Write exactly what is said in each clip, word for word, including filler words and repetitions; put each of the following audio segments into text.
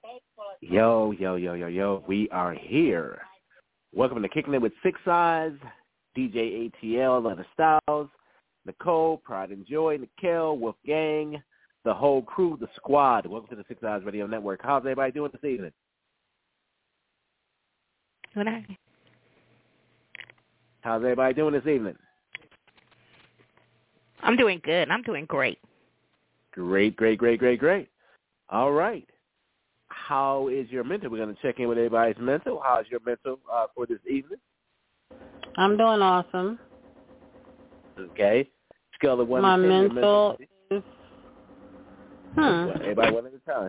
Yo, yo, yo, yo, yo. We are here. Welcome to Kicking It with Six Eyes, D J A T L, Leather Styles, Nicole, Pride and Joy, Nikhil, Wolfgang, the whole crew, the squad. Welcome to the Six Eyes Radio Network. How's everybody doing this evening? Good night. How's everybody doing this evening? I'm doing good. I'm doing great. Great, great, great, great, great. All right. How is your mental? We're going to check in with everybody's mental. How's your mental uh, for this evening? I'm doing awesome. Okay. Scale of one My to ten. mental, mental is, hmm. Everybody one at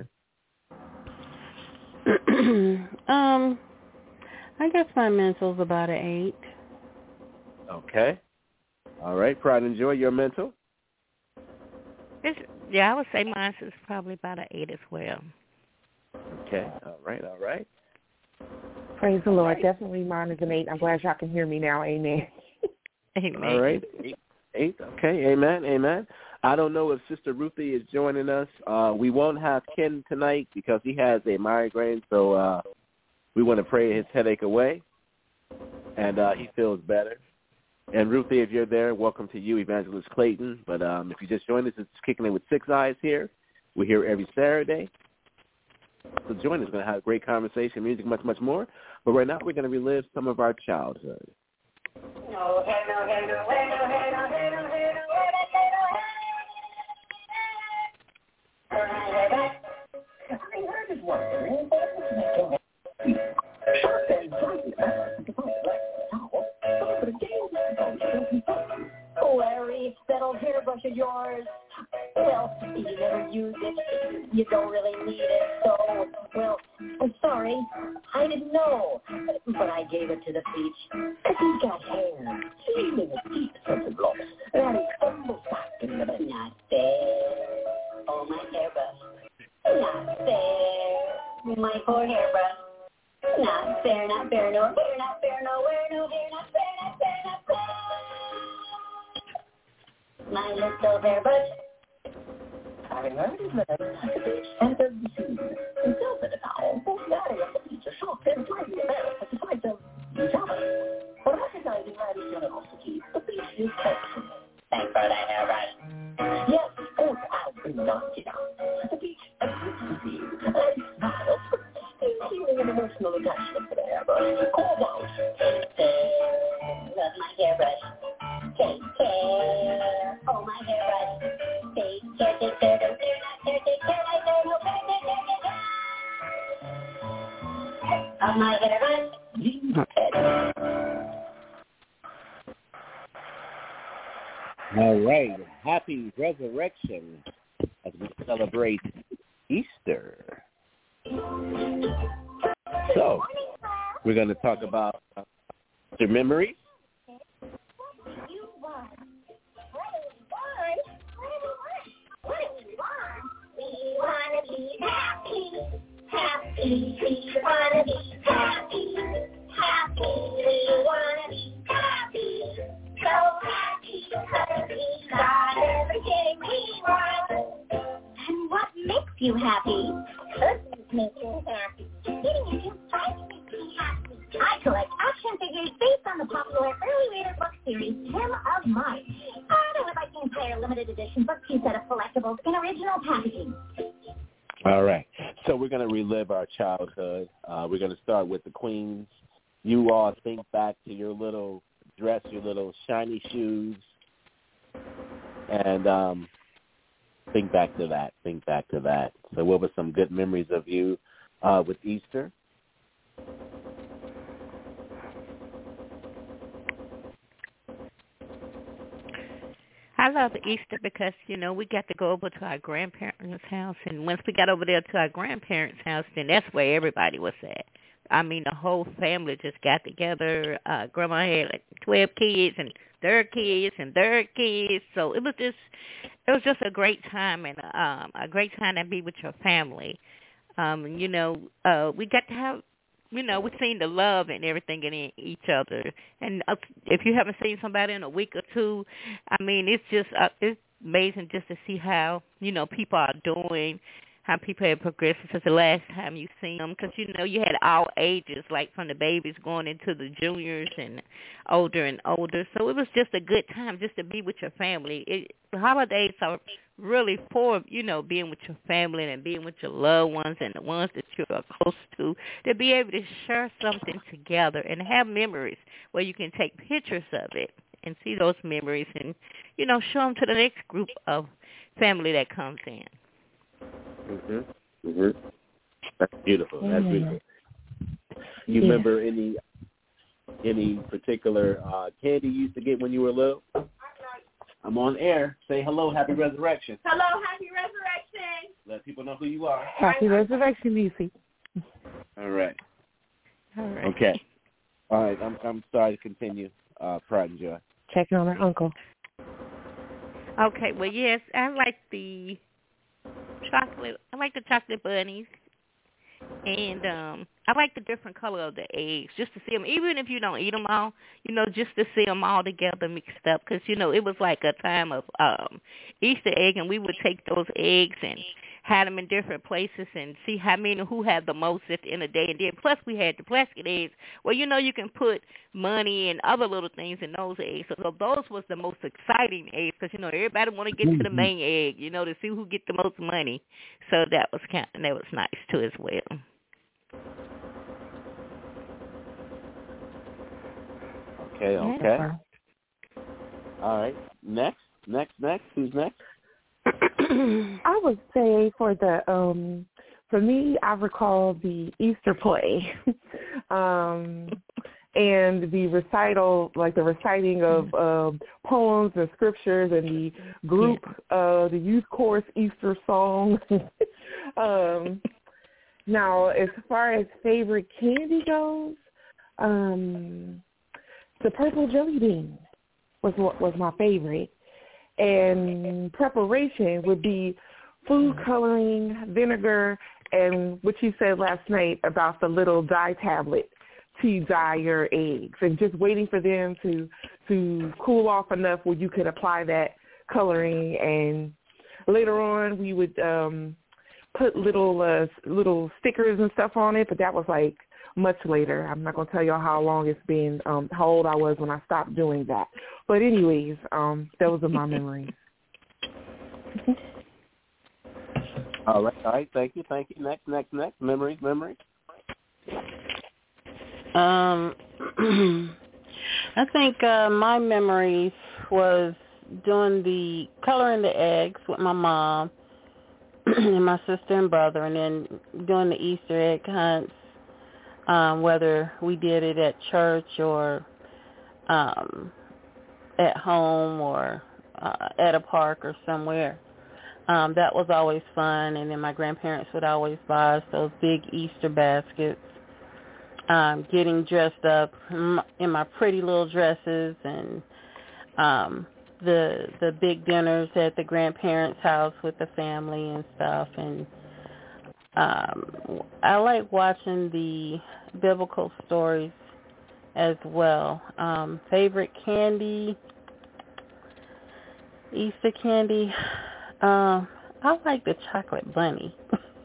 a time. um, I guess my mental's about an eight. Okay. All right. Pride and Joy, your mental? It's, yeah, I would say mine is probably about an eight as well. Okay. All right. All right. Praise the Lord. Right. Definitely mine is an eight. I'm glad y'all can hear me now. Amen. Amen. All right. Eight. Eight. Okay. Amen. Amen. I don't know if Sister Ruthie is joining us. Uh, we won't have Ken tonight because he has a migraine, so uh, we want to pray his headache away, and uh, he feels better. And Ruthie, if you're there, welcome to you, Evangelist Clayton. But um, if you just joined us, it's Kicking It with Six Eyes here. We're here every Saturday. So join us. We're going to have a great conversation, music, much, much more. But right now, we're going to relive some of our childhood. No, hey, no, hey, no, hey, no, hey, no, hey, no, hey, no, hey, no, hey. I heard this one. Larry, that old hairbrush of yours. Well, you never use it. You don't really need it. So, well, I'm sorry. I didn't know. But I gave it to the peach. Because he's got hair. Feeling a deep sense of loss. And he stumbles back in the not fair. Oh, my hairbrush. Not fair. My poor hairbrush. Not fair, not fair, no fair, not fair, nowhere, no fair, not fair, not fair, not fair. My little hairbrush. I heard his legs at the beach entered the sea. Himself in a towel, both Larry and the beach are shocked and slightly embarrassed at the sight of each other. But recognizing Larry's generosity, the beach is thankful. Thanks for that hairbrush. Yes, oh, I've been knocked down. The beach exits the sea. Larry smiles. He's feeling an emotional attachment to the hairbrush. He calls out, take care of my hairbrush. Take care, oh my hairbrush. Take care, take care, don't care, not care, take care, I don't know, care, take care, take care. Of my hairbrush. All right. Happy Resurrection as we celebrate Easter. So, we're going to talk about uh, the memories. We want to be happy, happy, we want to be happy, happy, we want to be happy, so happy because we got everything we want. And what makes you happy? Cookies make you happy. Eating a cute pie makes me happy. I collect action figures based on the popular early reader book series, Him of Mine. And I would like the entire limited edition book set of collectibles in original packaging. All right. So we're going to relive our childhood. Uh, we're going to start with the Queens. You all think back to your little dress, your little shiny shoes, and um, think back to that. Think back to that. So what were some good memories of you uh, with Easter? I love Easter because, you know, we got to go over to our grandparents' house. And once we got over there to our grandparents' house, then that's where everybody was at. I mean, the whole family just got together. Uh, Grandma had like twelve kids and their kids and their kids. So it was just, it was just a great time and um, a great time to be with your family. Um, and, you know, uh, we got to have, you know, we've seen the love and everything in each other. And uh, if you haven't seen somebody in a week or two, I mean, it's just, uh, it's amazing just to see how, you know, people are doing, how people had progressed since the last time you seen them, because, you know, you had all ages, like from the babies going into the juniors and older and older. So it was just a good time just to be with your family. It, the holidays are really for, you know, being with your family and being with your loved ones and the ones that you are close to, to be able to share something together and have memories where you can take pictures of it and see those memories and, you know, show them to the next group of family that comes in. Mhm. Mhm. That's beautiful. That's Mm-hmm. beautiful. You Yeah. remember any any particular uh, candy you used to get when you were little? I'm on air. Say hello, happy resurrection. Hello, happy resurrection. Let people know who you are. Happy resurrection, Nisi. All right. All right. Okay. All right. I'm I'm sorry to continue. Uh, Pride and Joy. Checking on her uncle. Okay, well, yes, I like the chocolate. I like the chocolate bunnies, and um, I like the different color of the eggs, just to see them. Even if you don't eat them all, you know, just to see them all together mixed up, because, you know, it was like a time of um, Easter egg, and we would take those eggs and had them in different places and see how many, who had the most at the end of the day. And then plus we had the plastic eggs where, you know, you can put money and other little things in those eggs. So, so those was the most exciting eggs because, you know, everybody want to get to the main egg, you know, to see who get the most money. So that was kind of, that was nice too as well. Okay, okay. All right. Next, next, next. Who's next? I would say for the um for me, I recall the Easter play, um, and the recital, like the reciting of uh, poems and scriptures, and the group, uh, the youth chorus Easter song. um, now, as far as favorite candy goes, um, the purple jelly bean was what was my favorite. And preparation would be food coloring, vinegar, and what you said last night about the little dye tablet to dye your eggs, and just waiting for them to to cool off enough where you could apply that coloring. And later on, we would um, put little uh, little stickers and stuff on it, but that was like much later. I'm not going to tell y'all how long it's been, um, how old I was when I stopped doing that. But anyways, um, those are my memories. All right, all right. Thank you, thank you. Next, next, next. Memories, memories. Um, I think uh, my memories was doing the coloring the eggs with my mom and my sister and brother, and then doing the Easter egg hunts, um, whether we did it at church or um, at home or uh, at a park or somewhere. Um, that was always fun, and then my grandparents would always buy us those big Easter baskets. Um, getting dressed up in my pretty little dresses, and um, the the big dinners at the grandparents' house with the family and stuff. And um, I like watching the biblical stories as well. Um, favorite candy, Easter candy. Uh, I like the chocolate bunny.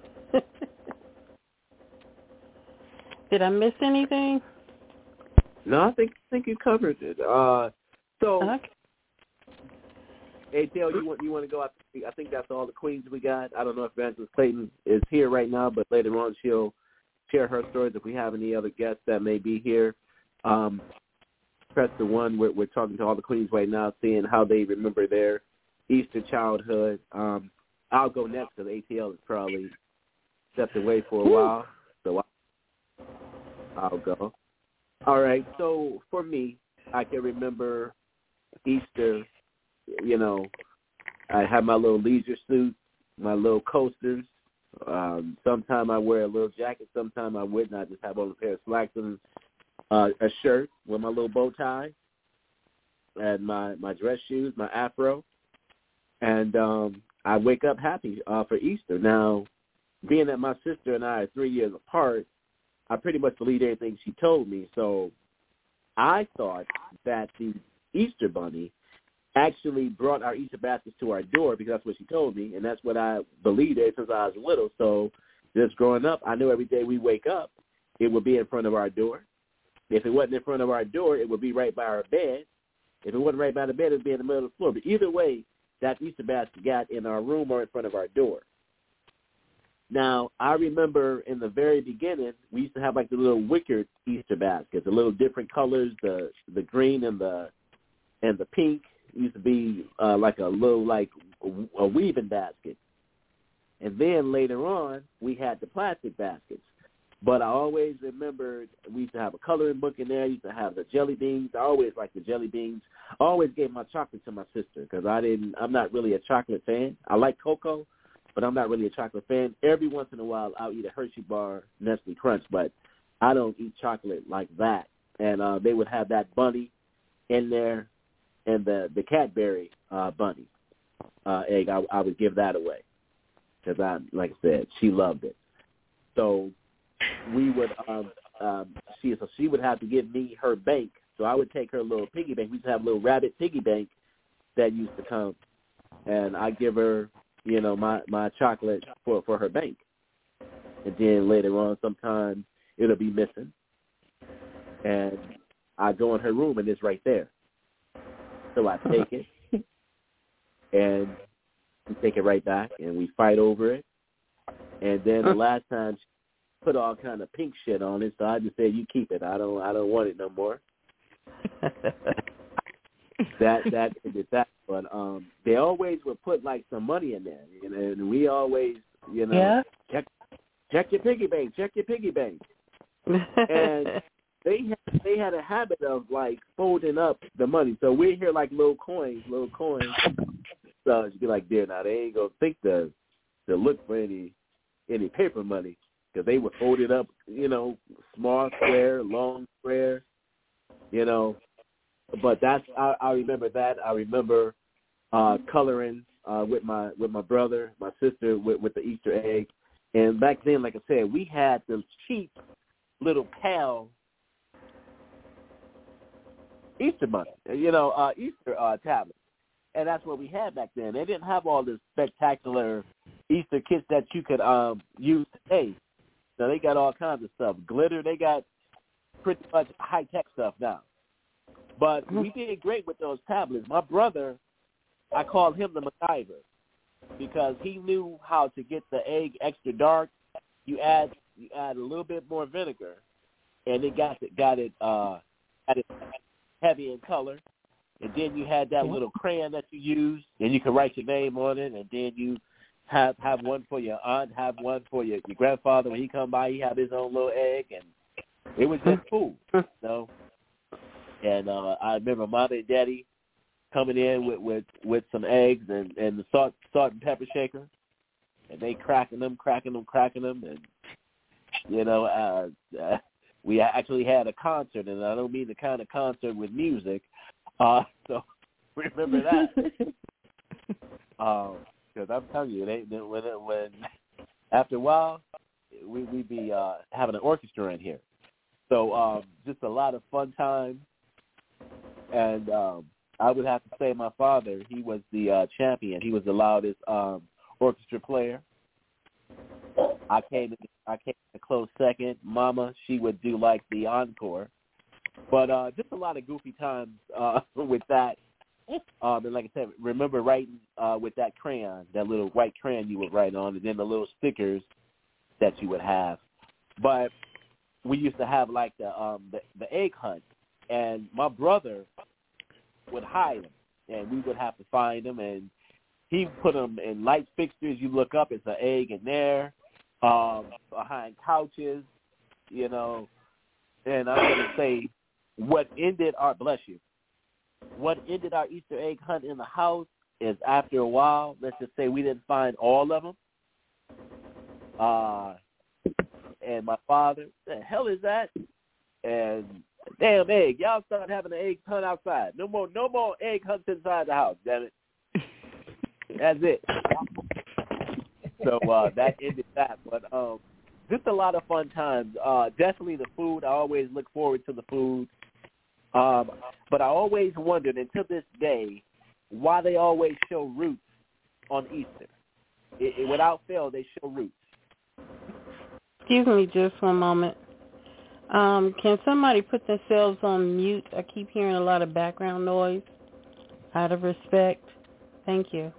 Did I miss anything? No, I think I think you covered it. Uh, so, Okay. hey, Dale, you want you want to go out? I think that's all the queens we got. I don't know if Evangelist Clayton is here right now, but later on she'll share her stories. If we have any other guests that may be here, um, press the one. We're, we're talking to all the queens right now, seeing how they remember their Easter childhood. Um, I'll go next because A T L has probably stepped away for a while, so I'll go. All right, so for me, I can remember Easter, you know, I have my little leisure suit, my little coasters. Um, sometime I wear a little jacket, sometime I wouldn't. I just have on a pair of slacks and uh, a shirt with my little bow tie and my, my dress shoes, my afro. And um, I wake up happy uh, for Easter. Now, being that my sister and I are three years apart, I pretty much believed everything she told me. So I thought that the Easter Bunny actually brought our Easter baskets to our door because that's what she told me, and that's what I believed ever since I was little. So just growing up, I knew every day we wake up, it would be in front of our door. If it wasn't in front of our door, it would be right by our bed. If it wasn't right by the bed, it would be in the middle of the floor. But either way, that Easter basket got in our room or in front of our door. Now, I remember in the very beginning, we used to have like the little wicker Easter baskets, the little different colors, the the green and the and the pink. It used to be uh, like a little like a weaving basket. And then later on, we had the plastic baskets. But I always remembered we used to have a coloring book in there. I used to have the jelly beans. I always liked the jelly beans. I always gave my chocolate to my sister because I didn't. I'm not really a chocolate fan. I like cocoa, but I'm not really a chocolate fan. Every once in a while, I'll eat a Hershey bar, Nestle Crunch, but I don't eat chocolate like that. And uh, they would have that bunny in there and the, the Cadbury uh, bunny uh, egg. I, I would give that away because, I, like I said, she loved it. So we would, um, um, she so she would have to give me her bank. So I would take her little piggy bank. We used to have a little rabbit piggy bank that used to come, and I give her, you know, my, my chocolate for, for her bank. And then later on, sometimes it'll be missing, and I go in her room, and it's right there. So I take it, and we take it right back, and we fight over it. And then the last time, she put all kind of pink shit on it, so I just said, "You keep it. I don't. I don't want it no more." that that did that. But um, they always would put like some money in there, and, and we always, you know, yeah. check check your piggy bank, check your piggy bank. And they had, they had a habit of like folding up the money, so we hear like little coins, little coins. So she'd be like, "Dear, now they ain't gonna think to to look for any any paper money." Because they would fold it up, you know, small square, long square, you know. But that's I, I remember that. I remember uh, coloring uh, with my with my brother, my sister with, with the Easter egg. And back then, like I said, we had them cheap little pal Easter bunny, you know, uh, Easter uh, tablets. And that's what we had back then. They didn't have all this spectacular Easter kits that you could um, use today. So they got all kinds of stuff. Glitter, they got pretty much high-tech stuff now. But we did great with those tablets. My brother, I called him the MacGyver because he knew how to get the egg extra dark. You add you add a little bit more vinegar, and it got it, got it, uh, got it heavy in color. And then you had that little crayon that you used, and you could write your name on it, and then you Have have one for your aunt, have one for your, your grandfather. When he come by, he have his own little egg, and it was just cool, you know. And uh, I remember Mom and Daddy coming in with, with, with some eggs and, and the salt salt and pepper shaker, and they cracking them, cracking them, cracking them, and you know, uh, uh, we actually had a concert, and I don't mean the kind of concert with music. Uh, so remember that. um, Because I'm telling you, they, they, when, when after a while, we we be uh, having an orchestra in here. So um, just a lot of fun times. And um, I would have to say my father, he was the uh, champion. He was the loudest um, orchestra player. I came in, I came in a close second. Mama, she would do like the encore. But uh, just a lot of goofy times uh, with that. Um, and like I said, remember writing uh, with that crayon, that little white crayon you would write on, and then the little stickers that you would have. But we used to have like the um, the, the egg hunt, and my brother would hide them, and we would have to find them, and he put them in light fixtures. You look up, it's an egg in there, um, behind couches, you know. And I'm going to say what ended our, bless you, what ended our Easter egg hunt in the house is after a while, let's just say we didn't find all of them. Uh, and my father, the hell is that? And damn egg, y'all start having an egg hunt outside. No more, no more egg hunts inside the house. Damn it. That's it. So uh, that ended that. But um, just a lot of fun times. Uh, definitely the food. I always look forward to the food. Um, but I always wondered, until this day, why they always show roots on Easter. It, it, without fail, they show roots. Excuse me just one moment. Um, can somebody put themselves on mute? I keep hearing a lot of background noise. Out of respect. Thank you.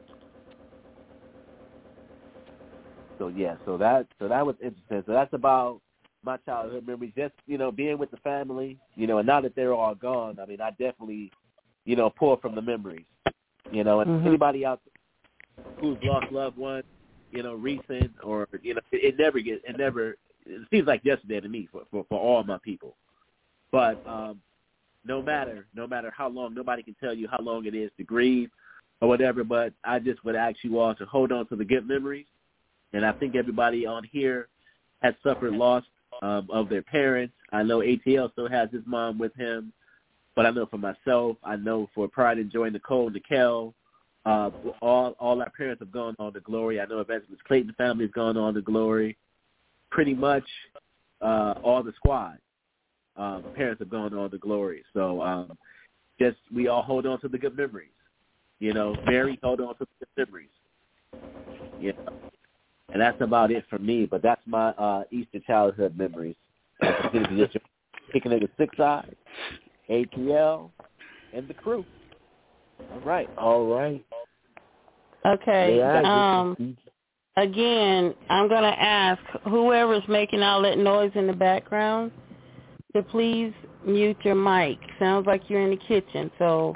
So yeah, so that so that was interesting. So that's about my childhood memories. Just, you know, being with the family, you know, and now that they're all gone, I mean, I definitely, you know, pull from the memories. You know, and mm-hmm. anybody out there who's lost loved ones, you know, recent or, you know, it, it never gets, it never, it seems like yesterday to me for, for, for all my people. But um, no matter, no matter how long, nobody can tell you how long it is to grieve or whatever, but I just would ask you all to hold on to the good memories. And I think everybody on here has suffered loss um, of their parents. I know A T L still has his mom with him. But I know for myself, I know for Pride and Joy, Nicole, Nicole, uh, all all our parents have gone on to glory. I know Evangelist Clayton's family has gone on to glory. Pretty much uh, all the squad um, parents have gone on to glory. So um, just we all hold on to the good memories. You know, Mary held on to the good memories. You know, and that's about it for me. But that's my uh, Easter childhood memories. Just kicking it with Six Eyes, A T L, and the crew. All right. All right. Okay. Um, again, I'm going to ask whoever's making all that noise in the background to please mute your mic. Sounds like you're in the kitchen, so.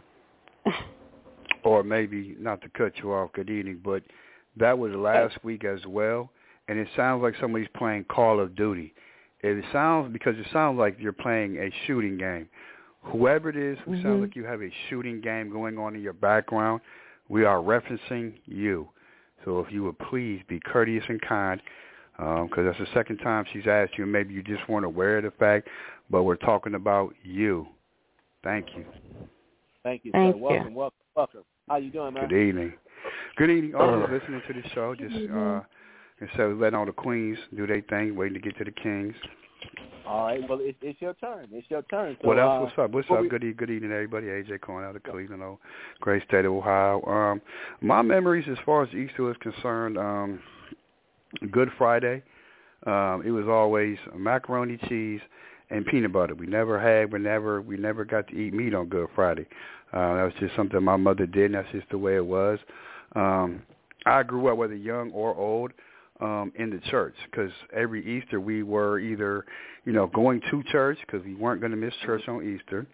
Or maybe, not to cut you off, good evening, but that was last week as well, and it sounds like somebody's playing Call of Duty. It sounds, because it sounds like you're playing a shooting game. Whoever it is who mm-hmm. sounds like you have a shooting game going on in your background, we are referencing you. So if you would please be courteous and kind, because um, that's the second time she's asked you, and maybe you just weren't aware of the fact, but we're talking about you. Thank you. Thank you, Thank sir. you. Welcome, welcome, welcome. How you doing, man? Good evening. Good evening. Always listening to the show. Just uh, instead of letting all the queens do their thing, waiting to get to the kings. All right, well, it's, it's your turn. It's your turn. So, what else? Uh, what's up? What's up? We... Good, e- good evening, everybody. A J calling out of Cleveland, oh, great state of Ohio. Um, my memories as far as Easter is concerned, um, Good Friday, um, it was always macaroni, cheese, and peanut butter. We never had, we never, we never got to eat meat on Good Friday. Uh, that was just something my mother did, and that's just the way it was. Um, I grew up, whether young or old, Um, in the church, because every Easter we were either, you know, going to church because we weren't going to miss church on Easter.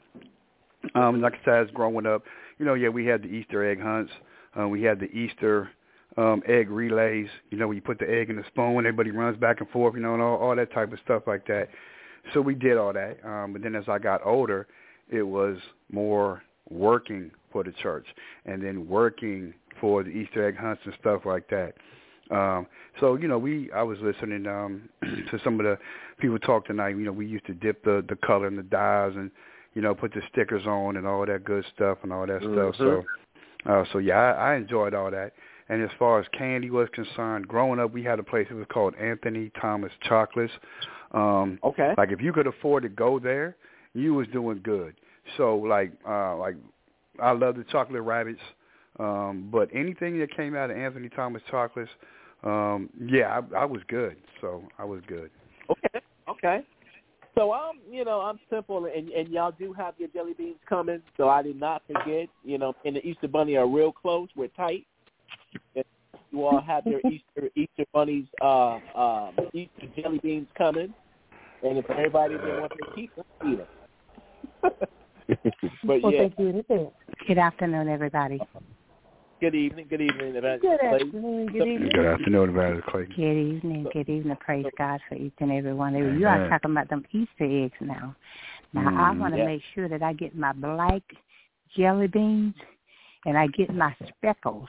Um, like I said, as growing up, you know, yeah, we had the Easter egg hunts. Uh, we had the Easter um, egg relays. You know, when you put the egg in the spoon, everybody runs back and forth, you know, and all, all that type of stuff like that. So we did all that. Um, but then as I got older, it was more working for the church and then working for the Easter egg hunts and stuff like that. Um, so, you know, we, I was listening, um, to some of the people talk tonight. You know, we used to dip the, the color and the dyes and, you know, put the stickers on and all that good stuff and all that mm-hmm. stuff. So, uh, so yeah, I, I enjoyed all that. And as far as candy was concerned, growing up, we had a place that was called Anthony Thomas Chocolates. Um, okay. Like if you could afford to go there, you was doing good. So like, uh, like I love the chocolate rabbits. Um, but anything that came out of Anthony Thomas Chocolates, Um, yeah, I, I was good. So I was good. Okay, okay. So I'm, you know, I'm simple, and, and y'all do have your jelly beans coming. So I did not forget. You know, and the Easter Bunny are real close. We're tight. And you all have your Easter Easter bunnies, uh, um, Easter jelly beans coming. And if everybody didn't want to keep them, eat them. But well, yeah. thank you. Good afternoon, everybody. Good evening. Good evening, Evangelist Good Clayton. afternoon. Good evening. Good afternoon, Evangelist Clayton. Good evening. Good evening. Praise God for each and every one of you. You are talking about them Easter eggs now. Now, mm, I want to yeah. make sure that I get my black jelly beans and I get my speckles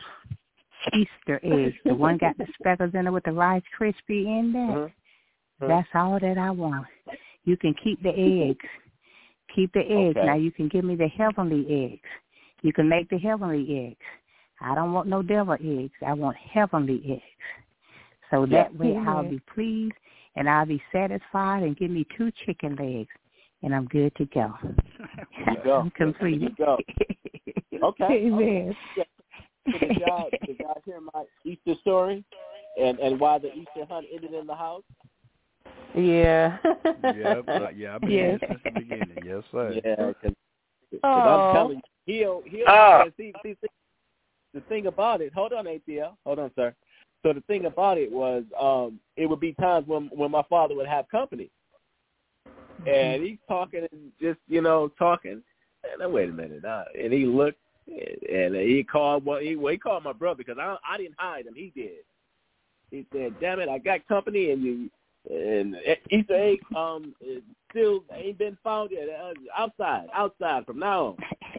Easter eggs. The one got the speckles in it with the Rice Krispie in there. Mm-hmm. That's all that I want. You can keep the eggs. Keep the eggs. Okay. Now, you can give me the heavenly eggs. You can make the heavenly eggs. I don't want no devil eggs. I want heavenly eggs. So that yeah. way I'll be pleased and I'll be satisfied, and give me two chicken legs. and I'm good to go. There you go. I'm completed. There you go. Okay. Amen. Okay. So did y'all, did y'all hear my Easter story and, and why the Easter hunt ended in the house? Yeah. Yep. Uh, yeah, I've been Yes. here since the beginning. Yes, sir. Yeah, because Oh. I'm telling you, he'll, he'll, Ah. see, see, see, the thing about it, hold on, A T L, hold on, sir. So the thing about it was, um, it would be times when, when my father would have company. And he's talking and just, you know, talking. And then, wait a minute. Uh, and he looked, and he called, well, he, well, he called my brother because I, I didn't hide him. He did. He said, damn it, I got company, and you, and Easter egg um, still ain't been found yet. Uh, outside, outside from now on.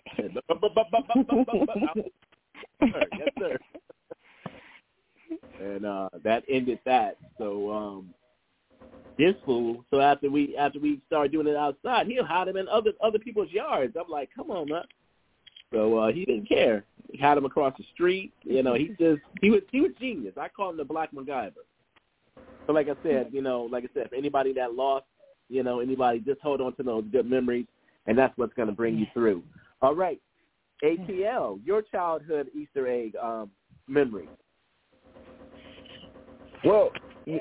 Yes, sir. And uh, that ended that. So um, this fool. So after we after we started doing it outside, he'll hide him in other other people's yards. I'm like, come on, man. So uh, he didn't care. He had him across the street. You know, he just he was he was genius. I call him the Black MacGyver. So like I said, you know, like I said, for anybody that lost, you know, anybody, just hold on to those good memories, and that's what's going to bring you through. All right, A T L, your childhood Easter egg um, memory. Well,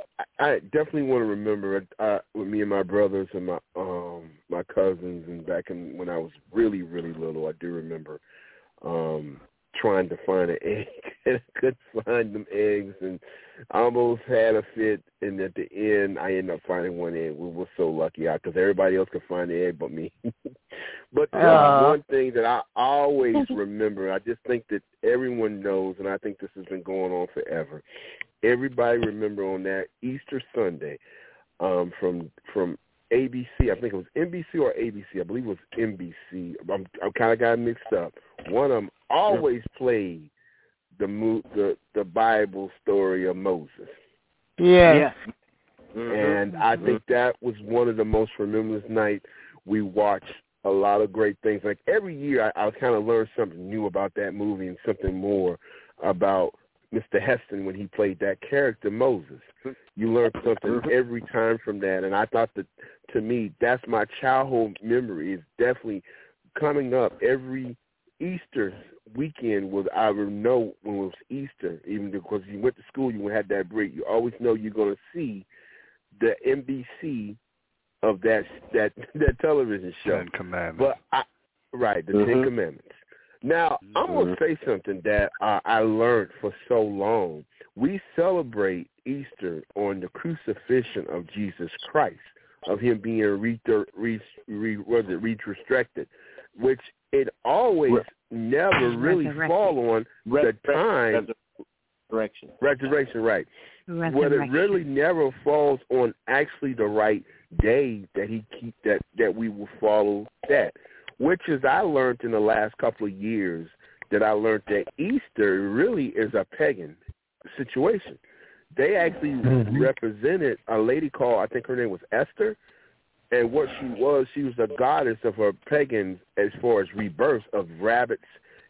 I definitely want to remember uh, with me and my brothers and my um, my cousins, and back in when I was really, really little, I do remember um, trying to find an egg, and I couldn't find them eggs, and I almost had a fit, and at the end, I ended up finding one egg. We were so lucky, because everybody else could find the egg but me. But there's Uh. one thing that I always remember, I just think that everyone knows, and I think this has been going on forever. Everybody remember on that Easter Sunday um, from from A B C. I think it was N B C or A B C. I believe it was N B C. I'm, I kind of got mixed up. One of them always played the mo- the the Bible story of Moses. Yeah. Yeah. And I think that was one of the most remembrance nights. We watched a lot of great things. Like every year, I, I kind of learned something new about that movie and something more about Mister Heston when he played that character, Moses. You learn something every time from that, and I thought that, to me, that's my childhood memory, is definitely coming up every Easter weekend. Was I would know when it was Easter, even because you went to school, you had that break. You always know you're going to see the N B C of that that that television show. Ten Commandments. But I, right, the Mm-hmm. Ten Commandments. Now, I'm going to say something that uh, I learned for so long. We celebrate Easter on the crucifixion of Jesus Christ, of him being re, re, re, was it, resurrected, which it always re- never really fall on re- the time. Resurrection. Resurrection, right. Well, it really never falls on actually the right day that he keep that, that we will follow that. Which is I learned in the last couple of years that I learned that Easter really is a pagan situation. They actually mm-hmm. represented a lady called, I think her name was Esther, and what she was, she was a goddess of her pagans as far as rebirth of rabbits,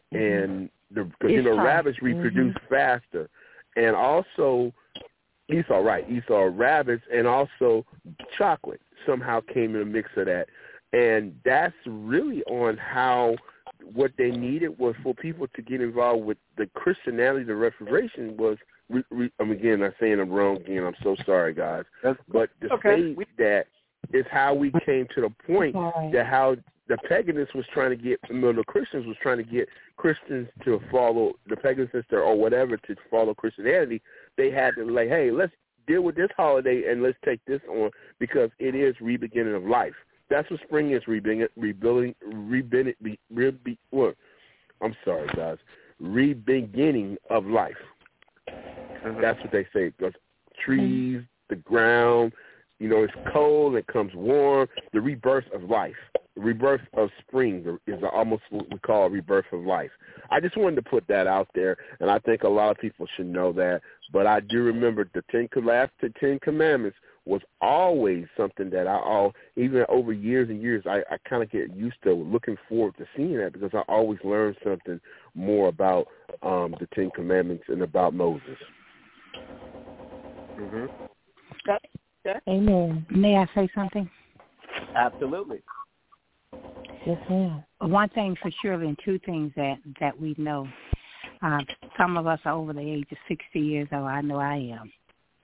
and the because you know rabbits reproduce mm-hmm. faster, and also Esau, right? Esau rabbits, and also chocolate somehow came in the mix of that. And that's really on how what they needed was for people to get involved with the Christianity. The Reformation was, re, re, I'm again, I'm saying I'm wrong again. I'm so sorry, guys. But to okay. say that is how we came to the point that how the paganists was trying to get, you know, the Christians was trying to get Christians to follow, the pagans or whatever, to follow Christianity. They had to like, hey, let's deal with this holiday and let's take this on because it is re-beginning of life. That's what spring is, rebuilding, rebuilding, rebuilding, re, re, re, well, I'm sorry, guys, re-beginning of life. Mm-hmm. That's what they say, because trees, mm-hmm. the ground, you know, it's cold, it comes warm, the rebirth of life. The rebirth of spring is almost what we call a rebirth of life. I just wanted to put that out there, and I think a lot of people should know that, but I do remember the Ten, last the Ten Commandments was always something that I all, even over years and years, I, I kind of get used to looking forward to seeing that because I always learn something more about um, the Ten Commandments and about Moses. Mm-hmm. Okay. Okay. Amen. May I say something? Absolutely. Yes, ma'am. One thing for sure, and two things that, that we know. Uh, some of us are over the age of sixty years old. I know I am.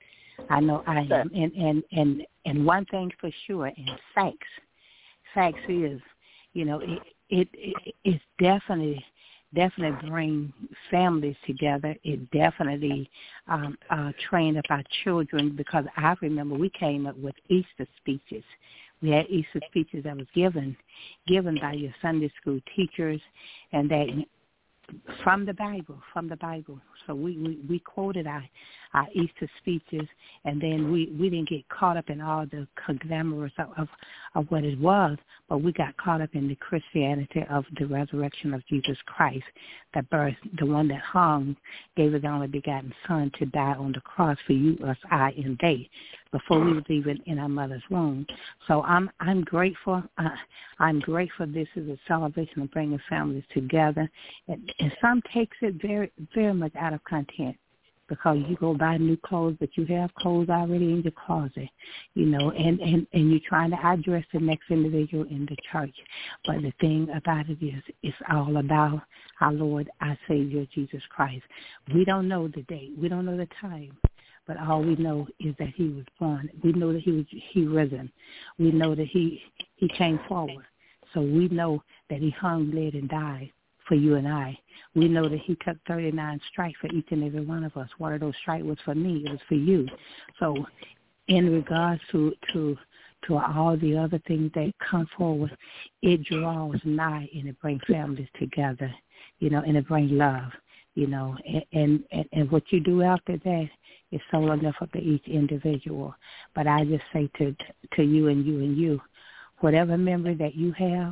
I know I am. And, and, and, and one thing for sure, and facts, facts is, you know, it, it, it it's definitely, definitely bring families together. It definitely um, uh, train up our children, because I remember we came up with Easter speeches. We had Easter speeches that was given, given by your Sunday school teachers, and that from the Bible, from the Bible. So we, we, we quoted our, our Easter speeches, and then we, we didn't get caught up in all the glamorous of, of, of what it was, but we got caught up in the Christianity of the resurrection of Jesus Christ, the birth, the one that hung, gave his only begotten Son to die on the cross for you, us, I, and they, before we was even in our mother's womb. So I'm I'm grateful. Uh, I'm grateful this is a celebration of bringing families together, and, and some takes it very very much out of content, because you go buy new clothes, but you have clothes already in your closet, you know, and, and, and you're trying to address the next individual in the church. But the thing about it is, it's all about our Lord, our Savior, Jesus Christ. We don't know the date. We don't know the time. But all we know is that he was born. We know that he was he risen. We know that he, he came forward. So we know that he hung, bled, and died for you and I. We know that he took thirty-nine strikes for each and every one of us. One of those strikes was for me. It was for you. So in regards to, to, to all the other things that come forward, it draws nigh and it brings families together, you know, and it brings love, you know, and, and, and what you do after that is so enough up to each individual. But I just say to to you and you and you, whatever memory that you have,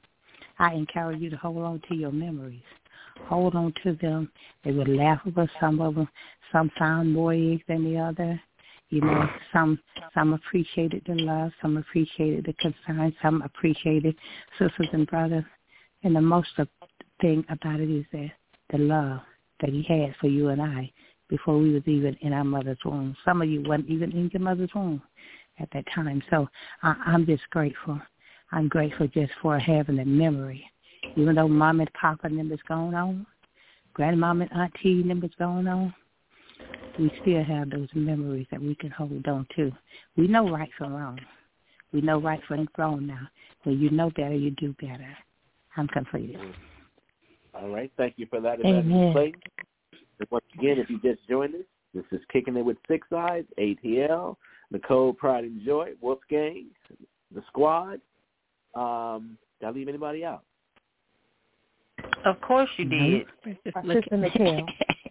I encourage you to hold on to your memories. Hold on to them. They would laugh about some of them. Some found more eggs than the other. You know, some some appreciated the love. Some appreciated the concern. Some appreciated sisters and brothers. And the most thing about it is that the love that he had for you and I before we was even in our mother's womb. Some of you weren't even in your mother's womb at that time. So I, I'm just grateful. I'm grateful just for having the memory. Even though mom and papa and them is going on, grandmama and auntie and them is going on, we still have those memories that we can hold on to. We know right from wrong. We know right from wrong now. When you know better, you do better. I'm completed. All right. Thank you for that. Amen. And once again, if you just joined us, this is Kicking It with Six Eyes, A T L, Nicole, Pride and Joy, Wolfgang, the Squad. Um, did I leave anybody out? Of course you did. Mm-hmm. Sister Nicole.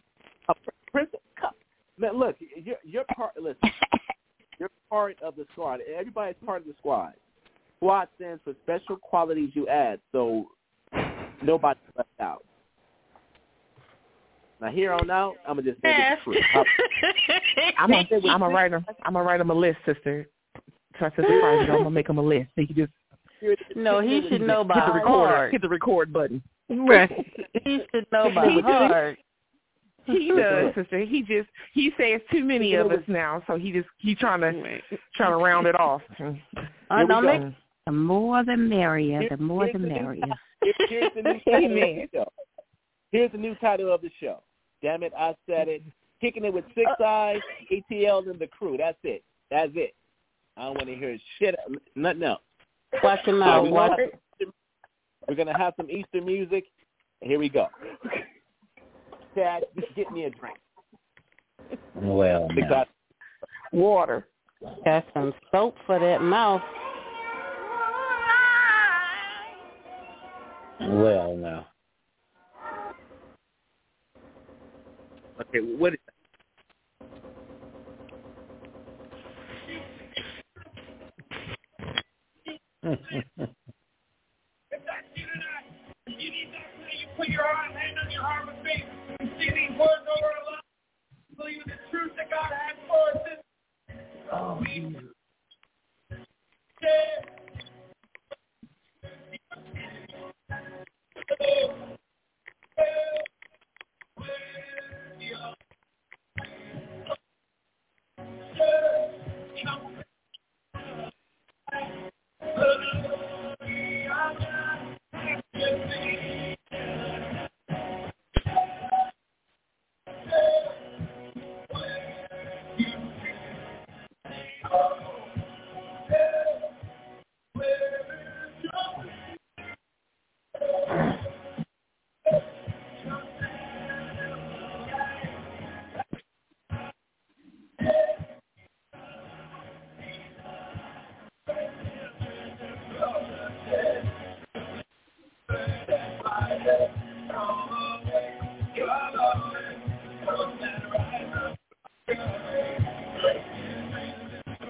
Man, look, you're, you're part. Listen, you're part of the squad. Everybody's part of the squad. SQUAD stands for Special Qualities You Add, so nobody's left out. Now here on out, I'm gonna just make it the truth. I'm gonna I'm gonna write them. I'm gonna write them a list, sister. So sister Friday, I'm gonna make them a list. So you can just no, he should know by hit the record. heart. Hit the record button. Right. He should know by heart. He does, sister. He just he says too many of us now, so he just he trying to trying to round it off. I don't make the more the merrier. The more the merrier. Here's the new title of the show. Here's the new title of the show. Damn it, I said it. Kicking It with Six Eyes, A T L, and the crew. That's it. That's it. I don't want to hear shit. Nothing else. Watch him out. So Watch we're going to have some Easter music. Here we go. Chad, just get me a drink. Well, no. Water. Got some soap for that mouth. Well, no. Okay, what is that? You put your hand on your heart with me and see these words over our lives. Believe the truth that God has for us. Oh, Jesus.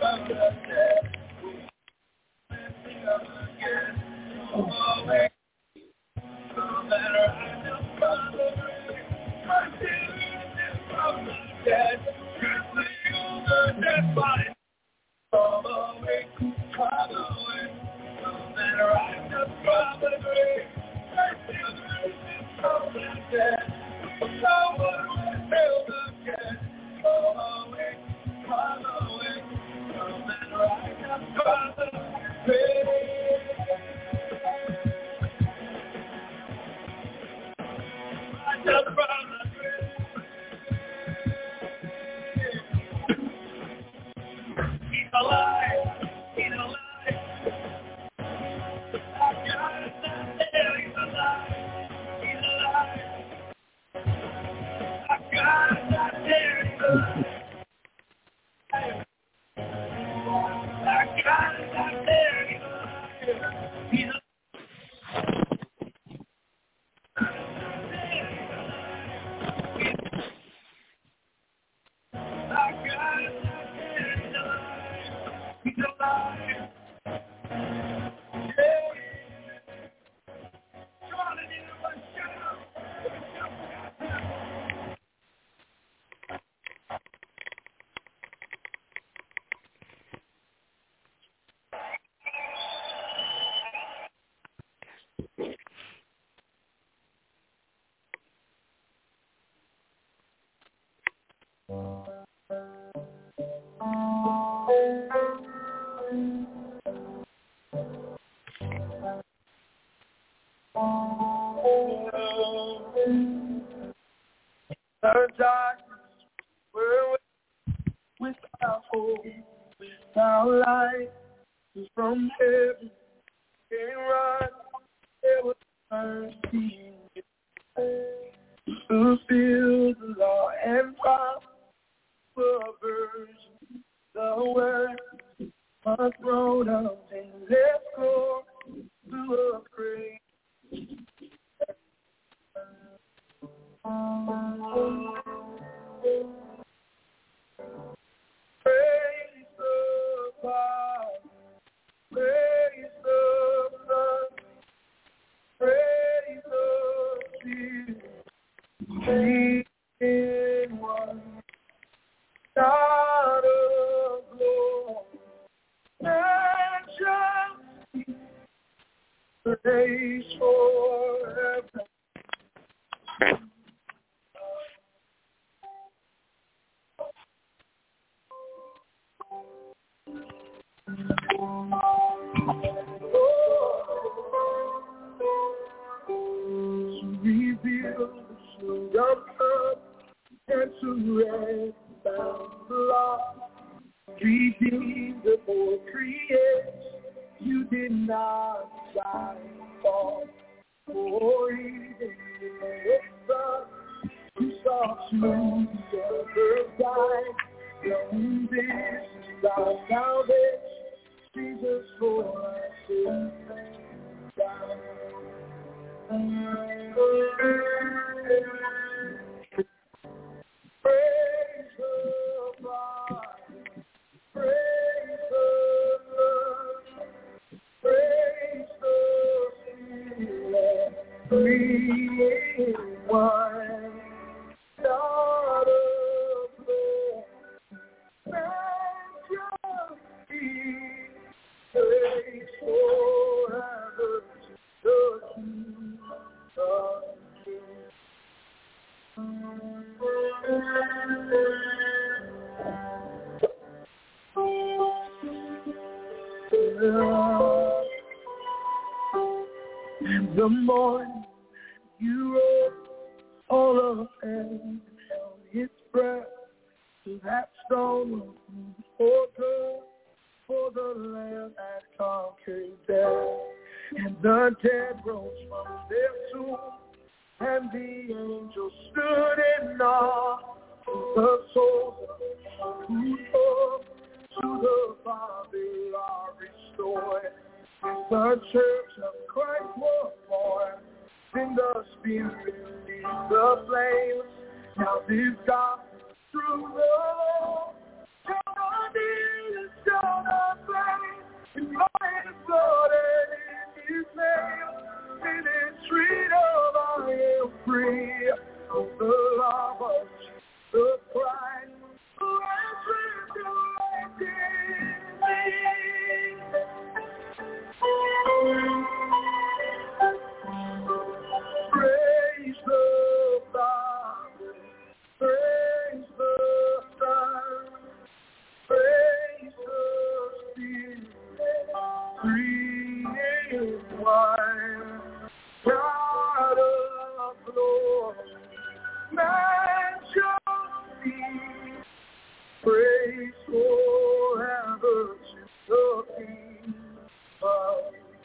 The morning you rose all of heaven held its breath to that stone for good, for the Lamb had conquered death. And the dead rose from their tomb, and the angels stood in awe of the souls of whose hope to the Father are restored. The church of Christ was born, in the Spirit leads the flames. Now this gospel through the Lord, shall not be destroyed. three in one, God of glory, majesty, praise forever to the King of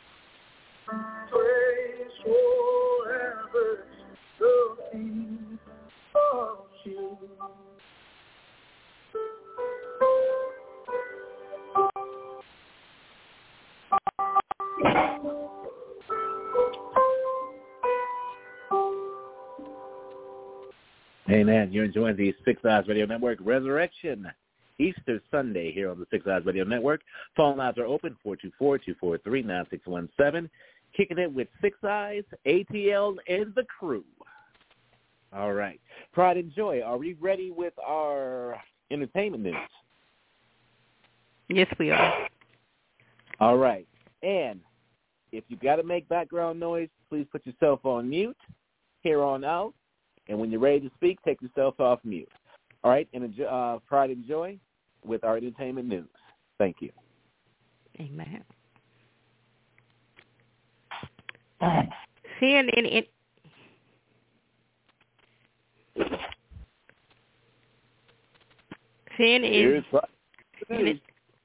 praise forever to the King of Kings. Amen. You're enjoying the Six Eyes Radio Network Resurrection Easter Sunday here on the Six Eyes Radio Network. Phone lines are open, four two four, two four three, nine six one seven. Kicking it with Six Eyes, A T L, and the crew. All right. Pride and Joy, are we ready with our entertainment news? Yes, we are. All right. And if you got to make background noise, please put yourself on mute here on out. And when you're ready to speak, take yourself off mute. All right? And uh, Pride and Joy with our entertainment news. Thank you. Amen. C N N. C N N. Here's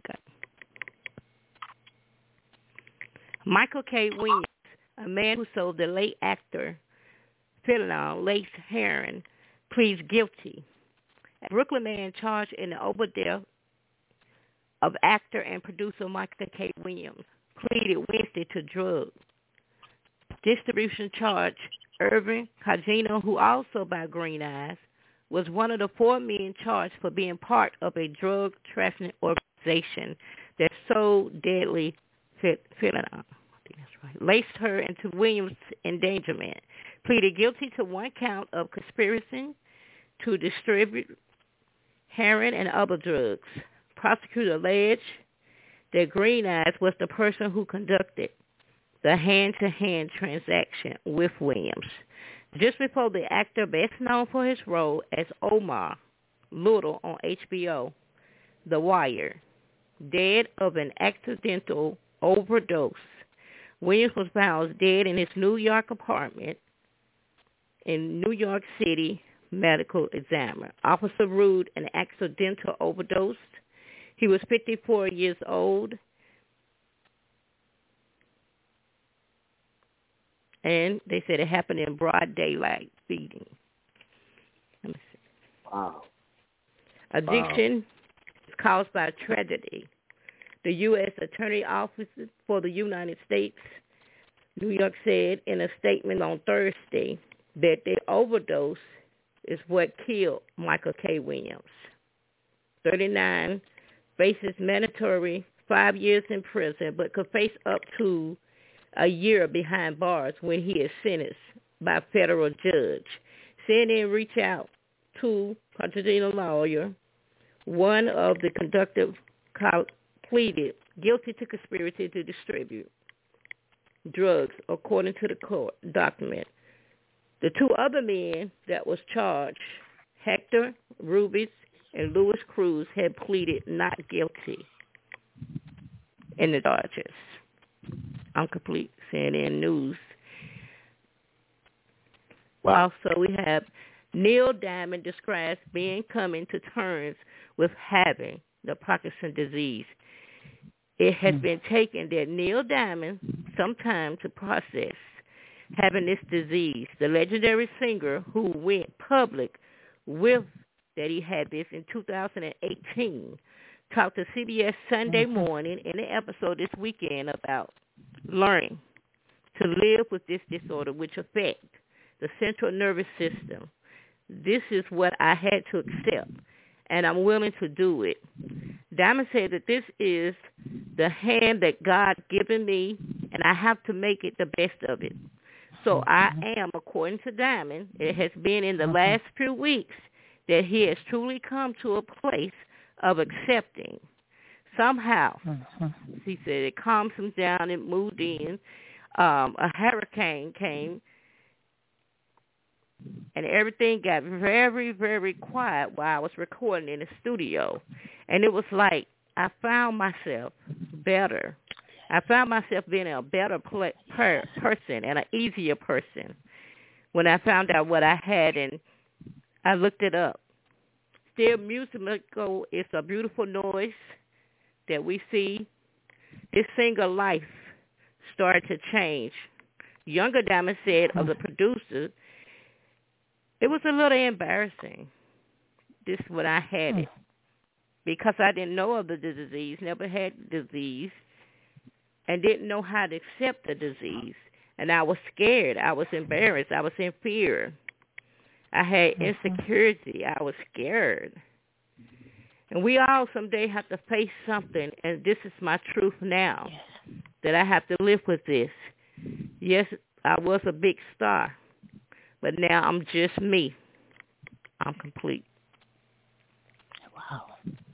Michael K. Williams, a man who sold the late actor fentanyl, Lace Heron, pleads guilty. A Brooklyn man charged in the overdose of actor and producer Michael K. Williams pleaded Wednesday to drug distribution charge. Irving Cagino, who also by Green Eyes, was one of the four men charged for being part of a drug trafficking organization that sold deadly fentanyl. I think that's right. Laced her into Williams' endangerment. Pleaded guilty to one count of conspiracy to distribute heroin and other drugs. Prosecutor alleged that Green Eyes was the person who conducted the hand-to-hand transaction with Williams. Just before the actor, best known for his role as Omar Little on H B O, The Wire, dead of an accidental overdose. Williams was found dead in his New York apartment in New York City Medical Examiner. Officer ruled an accidental overdose. He was fifty-four years old. And they said it happened in broad daylight feeding. Let me see. Wow. Addiction wow. is caused by tragedy. The U S Attorney Office for the United States, New York, said in a statement on Thursday that the overdose is what killed Michael K. Williams. thirty-nine, faces mandatory five years in prison, but could face up to a year behind bars when he is sentenced by a federal judge. C N N reached out to Cagino lawyer. One of the conductive pleaded guilty to conspiracy to distribute drugs, according to the court document. The two other men that was charged, Hector Rubis and Louis Cruz, had pleaded not guilty in the charges. I'm complete. C N N News. Wow. Also, we have Neil Diamond describes being coming to terms with having the Parkinson's disease. It has mm. been taken that Neil Diamond some time to process having this disease. The legendary singer who went public with that he had this in two thousand eighteen talked to C B S Sunday Morning in an episode this weekend about learning to live with this disorder, which affects the central nervous system. This is what I had to accept, and I'm willing to do it. Diamond said that this is the hand that God given me, and I have to make it the best of it. So I am, according to Diamond, it has been in the last few weeks that he has truly come to a place of accepting. Somehow, he said, it calms him down and moved in. Um, a hurricane came, and everything got very, very quiet while I was recording in the studio. And it was like I found myself better I found myself being a better pl- per- person and an easier person when I found out what I had, and I looked it up. Still, musical is a beautiful noise that we see. This singer life started to change. Younger Diamond said of the producer, it was a little embarrassing, this when I had it, because I didn't know of the disease, never had the disease, and didn't know how to accept the disease. And I was scared. I was embarrassed. I was in fear. I had insecurity. I was scared. And we all someday have to face something, and this is my truth now, that I have to live with this. Yes, I was a big star, but now I'm just me. I'm complete. Wow.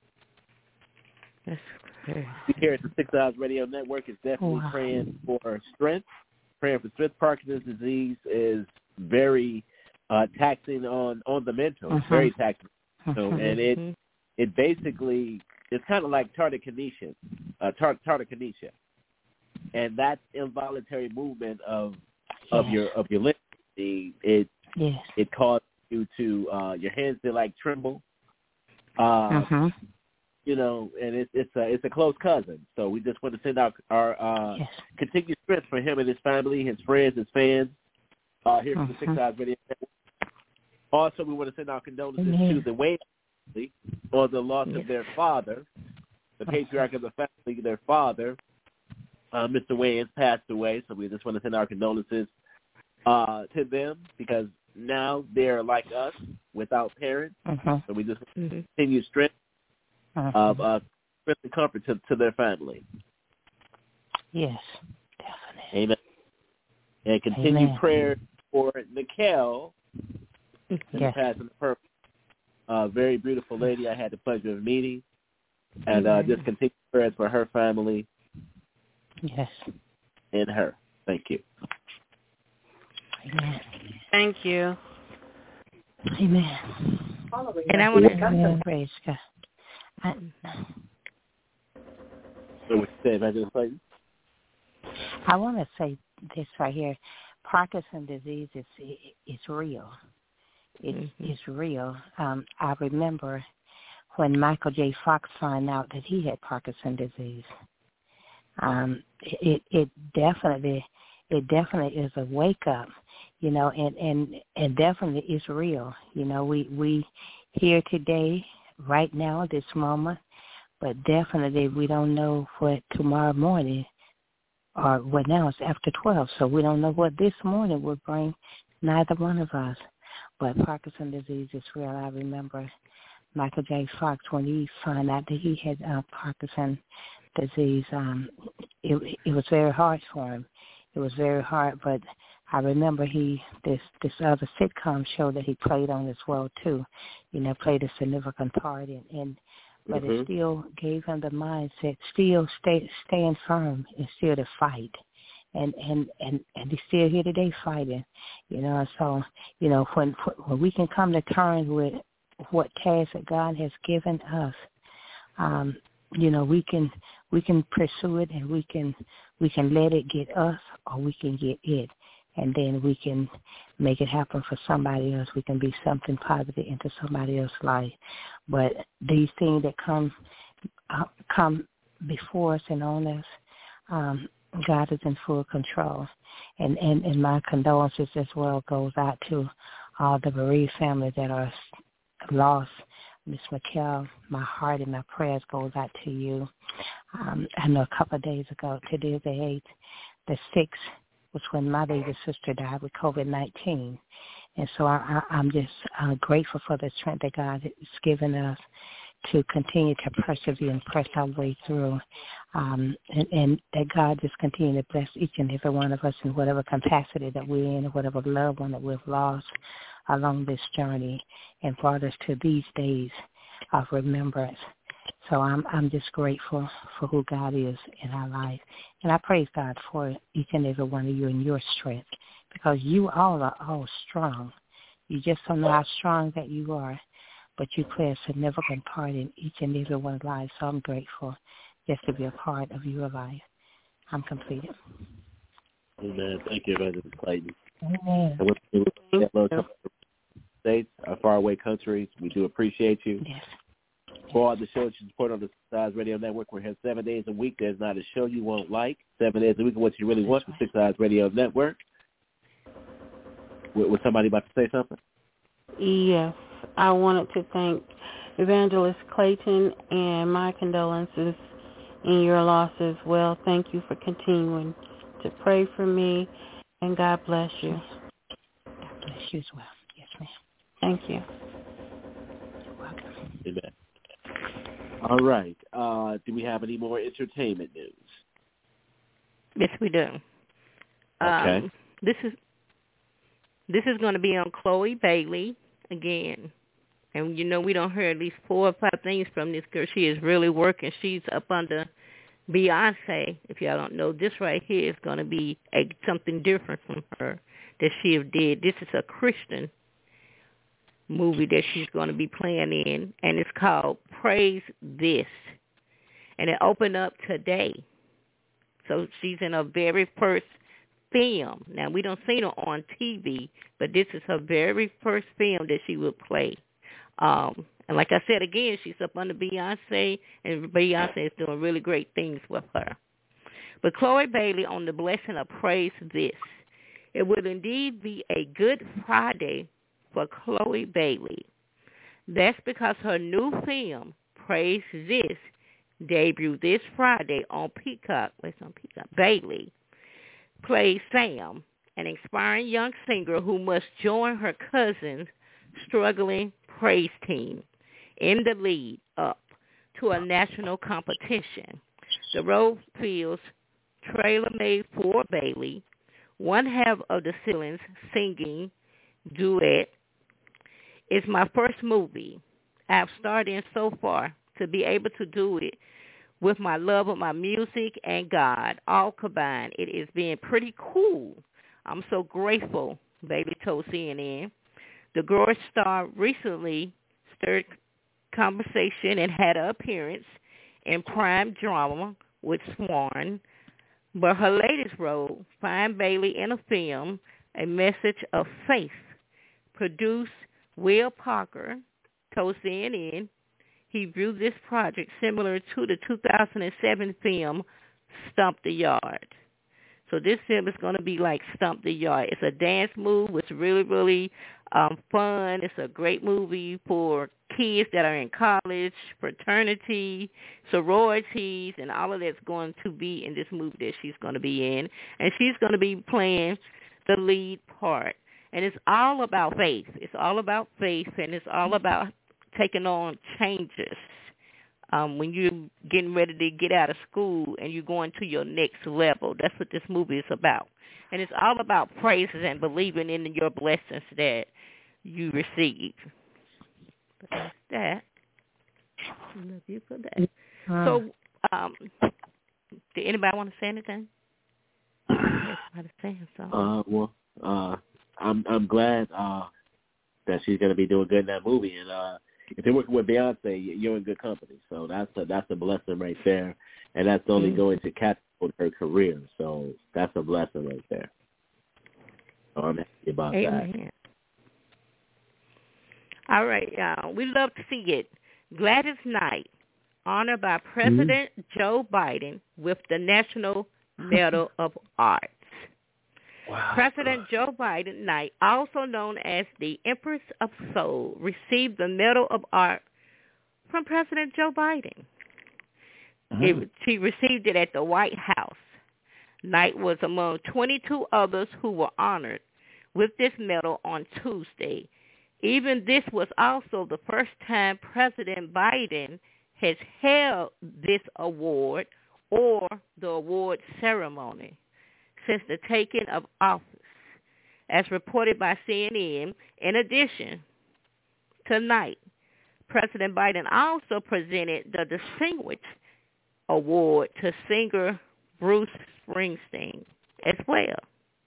That's crazy. Here at the Six Hours Radio Network is definitely wow. praying for strength. Praying for strength. Parkinson's disease is very uh, taxing on, on the mental. Uh-huh. It's very taxing. So, Uh-huh. and it it basically, it's kind of like tardikinesia, uh, tar- tardikinesia. And that involuntary movement of of yes. your of your limbs, it yes. it causes you to uh, your hands they like tremble, uh, uh-huh. you know, and it's it's a it's a close cousin. So we just want to send out our uh, yes. continued strength for him and his family, his friends, his fans uh, here uh-huh. from the Six Hours Radio Network. Also, we want to send our condolences Amen. to the Wayne family on the loss yes. of their father, the patriarch of the family, their father. Uh, Mister Wayans passed away, so we just want to send our condolences uh, to them because now they're like us without parents. Uh-huh. So we just mm-hmm. continue strength uh-huh. of uh, strength and comfort to, to their family. Yes, definitely. Amen. And continue Amen. prayer for Nicole, yes. the passing of her uh, very beautiful lady I had the pleasure of meeting, and uh, just continue prayers for her family. Yes. And her. Thank you. Amen. Thank you. Amen. And I want to praise God. I, So what you say, Evangelist Clayton? I want to say this right here. Parkinson's disease is is real. It's mm-hmm. it's real. Um, I remember when Michael J. Fox found out that he had Parkinson's disease. Um, it it definitely it definitely is a wake up, you know, and, and, and definitely is real. You know, we we here today, right now, this moment, but definitely we don't know what tomorrow morning or what now it's after twelve, so we don't know what this morning will bring, neither one of us. But Parkinson's disease is real. I remember Michael J. Fox, when he found out that he had uh, Parkinson's disease, um, it, it was very hard for him. It was very hard, but I remember he this this other sitcom show that he played on as well too, you know, played a significant part in, and but mm-hmm. it still gave him the mindset, still stay staying firm and still to fight. And, and, and, and he's still here today fighting, you know. So, you know, when when we can come to terms with what task that God has given us, um, you know, we can we can pursue it, and we can we can let it get us, or we can get it, and then we can make it happen for somebody else. We can be something positive into somebody else's life. But these things that come uh, come before us and on us, um, God is in full control. And, and, and my condolences as well goes out to all the bereaved families that are lost. Miss McKell, my heart and my prayers goes out to you. Um, I know a couple of days ago, today is the eighth, the sixth was when my baby sister died with COVID nineteen. And so I, I, I'm just uh, grateful for the strength that God has given us to continue to persevere and press our way through, um, and, and that God just continue to bless each and every one of us in whatever capacity that we're in, whatever loved one that we've lost along this journey, and brought us to these days of remembrance. So I'm I'm just grateful for who God is in our life, and I praise God for each and every one of you and your strength, because you all are all strong. You just don't know how strong that you are, but you play a significant part in each and every one's lives. So I'm grateful just to be a part of your life. I'm completed. Amen. Thank you, Evangelist Clayton. Amen. And with the States, our faraway countries, we do appreciate you. Yes. For all the shows you support on the Six Eyes Radio Network, we're here seven days a week. There's not a show you won't like. Seven days a week is what you really want from Six Eyes Radio Network. Was somebody about to say something? Yes. I wanted to thank Evangelist Clayton, and my condolences in your loss as well. Thank you for continuing to pray for me, and God bless you. God bless you as well. Yes, ma'am. Thank you. You're welcome. Amen. All right. Uh, do we have any more entertainment news? Yes, we do. Okay. Um, this is this is going to be on Chloe Bailey again. And, you know, we don't hear at least four or five things from this girl. She is really working. She's up under Beyonce. If y'all don't know, this right here is going to be a, something different from her that she did. This is a Christian movie that she's going to be playing in, and it's called Praise This. And it opened up today. So she's in her very first film. Now, we don't see her on T V, but this is her very first film that she will play. Um, and like I said, again, she's up under Beyonce, and Beyonce is doing really great things with her. But Chloe Bailey on the blessing of Praise This. It will indeed be a good Friday for Chloe Bailey. That's because her new film, Praise This, debuted this Friday on Peacock. Wait, on Peacock. Bailey plays Sam, an inspiring young singer who must join her cousin's struggling praise team in the lead up to a national competition. The role feels tailor-made for Bailey, one half of the siblings singing duet. It's my first movie I've starred in so far. To be able to do it with my love of my music and God all combined, it is being pretty cool. I'm so grateful, Bailey told C N N. The girl star recently stirred conversation and had an appearance in prime drama with Swan, but her latest role, Find Bailey in a Film, A Message of Faith, produced Will Parker, told C N N he viewed this project similar to the two thousand seven film Stomp the Yard. So this film is going to be like Stomp the Yard. It's a dance move. It's really, really um, fun. It's a great movie for kids that are in college, fraternity, sororities, and all of that's going to be in this movie that she's going to be in. And she's going to be playing the lead part. And it's all about faith. It's all about faith, and it's all about taking on changes. Um, when you're getting ready to get out of school and you're going to your next level. That's what this movie is about. And it's all about praises and believing in your blessings that you receive. But that's that. I love you for that. Wow. So, um, did anybody want to say anything? Somebody saying something. Uh, well, uh, I'm I'm glad uh, that she's going to be doing good in that movie, and uh, if you're working with Beyonce, you're in good company. So that's a, that's a blessing right there, and that's only mm-hmm. going to catapult her career. So that's a blessing right there. So I'm happy about Amen. that. All right, y'all. We love to see it. Gladys Knight, honored by President mm-hmm. Joe Biden with the National Medal of Arts. Wow. President Joe Biden Knight, also known as the Empress of Soul, received the Medal of Art from President Joe Biden. Mm-hmm. It, she received it at the White House. Knight was among twenty-two others who were honored with this medal on Tuesday. Even this was also the first time President Biden has held this award or the award ceremony since the taking of office, as reported by C N N. In addition, tonight, President Biden also presented the Distinguished Award to singer Bruce Springsteen as well.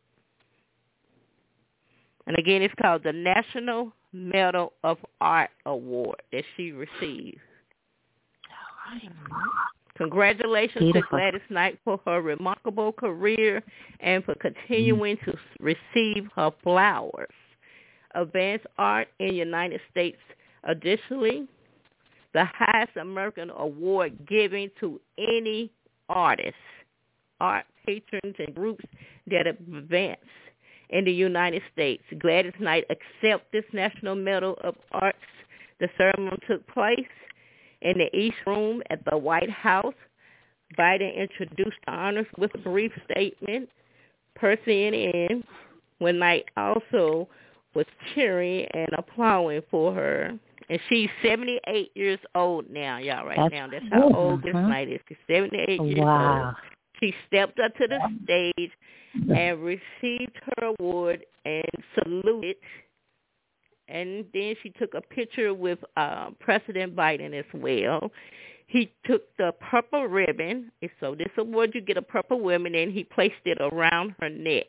And again, it's called the National Medal of Art Award that she received. All right. Congratulations Beautiful. to Gladys Knight for her remarkable career and for continuing to receive her flowers. Advanced Art in United States. Additionally, the highest American award given to any artist, art patrons, and groups that advance in the United States. Gladys Knight accepted this National Medal of Arts. The ceremony took place in the East Room at the White House. Biden introduced the honors with a brief statement per C N N, when Knight also was cheering and applauding for her. And she's seventy-eight years old now, y'all, right That's now. That's how good. old this Uh-huh. Knight is. She's seventy-eight years Wow. old. She stepped up to the stage and received her award and saluted. And then she took a picture with uh, President Biden as well. He took the purple ribbon. So this award, you get a purple ribbon, and he placed it around her neck.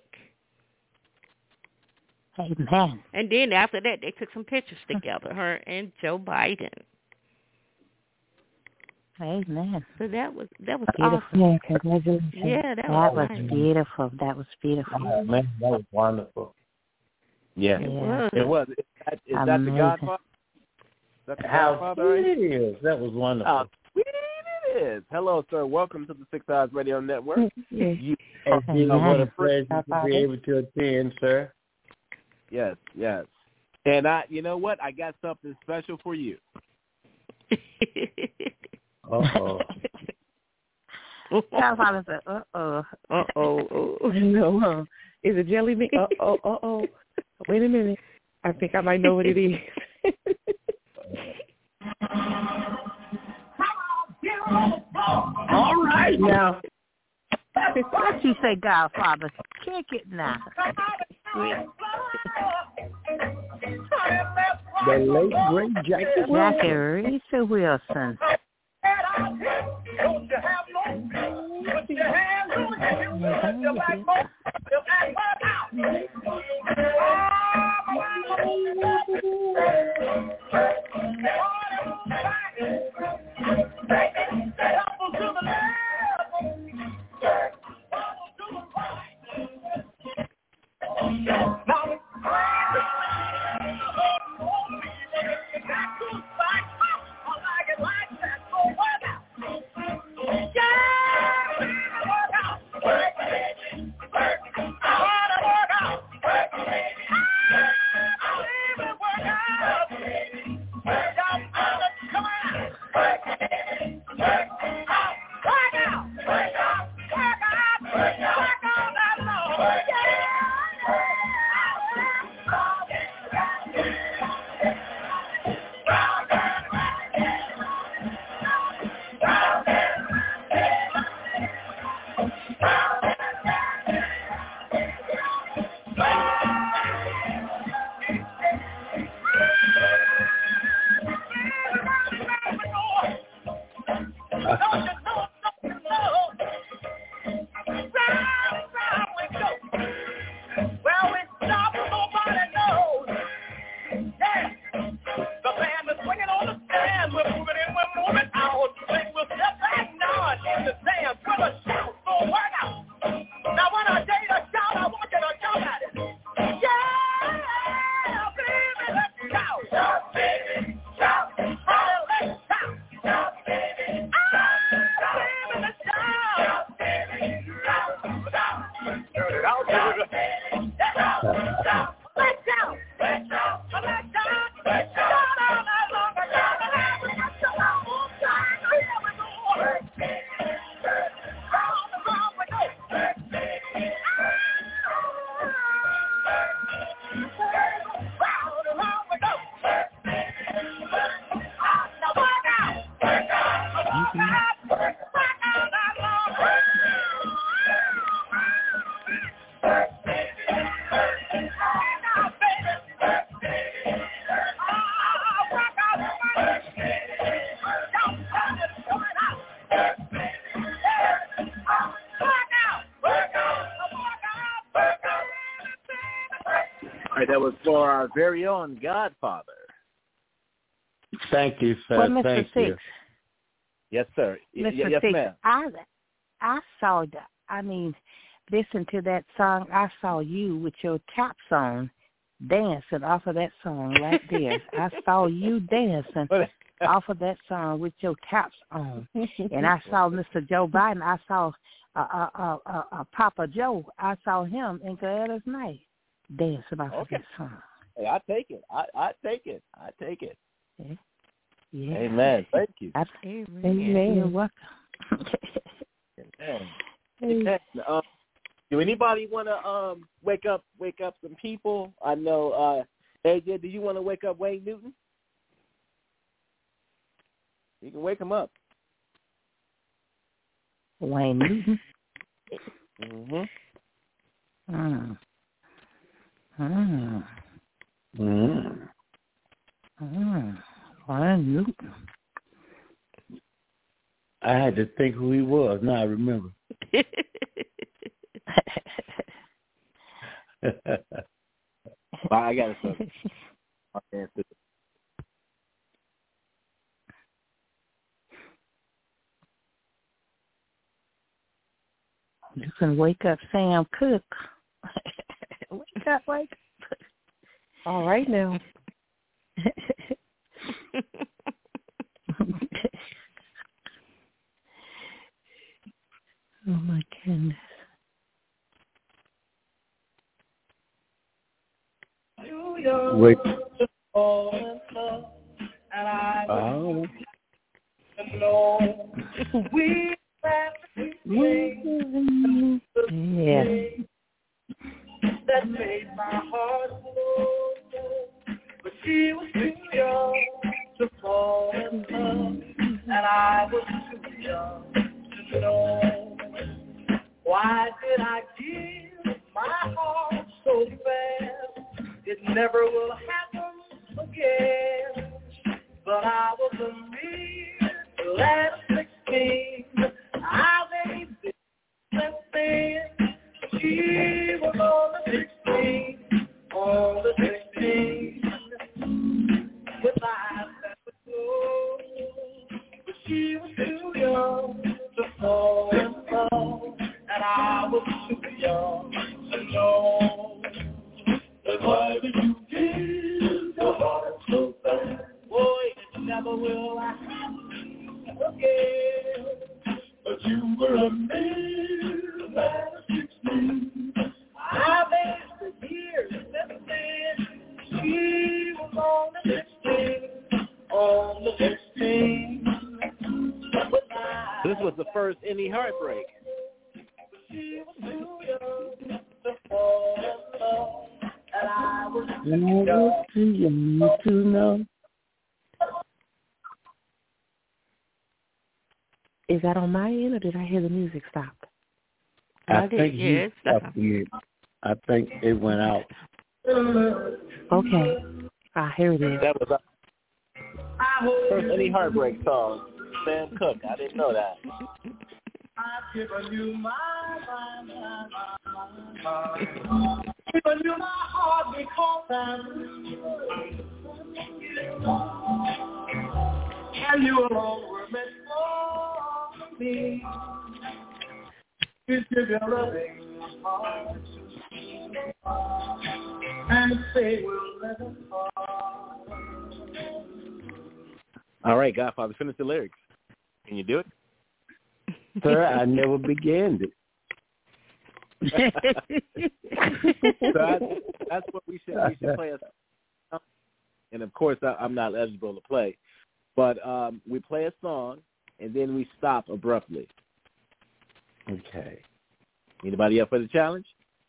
Amen. And then after that, they took some pictures together, her and Joe Biden. Amen. So that was that was Beautiful. awesome. Yeah, congratulations. Yeah, that, that was, was nice. beautiful. That was beautiful. Oh, man, that was wonderful. Yeah, It Yeah. was. it was. Is that, is that the Amazing. Godfather? Is that the How Godfather? sweet it is. That was wonderful. How sweet it is. Hello, sir. Welcome to the Six Eyes Radio Network. Yes. You, And, you know, what a pleasure to Godfather. be able to attend, sir. yes, yes. And I, you know what? I got something special for you. Uh-oh. Godfather said, uh-oh. Uh-oh. No, huh? Is it jelly bean? Uh oh, uh oh. Wait a minute. I think I might know what it is. All right now. What you say, Godfather? Kick it now. The late, great Jackie Wilson. Jackie Risa Wilson. That was for our very own Godfather. Thank you, sir. Well, Mister Thank Six, you. Yes, sir. Y- Mister yes, Six, ma'am. I I saw that. I mean, listen to that song. I saw you with your tops on, dancing off of that song right there. I saw you dancing off of that song with your tops on, and I saw Mister Joe Biden. I saw uh, uh, uh, uh, uh, Papa Joe. I saw him in Gladys Knight dancing off Okay. of that song. Hey, I take it. I I take it. I take it. Yeah. Yeah. Amen. Thank you. I, Amen. Amen. You're welcome. Amen. Amen. Um, do anybody want to um wake up wake up some people? I know. Uh, A J, do you want to wake up Wayne Newton? You can wake him up. Wayne Newton. Mhm. Mm. Mm. Mm. Mm. Wayne Newton. I had to think who he was. Now I remember. I got it. Okay. You can wake up Sam Cooke. Wake up, wake up. All right now. Oh my goodness. Wait. And I Oh. know we Yeah. that made my heart slow, but she was too young to fall in love, and I was too young to know. Why did I give my heart so fast? It never will happen again. But I was a mere lad of sixteen. I made this and then she was on the sixteen, on the sixteen, with eyes that were closed. But she was too young to fall in love, and I was too young to know. And why did you give your heart so fast? Boy, it never will happen again. But you were a mere man of sixteen. I made the years since then. She was on the sixteen, on the sixteen. This was the first any heartbreak. She was too young to fall in love, and I was I was too young to know. Is that on my end, or did I hear the music stop? I I did, think yes. he stopped it. I think it went out. Okay. Ah, here it is. That was our first any heartbreak song. Sam Cooke. I didn't know that. I've given you my mind, my mind, my mind. Given you my heart because I'm and you alone were meant for me. You give your loving heart and say we'll never part. All right, Godfather, finish the lyrics. Can you do it? Sir, I never began it. So I, that's what we should we should play. A, and of course, I, I'm not eligible to play, but um, we play a song and then we stop abruptly. Okay. Anybody up for the challenge?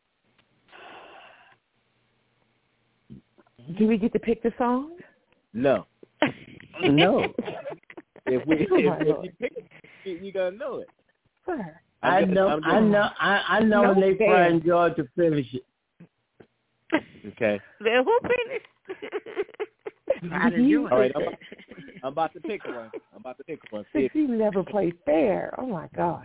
Do we get to pick the song? No. No. If we Oh, if, if Lord. you pick it, you're gonna know it. Sir. I I'm know, just, I just, know, I, I know No when they fair. find George to finish it. Okay. Then who finished? I didn't do it. All right. I'm, I'm about to pick one. I'm about to pick one. See if, You never play fair. Oh, my God.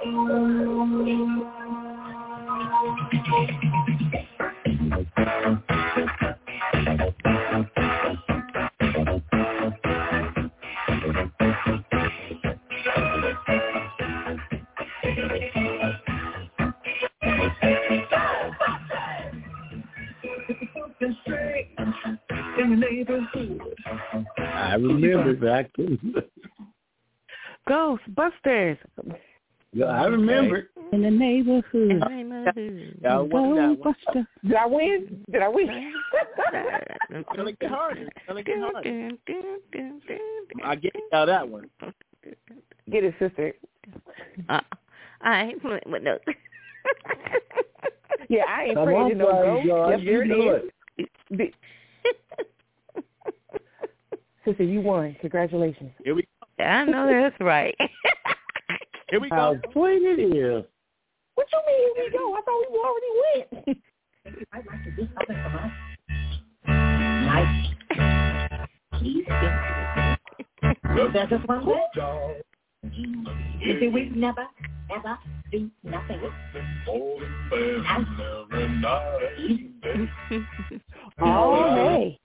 I remember, but I couldn't. Ghostbusters. Yeah, I remember. In the neighborhood. Yeah, I won that one. Did I win? Did I win? It's gonna get harder. It's gonna get harder. I get y'all that one. Get it, sister. Uh, I ain't playing with no. Yeah, I ain't Come afraid on, of no George, ghost. Yep, you you do did. Be- Sister, you won. Congratulations. Here we go. I know that's right. Here we go. How sweet it is. What you mean here we go? I thought we already went. I'd like to do something for us. Nice. Please do. There's just one way. You see, we never, ever do nothing. Oh, hey.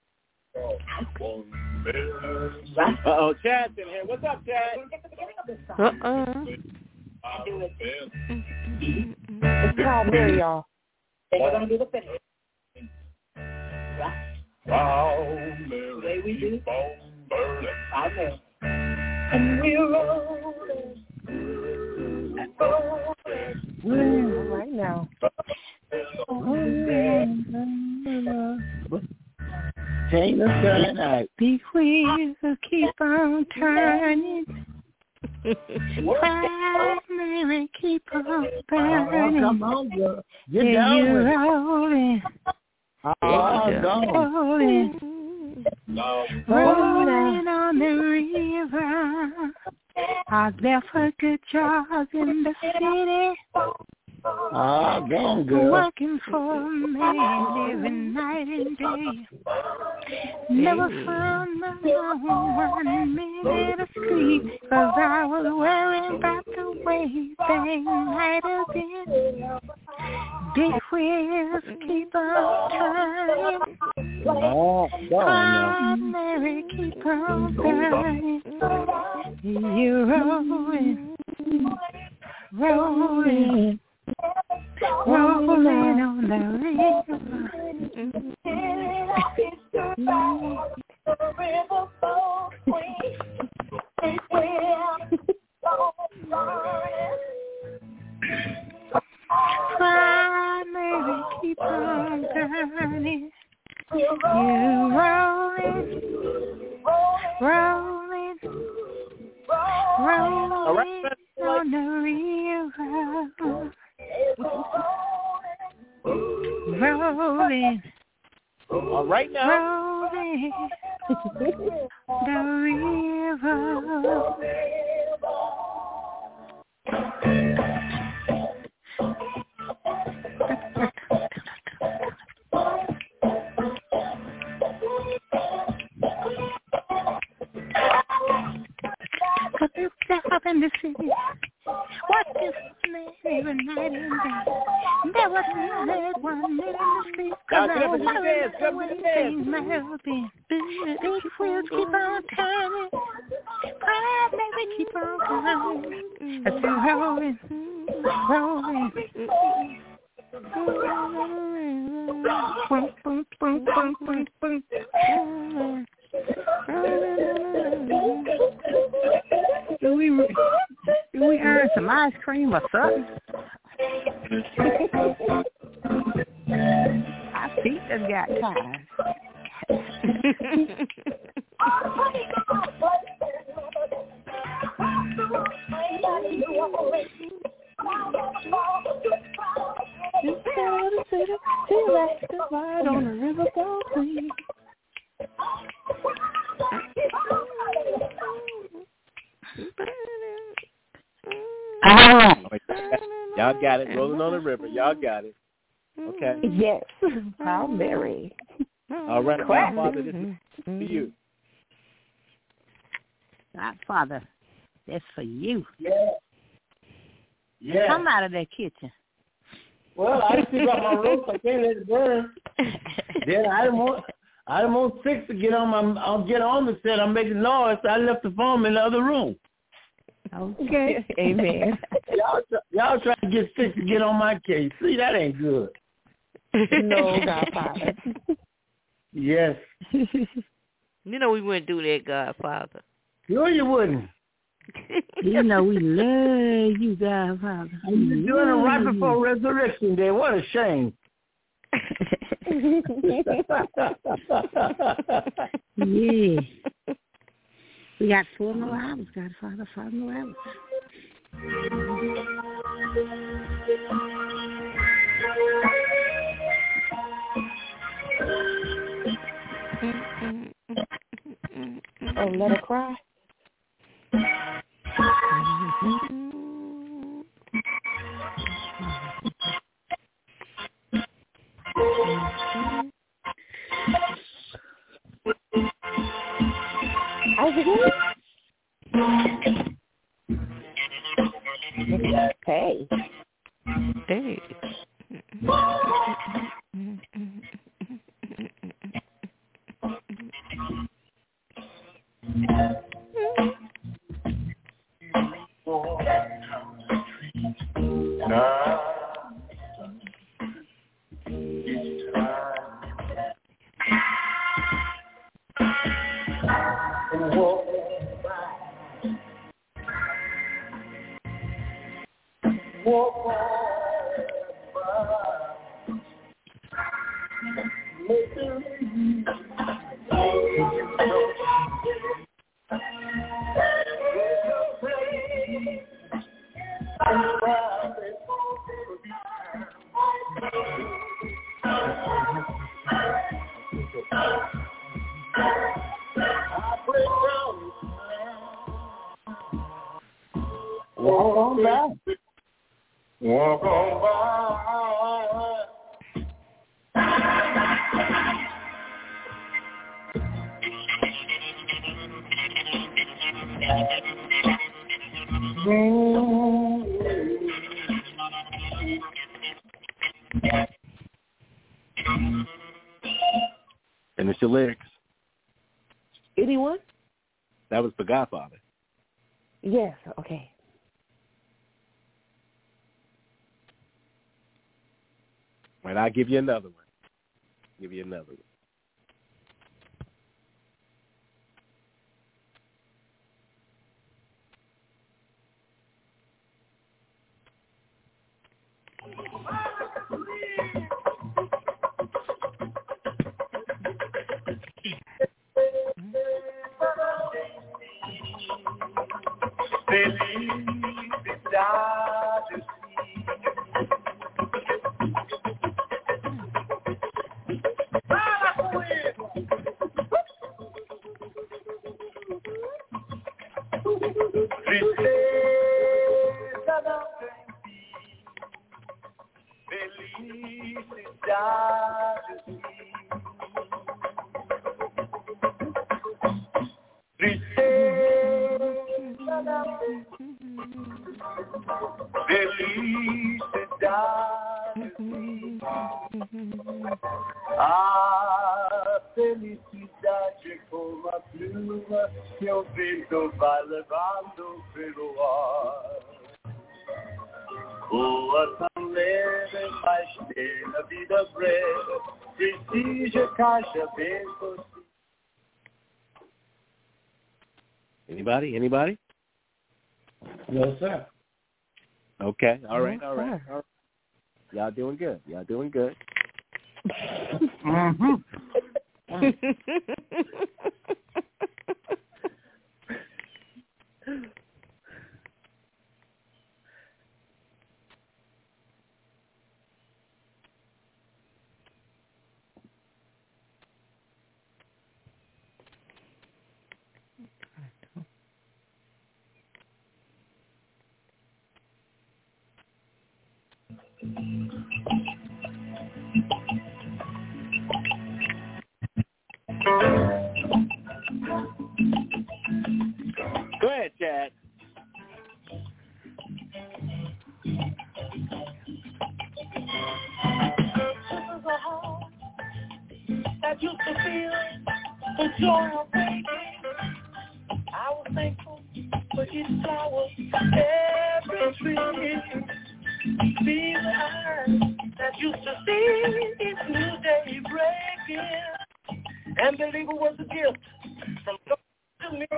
Uh-oh, Chad's in here. What's up, Chad? Uh-uh. It's called Mary, y'all. Then we're going to do the finish. Right. The way we do. Five minutes. And we're rolling. Rolling. Right now. Chain the sun out. Big wheels will keep on turning. Proud Mary, keep on burning. Oh, come on, girl. Get yeah, down you're with it. rolling. Oh, gone. Rolling. Rolling on the river. I left a good job in the city. Oh, gone, girl. Working for me, living night and day. Never found my one minute of sleep, cause I was worrying about the way things might have been. Big wheels keep on turning. Oh, gone, Mary, keep on burning. You're rolling, rolling. Rolling on the river. Primary, keep on turning. You're rolling, rolling, rolling on the river. Rolling. All right now. Rolling. The river. Cause it's up in the city. What is man every night and day? There was not one minute in the street. Cause I was worried about the way things might have been. Big wheels keep on turning. Pride maybe keep on coming. As you're rolling, rolling. Boom, boom, boom, boom, boom, boom. Do we do we earn some ice cream or something? Our feet have got tired. Right on the river, go please. Ah. Y'all got it. Rolling on the river. Y'all got it. Okay. Yes. How Mary. All right, now, Father, this is for you. God, Father, that's for you. Yeah. Yeah. Come out of that kitchen. Well, I still got my rope. I can't let it burn. Then I didn't want, I didn't want six to get on my, I'll get on the set. I'm making noise. So I left the phone in the other room. Okay. Amen. Y'all, y'all trying to get six to get on my case. See, that ain't good. No, Godfather. Yes. You know we wouldn't do that, Godfather. No, you wouldn't. You know we love you, Godfather. You're doing it right before Resurrection Day. What a shame. Yeah. We got four more hours, Godfather. Five more hours. Oh, let her cry. Hey. Hey. Walk on by. Walk on by. Finish your lyrics. Anyone? That was The Godfather. Yes, okay. Right, I'll give you another one. Give you another one. Felicidade, fala comigo. Tristeza não tem fim. Felicidade, sim. Tristeza não tem fim. Felicidade, sim. A felicidade é como a pluma que o vento vai levando pelo ar. Voa tão leve, mas tem a vida breve, precisa caixa bem possível. Anybody? Anybody? No, sir. Okay. All right. No, all right. All right. Y'all doing good. Y'all doing good. Mm-hmm. Go ahead, Chad. that used to feel the joy of waking. I was thankful for each flower, every tree. These eyes that used to see each new day breaking, and believe it was a gift from God to me.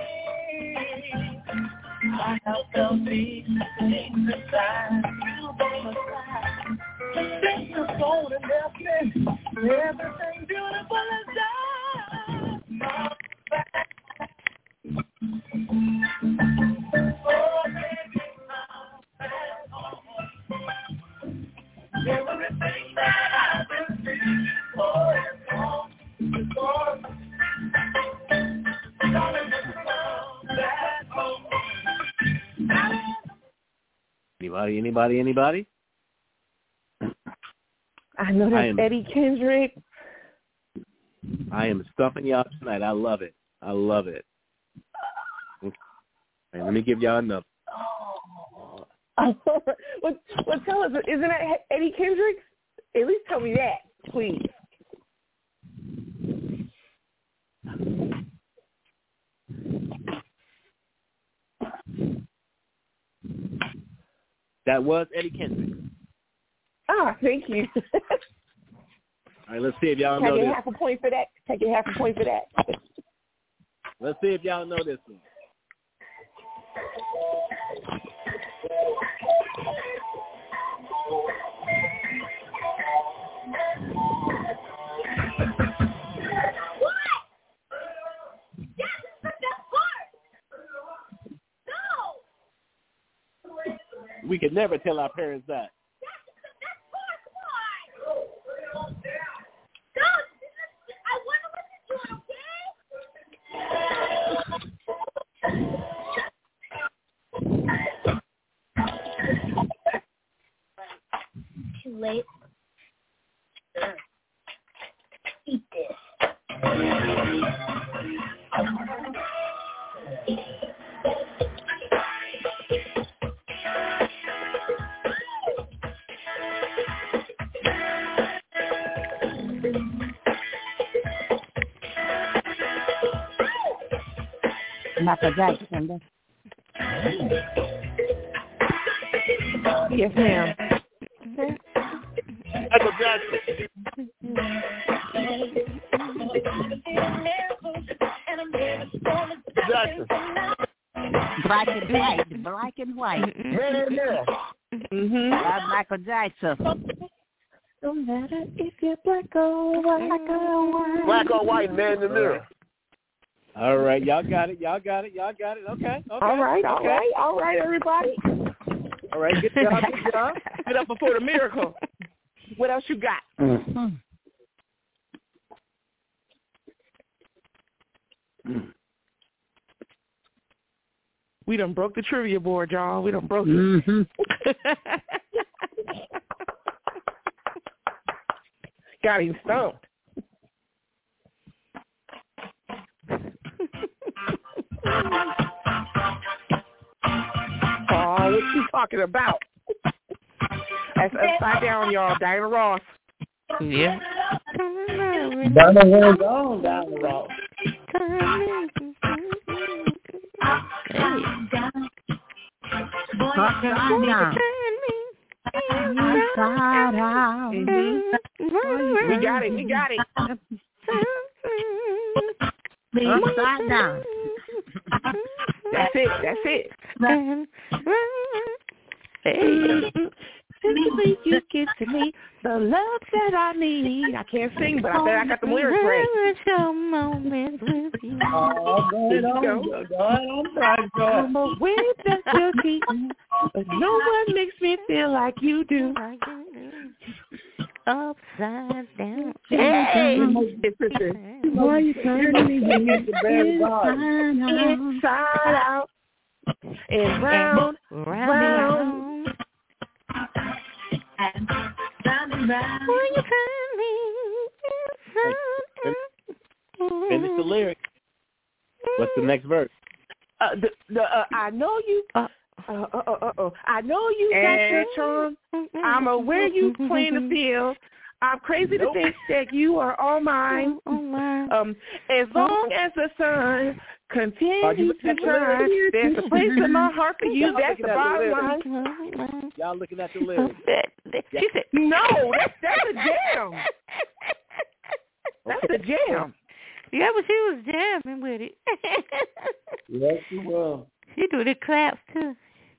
I have felt peace inside you by my side. The sense of soul and destiny, everything beautiful is done. Oh, baby, I'm back home. Everything that I've been feeling for is gone, is gone. Darling, I'm back home. Anybody, anybody, anybody? I know that's I am, Eddie Kendrick. I am stumping y'all tonight. I love it. I love it. Okay, let me give y'all another. Oh, well, well, tell us, isn't that Eddie Kendrick? At least tell me that, please. That was Eddie Kendrick. Ah, thank you. All right, let's see if y'all Take know this. Take a half a point for that. Take a half a point for that. Let's see if y'all know this one. We could never tell our parents that. Too late. Eat this. Michael Jackson. Yes, ma'am. Michael Jackson. Jackson. Black and white. Black and white. Mm-hmm. Like Michael Jackson. No matter if you're black or white. Black or white. Black or white, man in the mirror. All right, y'all got it, y'all got it, y'all got it. Okay, okay. All right, all okay. right, all right, everybody. All right, good job, good job. Get up before the miracle. What else you got? Mm-hmm. We done broke the trivia board, y'all. We done broke it. Mm-hmm. Got him stoned. Oh, what you talking about? That's upside down, y'all. Diana Ross. Yeah. Diana Ross on Diana Ross. Mm-hmm. We got it. We got it. Upside down. That's it. That's it. Hey. Simply you give to me the love that I need. I can't sing, but I bet I got the lyrics right. Your moments with you. Oh, go ahead on. Go ahead on, Brian. Go ahead. I'm a way that you're keeping, but no one makes me feel like you do. Upside down. Hey! Why you turning me inside out and round, round, round. And round and round. Why you turn me inside? Finish the lyric. What's the next verse? Uh, the, the, uh, I know you. Uh, uh, uh, uh, uh, I know you got your charm. I'm aware you playing the field. I'm crazy Nope. to think that you are all mine. Oh, my. Um, as long as the sun continues Are you to looking at the shine, lyrics? there's a place in my heart for you. Y'all That's the looking at the bottom lyrics. line. Y'all looking at the lyrics. She said, No, that's that's a jam. That's a jam. Yeah, but she was jamming with it. Yes, you will. She do the claps, too.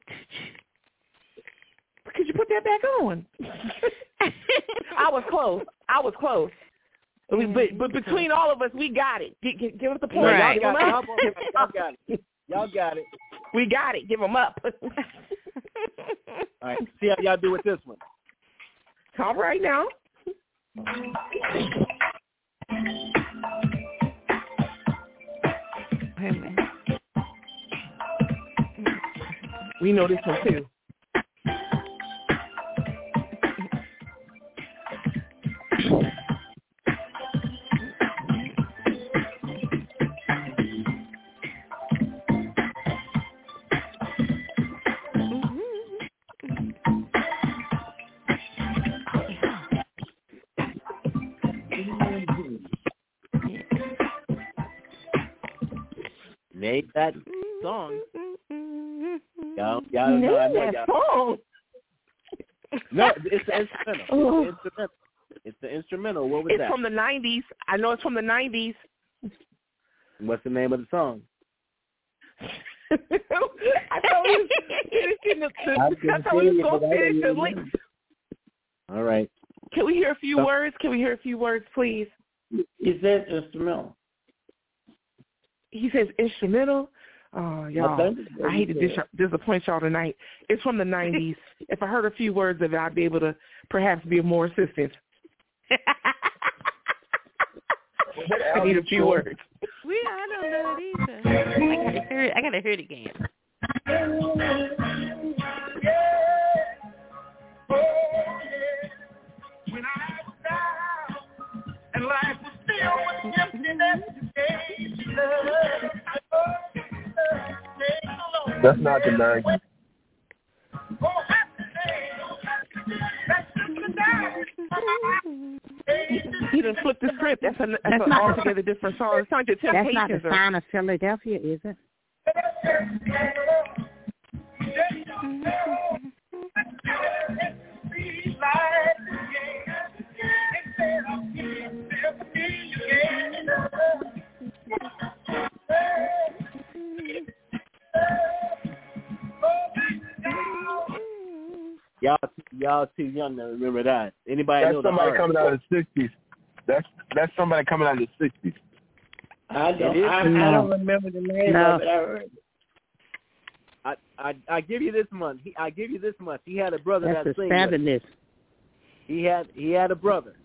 Could you put that back on? I was close. I was close. We, but, but between all of us, we got it. Give, give, give us the point. Right. Y'all, Y'all, give 'em got, up. y'all got it. Y'all got it. We got it. Give them up. All right. See how y'all do with this one. All right now. Wait a minute. We know this one too. Name that song. Y'all, y'all know, I Name know that y'all. song. No, it's the instrumental. Oh. It's the instrumental. It's the instrumental. What was It's that? from the nineties. I know it's from the nineties. What's the name of the song? I thought we was finishing the, the I I can thought we was see it, going but to I finish don't the link. remember. All right. Can we hear a few So- words? Can we hear a few words, please? He said instrumental. He says instrumental. Oh, y'all, I think I hate to dis- disappoint y'all tonight. It's from the nineties. If I heard a few words of it, I'd be able to perhaps be of more assistance. I need a few words. We, I don't know it either. I gotta hear it. I gotta hear it again. When I was down and life was filled with emptiness, you gave love. That's not the nineties. He done flipped the script. That's, a, that's, That's an not- altogether different song. It's not the That's not the Temptations. or- sign of Philadelphia, is it? Y'all, y'all too young to remember that. Anybody That's know the somebody art? coming out of the sixties. That's that's somebody coming out of the sixties. I don't. It is? I, I No. don't remember the name No. of it. I heard it. I, I I give you this much. He, I give you this much. He had a brother That's that the sing with him. Sabbath. He had he had a brother.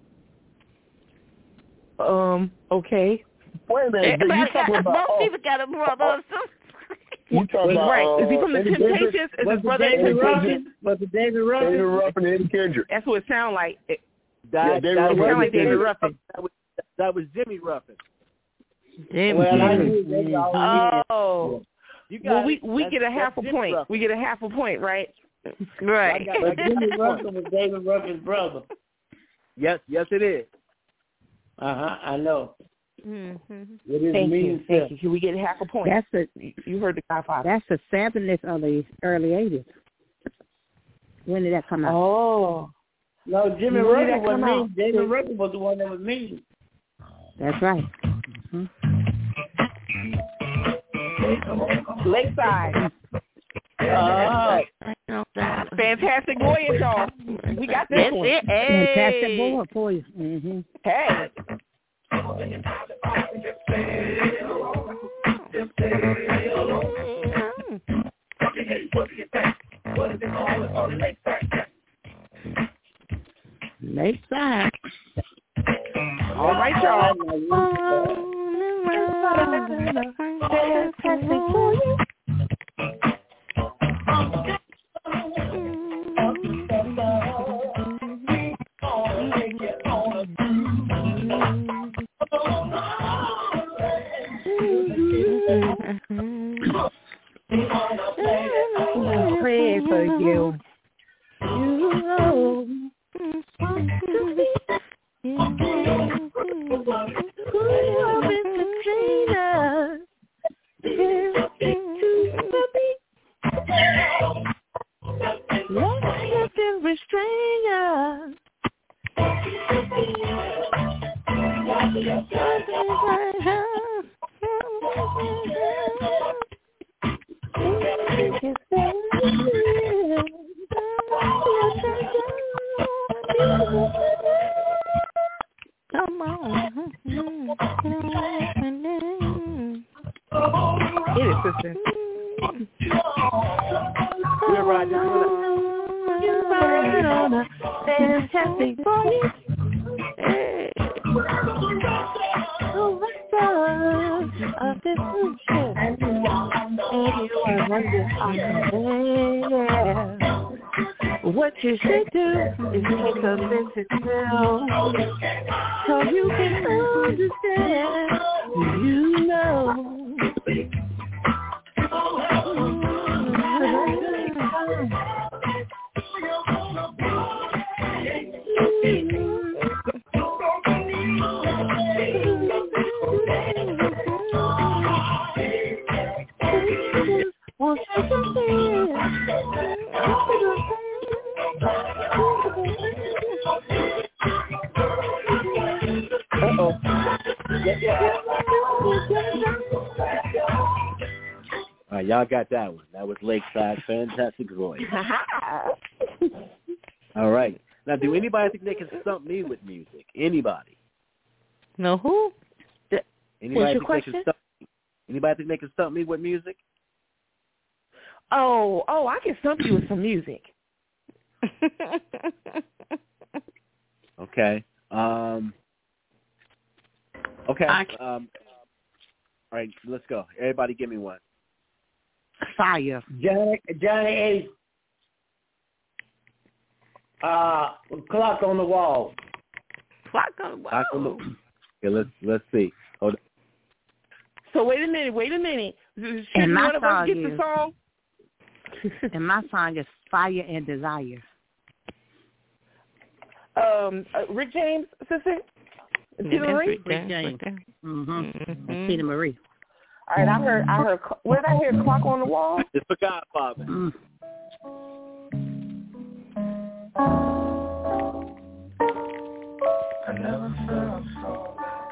Um, okay. Wait a minute. You Everybody talking got, about? most Oh, people got a brother or something. you talking about? Right. Uh, Is he from the Eddie Kendrick? Temptations? Is Was his it brother David the Ruffin? Temptations? Was it David David Ruffin? Ruffin and Eddie Kendrick. That's what it sound like. It, That, Yeah, David that, Ruffin. it was, sound like David Ruffin. Ruffin. that was that was Jimmy Ruffin. Jimmy. Well, I Mhm. knew they all Oh. You got Well, we it. we That's- get a half a that's Jimmy point. Ruffin. We get a half a point, right? Right. I got- I But got Jimmy that Ruffin point. was David Ruffin's brother. Yes, yes, it is. Uh huh. I know. Mm-hmm. With his Thank mean you. self. Thank you. Can we get half a point? That's the You heard the Godfather. that's the Sabbath of the early eighties. When did that come out? Oh. No, Jimmy When did Ruffin that was come mean. out? David Ruffin was the one that was mean. That's right. Mm-hmm. Lakeside. Uh, I know that. Fantastic Voyage, y'all. We got this That's one. it. Fantastic Hey. board for you. Mm-hmm. Hey. Lakeside. All right, y'all. Fantastic for you. Pray for you. You every stranger. Come on. Get it, sister. We're riding on a fantastic voyage. Hey. Oh, of this ship. And you are wonderful. What you should do is take a mental pill so you can understand. You know. Won't you Uh-oh. All right, y'all got that one. That was Lakeside, fantastic voice. All right. Now, do anybody think they can stump me with music? Anybody? No, who? Anybody What's your think question? they can stump? Anybody think they can stump me with music? Oh, oh, I can stump you with some music. Okay. Um. Okay. I, Um. All right, let's go. Everybody, give me one. Fire. Johnny, Johnny Ace. Uh, clock on the wall. Clock on the wall. Clock on the. Okay, let's let's see. Hold on. So wait a minute, wait a minute. Should And my one of us song get is, the song? and my song is Fire and Desire. Um, uh, Rick James, sister? Tina Marie? Rick James. Mm-hmm. mm-hmm. Tina Marie. All right, I heard, I heard, where did I hear Clock on the Wall? It's for Godfather. Mm. I never felt so.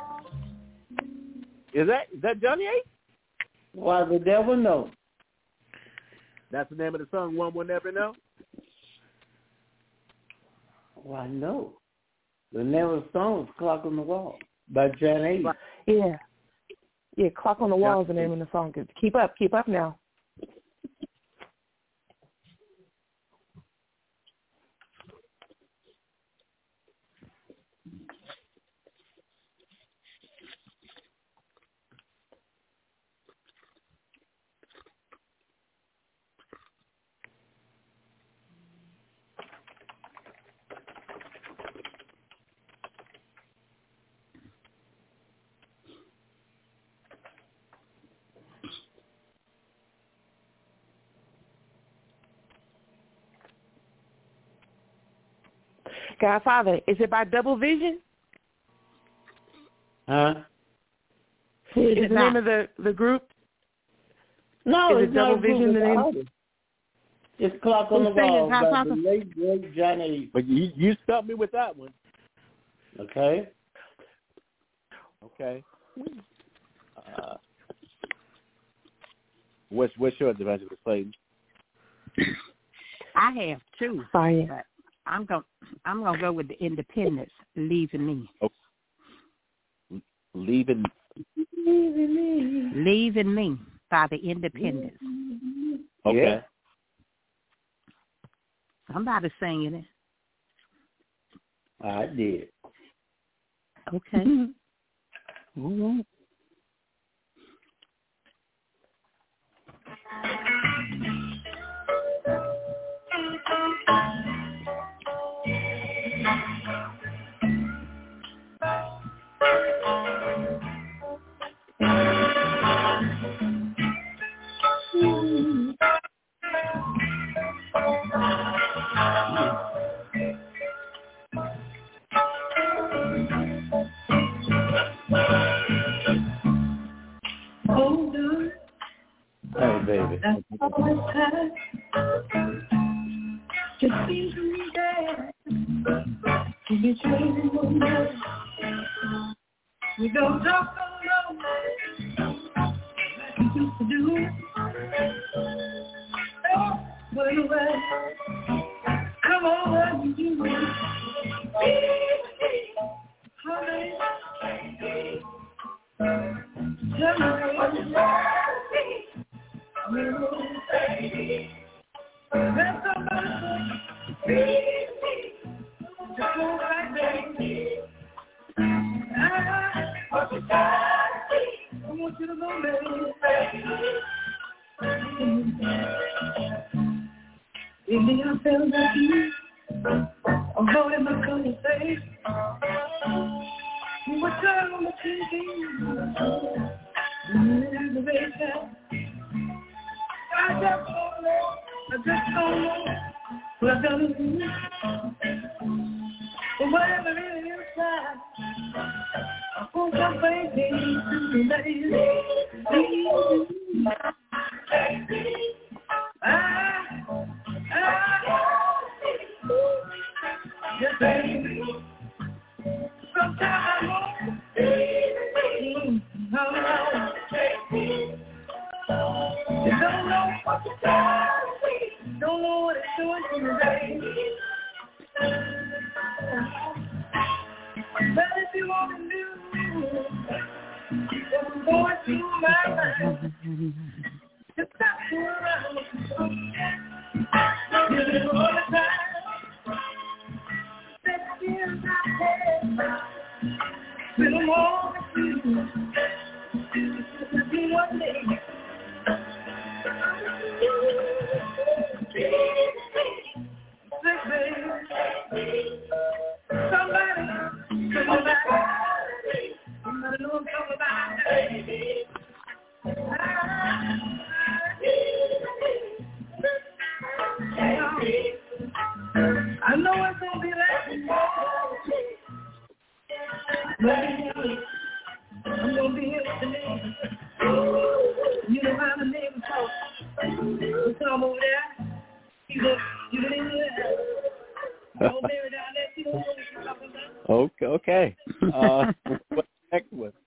Is that is that Johnny Ace? Why the devil know? That's the name of the song. One will never know. Why no? The name of the song is "Clock on the Wall" by Johnny Ace. Yeah. Yeah, Clock on the Wall is the name of the song. Keep up, keep up now. Godfather, is it by Double Vision? Huh? Is, is the name of the, the group? No, is it's it Double not Vision the name? artist. It's "Clock on Who's the singing, Wall" by Godfather? the late great Johnny Ace. But you you stumped me with that one. Okay. Okay. Uh, what's what's yours, Evangelist Clayton? I have two. Fire. But I'm going I'm gonna go with the Independents, Leaving Me. Oh. Leaving Leaving Me. Leaving Me by the Independents. Okay. Yeah. Somebody singing it. I did. Okay. Mm-hmm. Hey, baby. Just seems to me that to be changing the world. We don't talk so long like we used to do. Oh, but anyway, come over to you. Honey, tell me what you say. There's somebody just go like that. I, I want you to know, baby. Lately I felt like you. I'm holding my color face. You were turning on the T V. And aggravation. I just don't know. I just don't know what I've done to you. But whatever it is inside, I want your baby to let you leave. I, I, yes, baby. Sometimes I want to how long you don't know what to do. Don't know what it's doing to me, baby. But if you want to do what's going through my mind, just stop to around. Give it all the time. That feels I have. Little more with you. Just be one day. Somebody, somebody, somebody know I'm talking about, baby. I know it's gonna be like baby, I'm gonna be here today. You know how the neighbors talk. You come over there. You go, you go in there. Don't marry down there. You don't know what you're talking about. Okay, okay. Uh, what's the next one?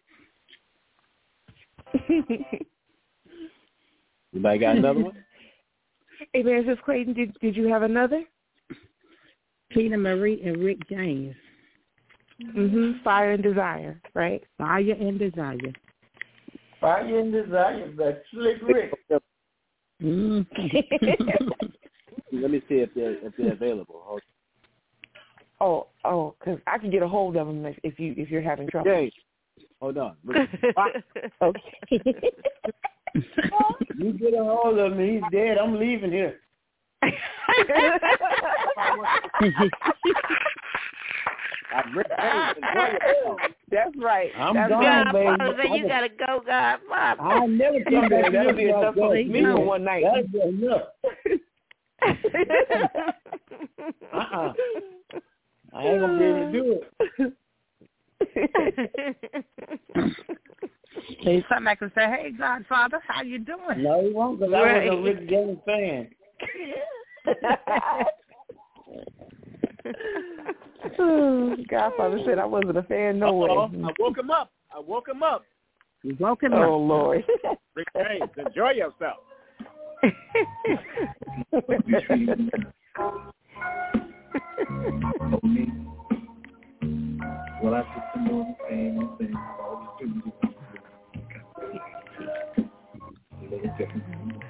Anybody got another one? Hey, Missus Clayton, did did you have another? Tina Marie and Rick James. Mhm. Fire and Desire, right? Fire and Desire. Fire and Desire, that's Slick Rick. Mm. Let me see if they're if they're available. Hold oh, oh, because I can get a hold of them if, if you if you're having trouble. Okay. Hold on. Okay. You get a hold of him, he's dead. I'm leaving here. That's right. I'm That's gone, baby. Godfather, you gotta go, Godfather. I'll never come back. That'll be enough for me for one night. That'll be enough. uh-uh. I ain't gonna be able to do it. Hey, somebody can say, "Hey, Godfather, how you doing?" No, he won't, because right. I was a Rick James fan. Oh, Godfather said I wasn't a fan. No Uh-oh. way. I woke him up. I woke him up. You woke him oh, up. Oh Lord. Rick James, enjoy yourself. Well, I took some more pain and things. All the students a little different.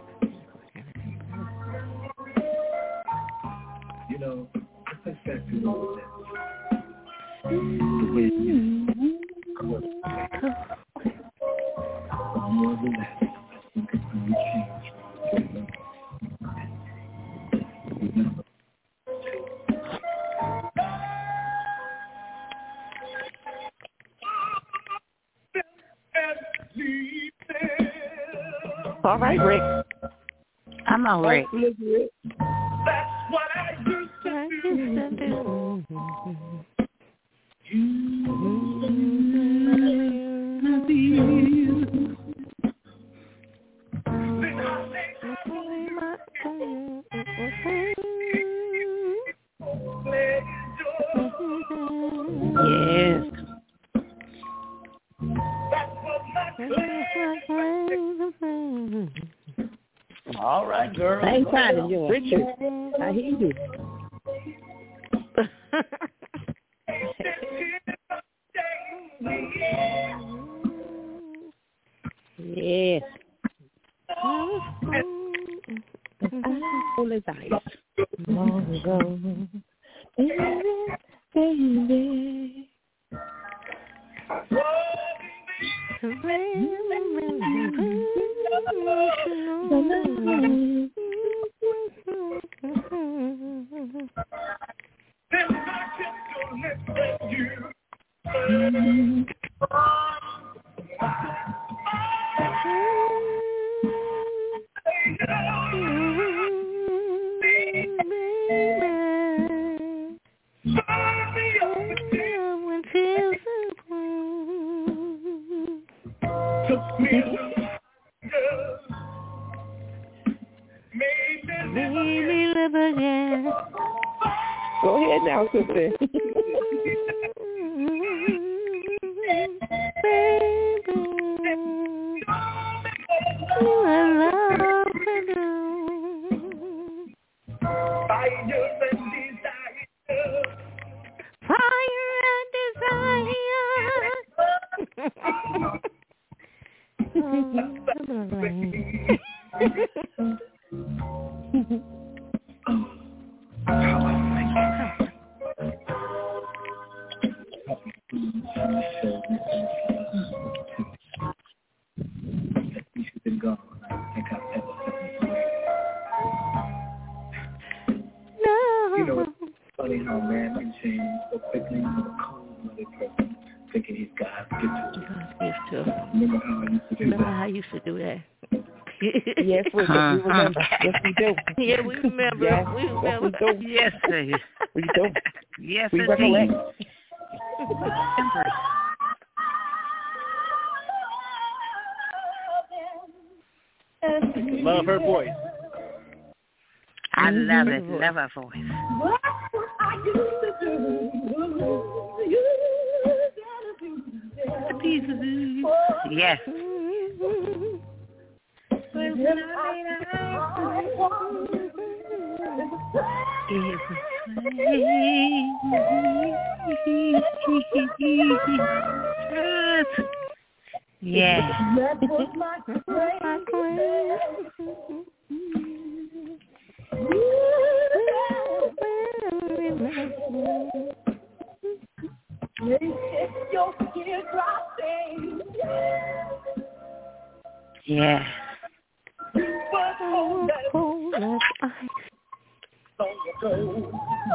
You know, it takes back to the old days. The way it is. The more relaxed, I think it's going to change. Remember. All right, Rick. I'm all right. That's what I used to do. You Yes. All right, girl. I ain't trying to join. Richard, I hear you. Yes. Full as ice. Long ago, baby. Go ahead now, sister. Yes, we, huh, we remember. Huh. Yes, we do. Yeah, we remember. Yes, we remember. Yes, we do. Yes, sir. We do. Yes, we indeed. recollect. Love her voice. I love it. Love her voice. What I used to do, you gotta do. Yes. Yes. That was my your skin dropping. Yeah. But oh, that's cold as ice. Long ago.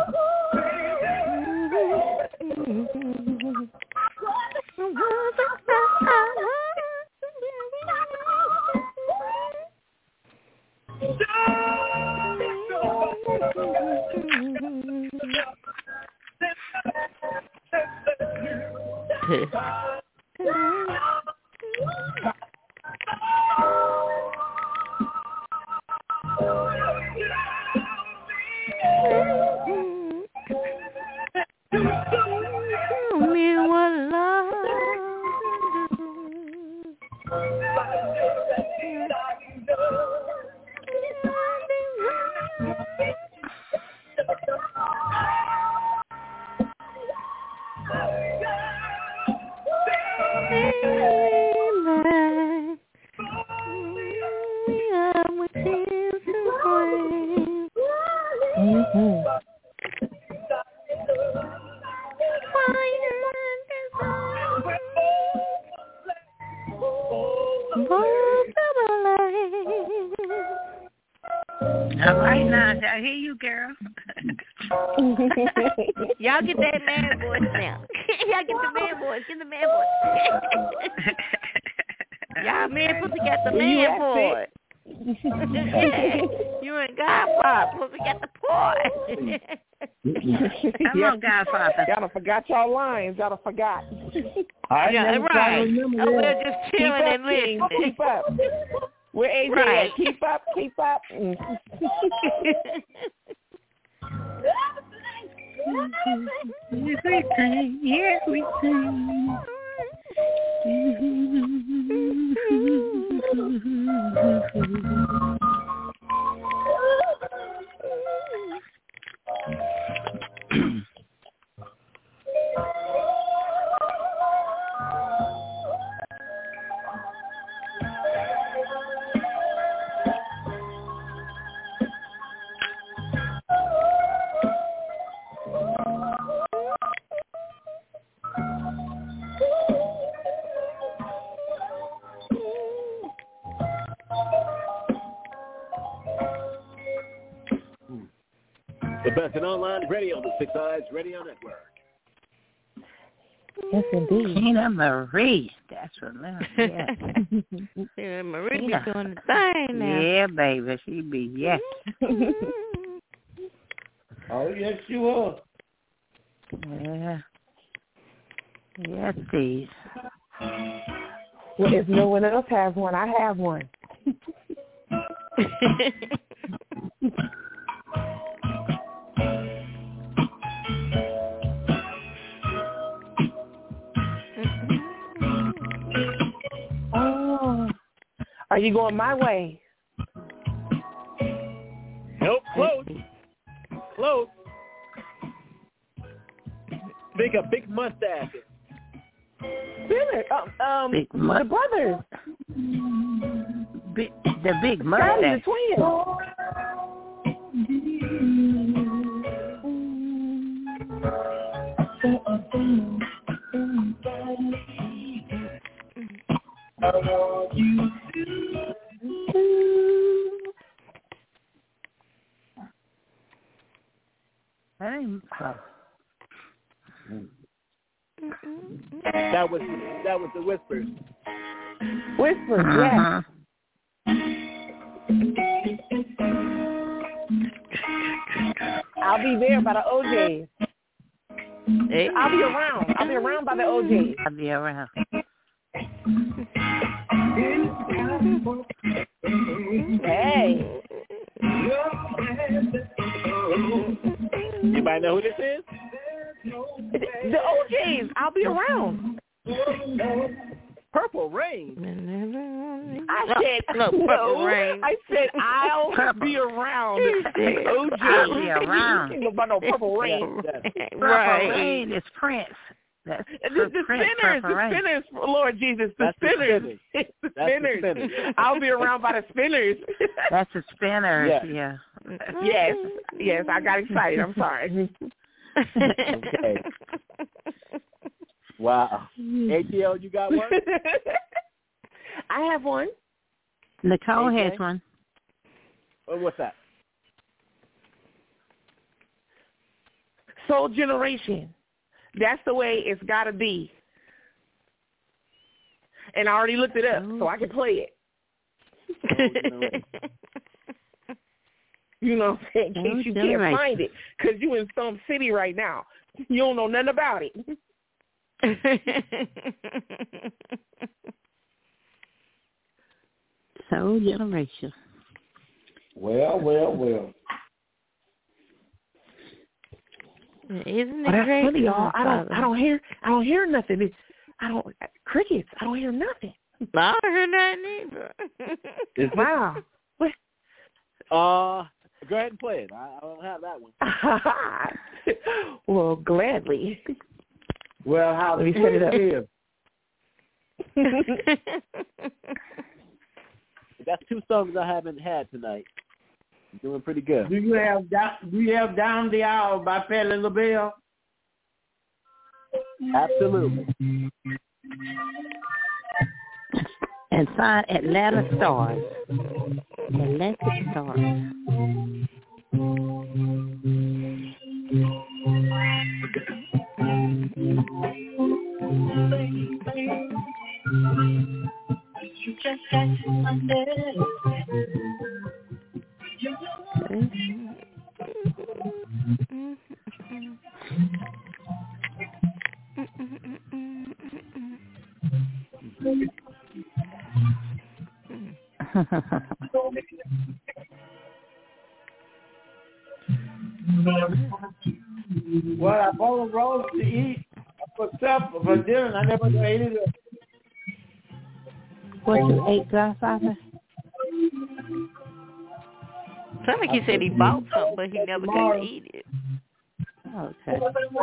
All right now, I hear you, girl. Y'all get that man voice now. Y'all get the man voice. Get the man voice. Y'all men supposed to get the man voice. Yeah, you and Godfather supposed to get the boy. Come on, Godfather. Y'all done forgot y'all lines. Y'all done forgot. I yeah, right. Oh, we're just chilling keep and up, listening. Keep up. We're A J. Right. Keep up, keep up. Yes, we sing. Yes, we sing. The best in online radio, the Six Eyes Radio Network. Yes, indeed. Tina Marie. That's what Mary. Yeah. Tina Marie Tina. be doing the thing now. Yeah, baby. She be, yes. Oh, yes, you will. Yeah. Yes, please. Well, if no one else has one, I have one. Oh, are you going my way? Nope, close. Close. Big a big mustache. Spinner, um, um Big the mu- brothers. Big, the big Scotty, mustache. the twins. I want you to. Hey, oh. That was that was the Whispers. Whispers, Uh-huh. yeah. I'll be there by the O Js. Hey. I'll be around. I'll be around by the O Js. I'll be around. Hey. Anybody know who this is? The O Js. I'll be around. Purple Rain. I said no, no. Purple Rain. I said I'll Purple. be around. The O Js. I'll be around. You know about no Purple Rain. Purple Right. Rain is Prince. That's The, the Prince, spinners, Purple the Rain. spinners, Lord Jesus, the That's the spinners. spinners. It's the That's the spinners. spinners. I'll be around by the spinners. That's the spinners, Yeah. yeah. Yes, yes, I got excited. I'm sorry. Okay. Wow. A T L, you got one? I have one. Nicole A J? has one. Oh, what's that? Soul Generation. That's the way it's got to be. And I already looked it up, so I can play it. You know what I'm saying? In Soul case you can't Generation. find it, because you in some city right now. You don't know nothing about it. Soul Generation. Well, well, well. Isn't it Oh, that's great? funny, y'all. I don't, Father? I don't hear, I don't hear nothing. It's, I don't crickets. I don't hear nothing. I don't hear nothing either. Wow. What? Uh, go ahead and play it. I, I don't have that one. Well, gladly. Well, how Let me set it up. That's two songs I haven't had tonight. I'm doing pretty good. Do you have down, do you have Down the Aisle by Patti LaBelle? Absolutely. And find Atlanta Stars. Atlanta Stars. You just got to understand. Well, I bought a roast to eat for supper, for dinner, and I never ate it. What you ate, Godfather? Sound like he said he bought something, but he never got to eat it. Okay.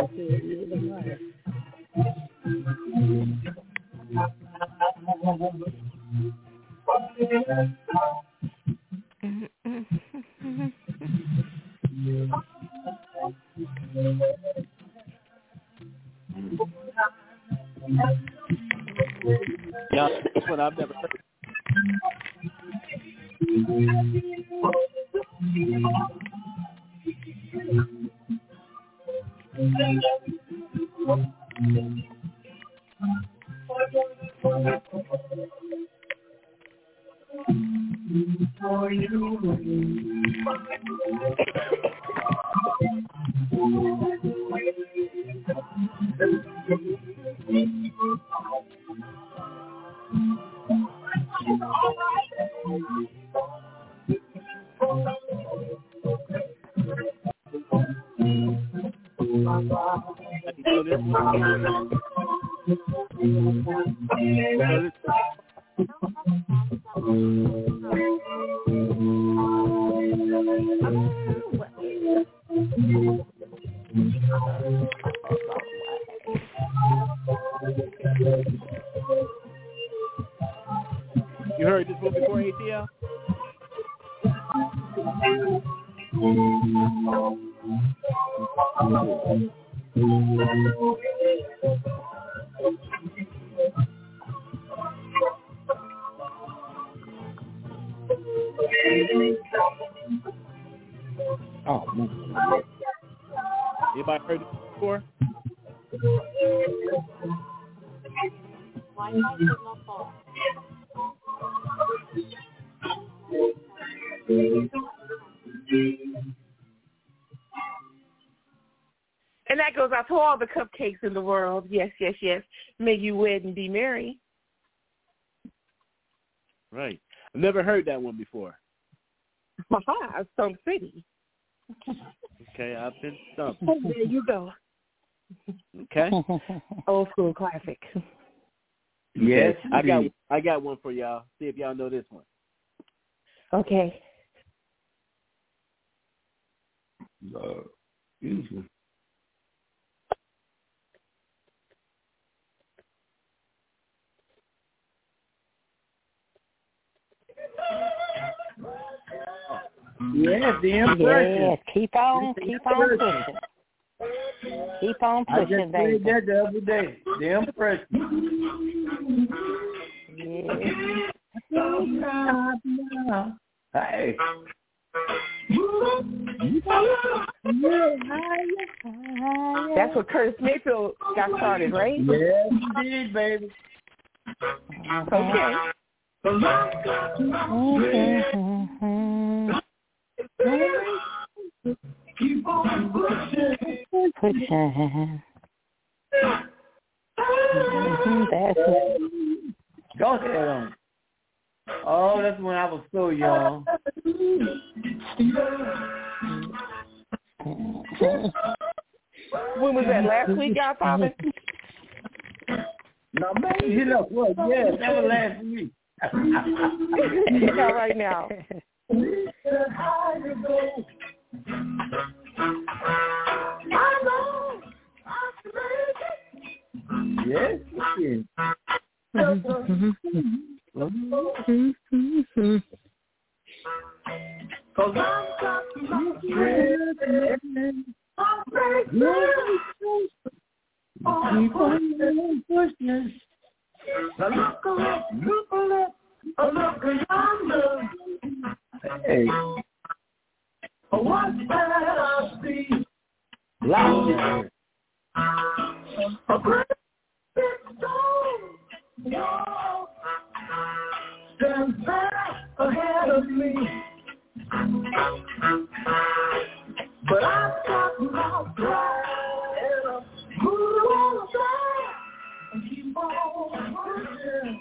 Yeah, this one I've never heard. You heard this one before, A T L? Oh, man. Anybody heard this before? And that goes out to all the cupcakes in the world. Yes, yes, yes. May you wed and be merry. Right. I've never heard that one before. Haha, Stone City. Okay, I've been stumped. There you go. Okay. Old school classic. Yes, okay. I got I got one for y'all. See if y'all know this one. Okay. Uh, easy. Yes, the impression. Yes, keep on, keep on pushing. Keep on I pushing, just baby. played that the other day. The impression. Yeah. Hey. That's what Curtis Mayfield got started, right? Yes, he did, baby. Okay. Keep on pushing. Pushing. That's it. Go ahead on. Oh, that's when I was so young. When was that? Last week, Godfather? No, man, you know what? Yeah, that was last week. Not right now. Yes, yes. Cause I'm talking about you. Keep on pushing. Look up, look up, look yonder. Hey. What's that I see? Loud. A great big stone. Yo. Stands there ahead of me. But I'm talking about pride. And I'm moving on aside. And keep on pushing.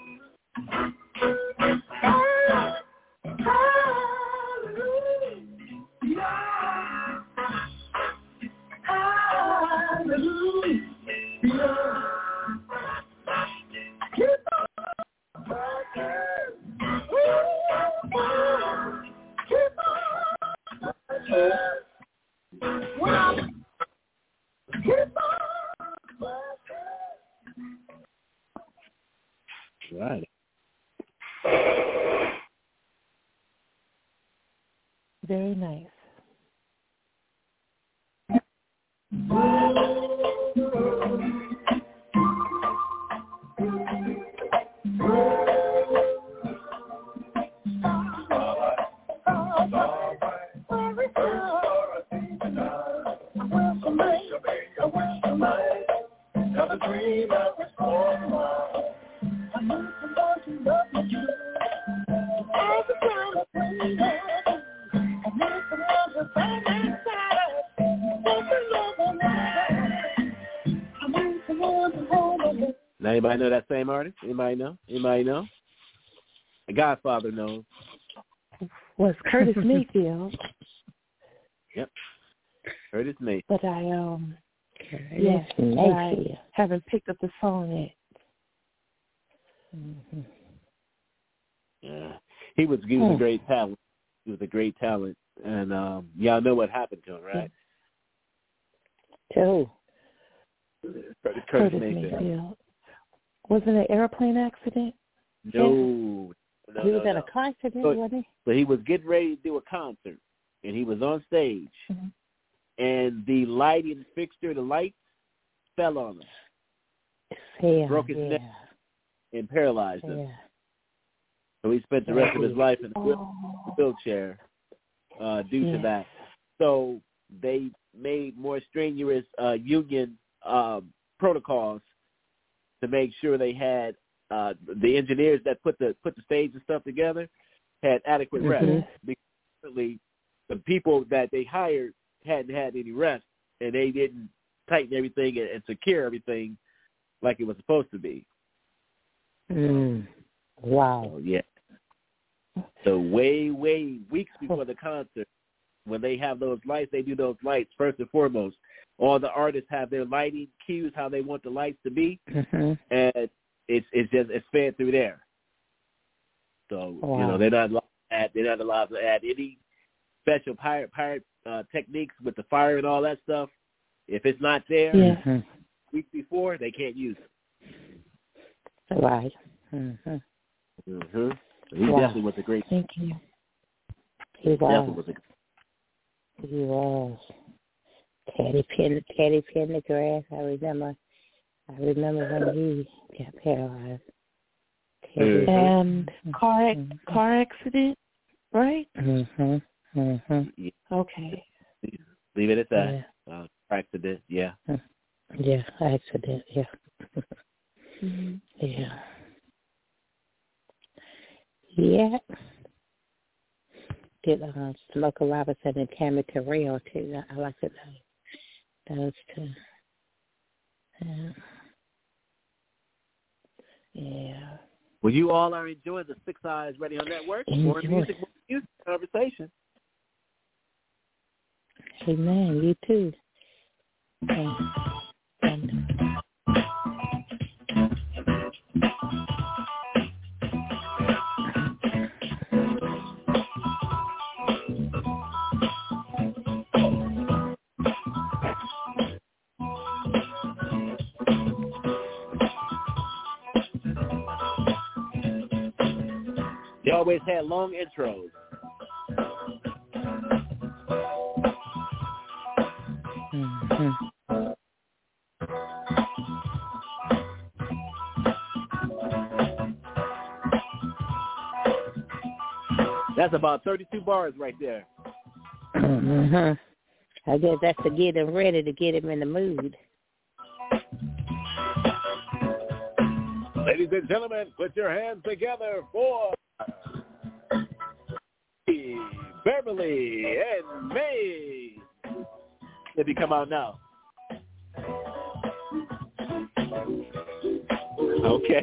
Hallelujah. Hallelujah. Keep on working. Keep on working. Well, keep on working. Right. Very nice. Now, anybody know that same artist? Anybody know? Anybody know? The Godfather knows. Was Curtis Mayfield. Yep. Curtis Mayfield. But I um yes, but I haven't picked up the song yet. Mm-hmm. Yeah. He was he was Hmm. a great talent. He was a great talent. And um y'all know what happened to him, right? Who? Curtis, Curtis Curtis Mayfield. Mayfield. Was it an airplane accident? No. no he was no, at no. a concert, So, wasn't he? so he was getting ready to do a concert, and he was on stage, Mm-hmm. and the lighting fixture, the lights, fell on him, Yeah, broke his yeah, neck, and paralyzed him. yeah. So he spent the rest of his life in a wheel- Oh. wheelchair uh, due Yeah. to that. So they made more strenuous uh, union uh, protocols to make sure they had uh, the engineers that put the put the stage and stuff together had adequate rest. Mhm. Because currently the people that they hired hadn't had any rest, and they didn't tighten everything and, and secure everything like it was supposed to be. Mm. Wow. So, yeah. So way, way weeks before the concert, when they have those lights, they do those lights first and foremost. All the artists have their lighting cues, how they want the lights to be, Mm-hmm. and it's it's just it's fed through there. So Wow. you know they're not allowed to add, they're not allowed to add any special pirate pirate uh, techniques with the fire and all that stuff. If it's not there Yeah. Mm-hmm. weeks before, they can't use it. Right. Mm-hmm. Mm-hmm. He Wow. definitely was a great. Thank you. He Definitely was. was a. He was. Teddy Pen, Teddy Pendergrass. I remember. I remember when he got paralyzed. Teddy. And car ac- Mhm. car accident, right? Mhm. Mhm. Yeah, Okay. leave it at that. Yeah. Uh, accident. Yeah. Yeah. Accident. Yeah. Mm-hmm. Yeah. Yeah. Did uh, Smokey Robinson and Tammy Terrell too. I, I like it. Those two. Yeah. Yeah. Well, you all are enjoying the Six Eyes Radio Network. More Enjoy. music, more music, conversation. Amen. You too. And, and, They always had long intros. mhm. That's about thirty-two bars right there. Mhm. I guess that's to get him ready, to get him in the mood. Ladies and gentlemen, put your hands together for Beverly and May. If you come out now. Okay.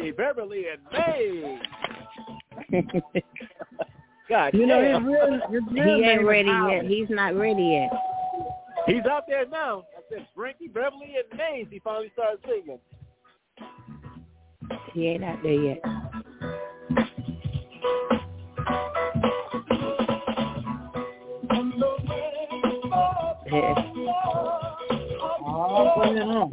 Frankie Beverly and May. God, you know, damn. his real, his real He ain't name ready is yet. Howard. He's not ready yet. He's out there now. I said Frankie Beverly and Mays. He finally started singing. He ain't out there yet. Yeah. Oh, put it on.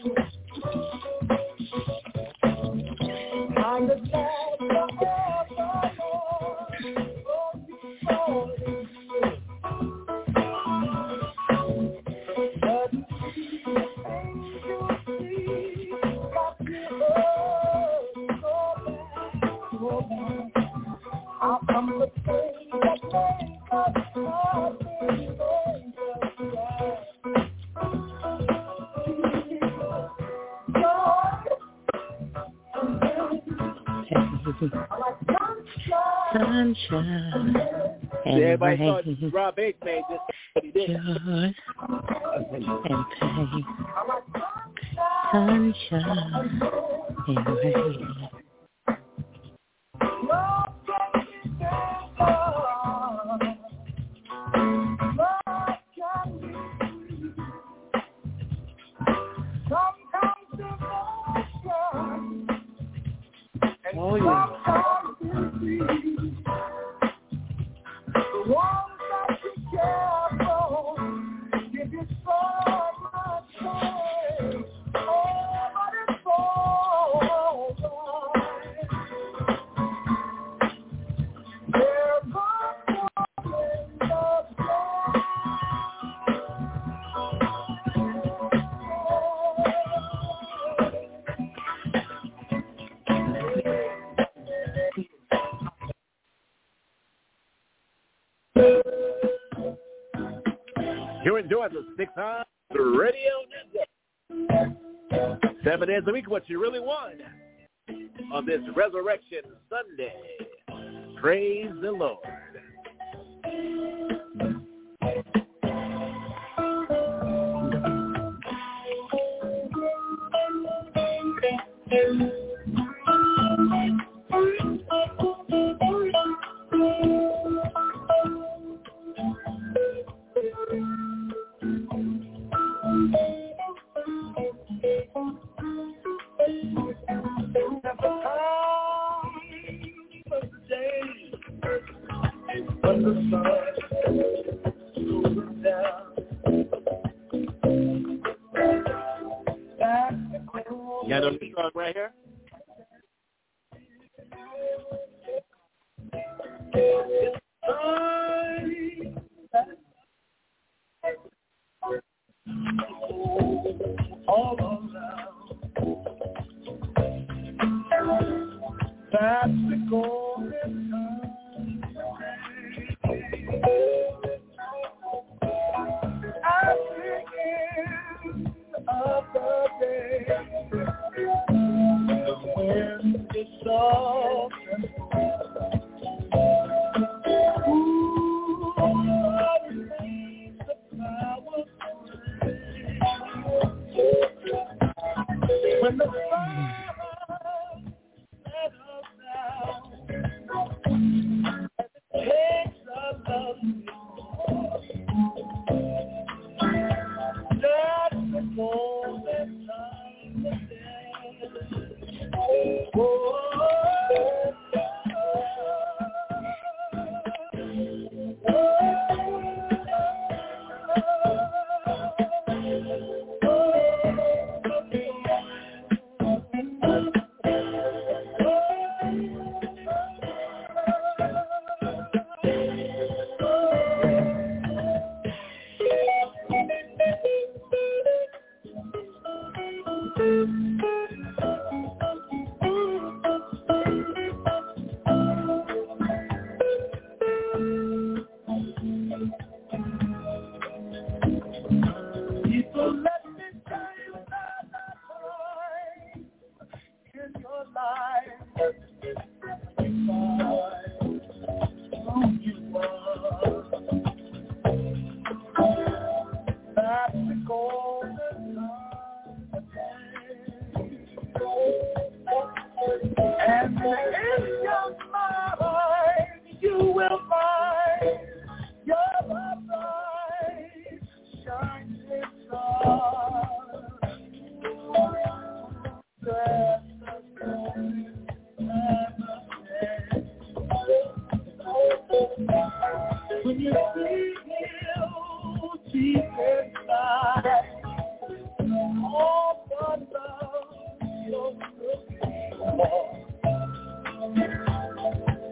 Sunshine and everybody rain, thought Rob Bates made this, but he didn't. joy and pain, sunshine and rain. Oh, yeah. You're enjoying the six on the Radio Network. Seven days a week, what you really want on this Resurrection Sunday. Praise the Lord. You know this song right here? All around. That's the golden time. At the end of the day, the wind is soft and ooh, I release the power when the fire settles down, it takes a love. That's the golden time of day. Oh, people, let me tell you about that time in your life. You are who you are. That's the golden time of day.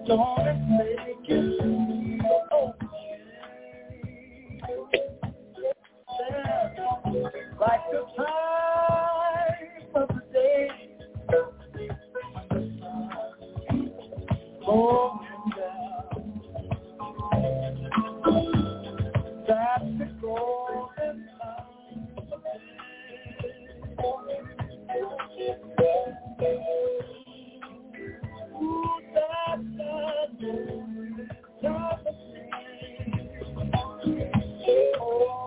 Don't make it okay. Like the time of the day, going down. That's the golden time of day. Ooh, that's the golden time of day. Oh.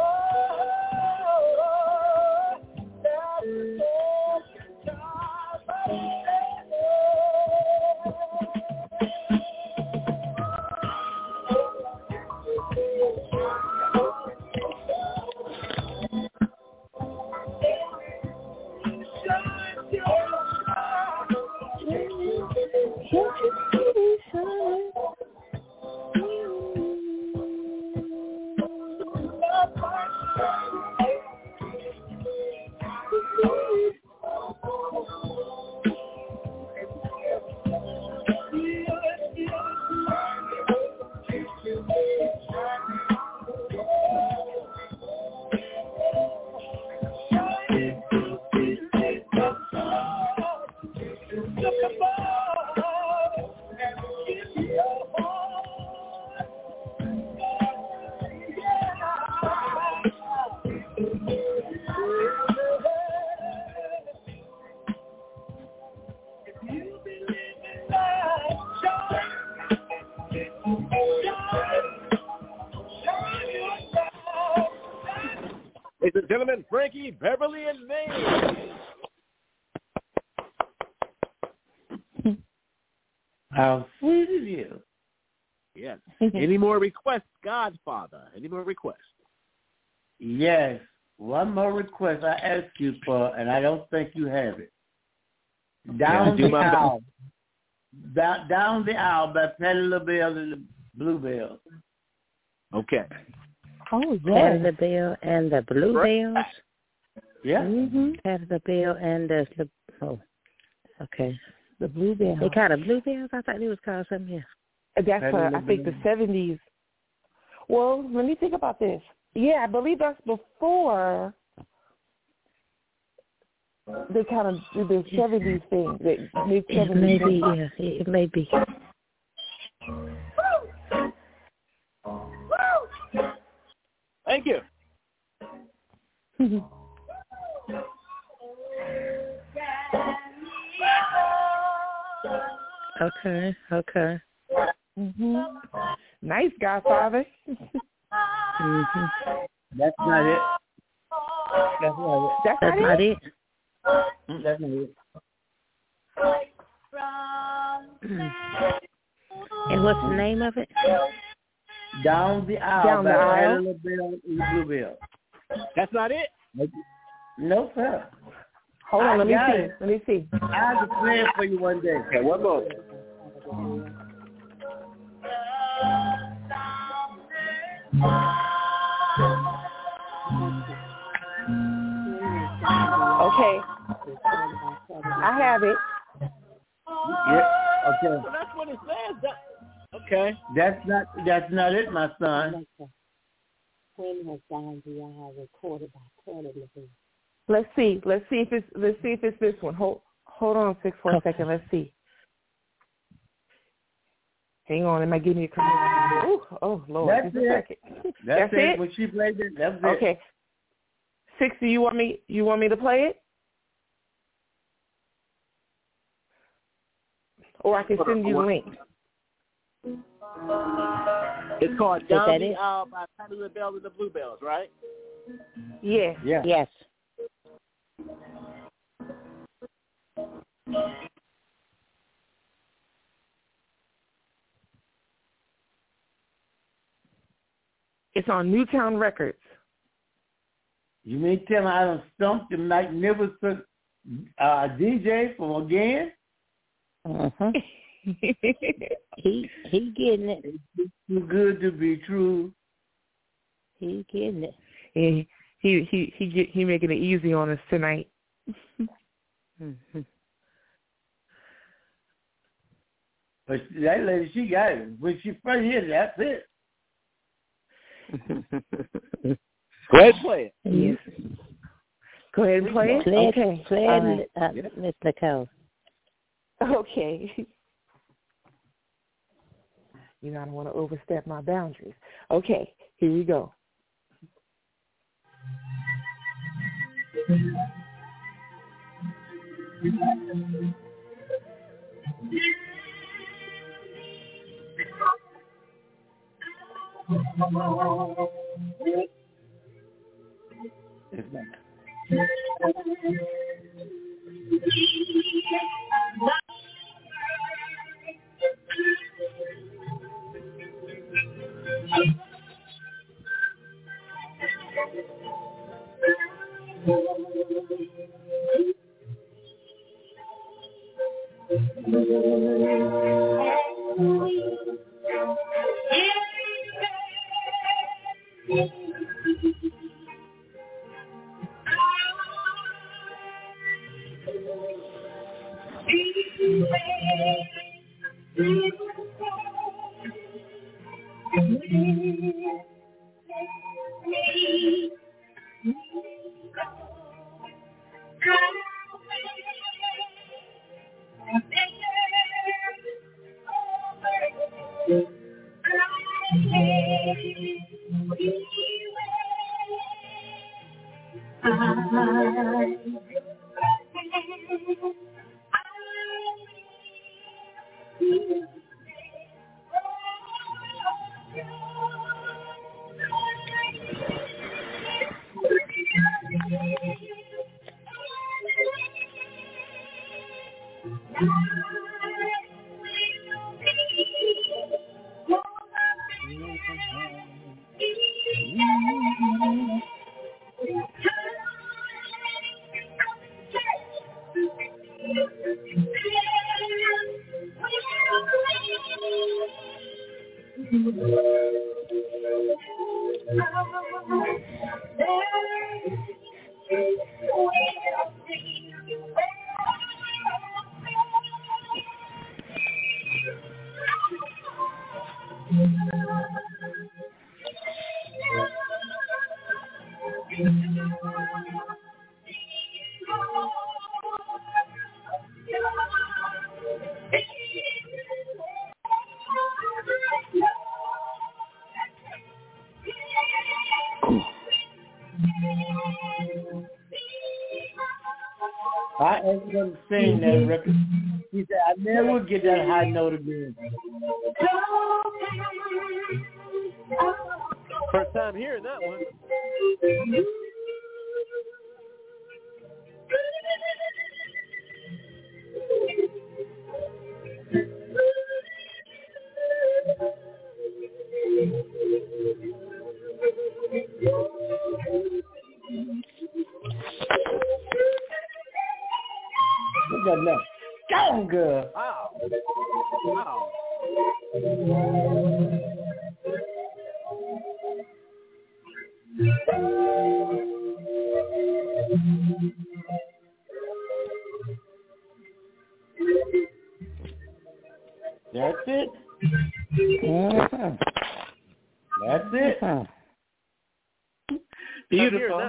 Ladies and gentlemen, Frankie, Beverly, and May. How sweet of you. Yes. Any more requests, Godfather? Any more requests? Yes. One more request I ask you for, and I don't think you have it. Down yeah, the Aisle. Down, down the Aisle by Patti LaBelle and the Bluebells. Okay. Oh, yeah. Patti LaBelle and the Bluebells? Yeah. Mm-hmm. Patti LaBelle and the, oh, okay. The Bluebells. They called the Bluebells? I thought they was called something else. That's, uh, I think, the seventies. Well, let me think about this. Yeah, I believe that's before they kind of do the seventies thing, the mid-seventies. Maybe, yeah, it may be. Thank you. Okay, okay. Mm-hmm. Nice, Godfather. mm-hmm. That's not it. That's not it. That's, That's not it? it. That's not it. And what's the name of it? Down the Aisle. Down the Aisle. Patti LaBelle and the Bluebell. That's not it? No, sir. Hold on, I let me see. It. Let me see. I'll have to play it for you one day. Okay, one more. Okay. I have it. Yeah. Okay. Well, that's what it says. That, okay. That's not. That's not it, my son. When was Down the Aisle recorded by Patti LaBelle? Let's see. Let's see if it's. Let's see if it's this one. Hold. Hold on, six for a okay. second. Let's see. Hang on. It might give me a correct. Ooh, oh, Lord. That's Just a second. That's, That's it. it. When she played it, that's it. Okay. Six. Do you want me? You want me to play it? Or I can send you the link. It's called Down the Aisle by Patti LaBelle and the Bluebells, right? Yes. Yeah. Yes. It's on Newtown Records. You mean to tell me I done stumped the magnificent uh, D J from again? Uh-huh. he he getting it. It's too good to be true. He getting it. He he he he get, he making it easy on us tonight. mm-hmm. But that lady, she got it. When she first hit it, that's it. Go ahead and play it. Yes. Go ahead and play it. Play Okay. it, play it, uh, Miss Nicole. Okay. You know, I don't want to overstep my boundaries. Okay, here you go. I asked him to sing that record. He said, I never would get that high note again. First time hearing that one. Look at that. Go, girl. Wow. Wow. That's it. Mm-hmm. That's it. Mm-hmm. Beautiful.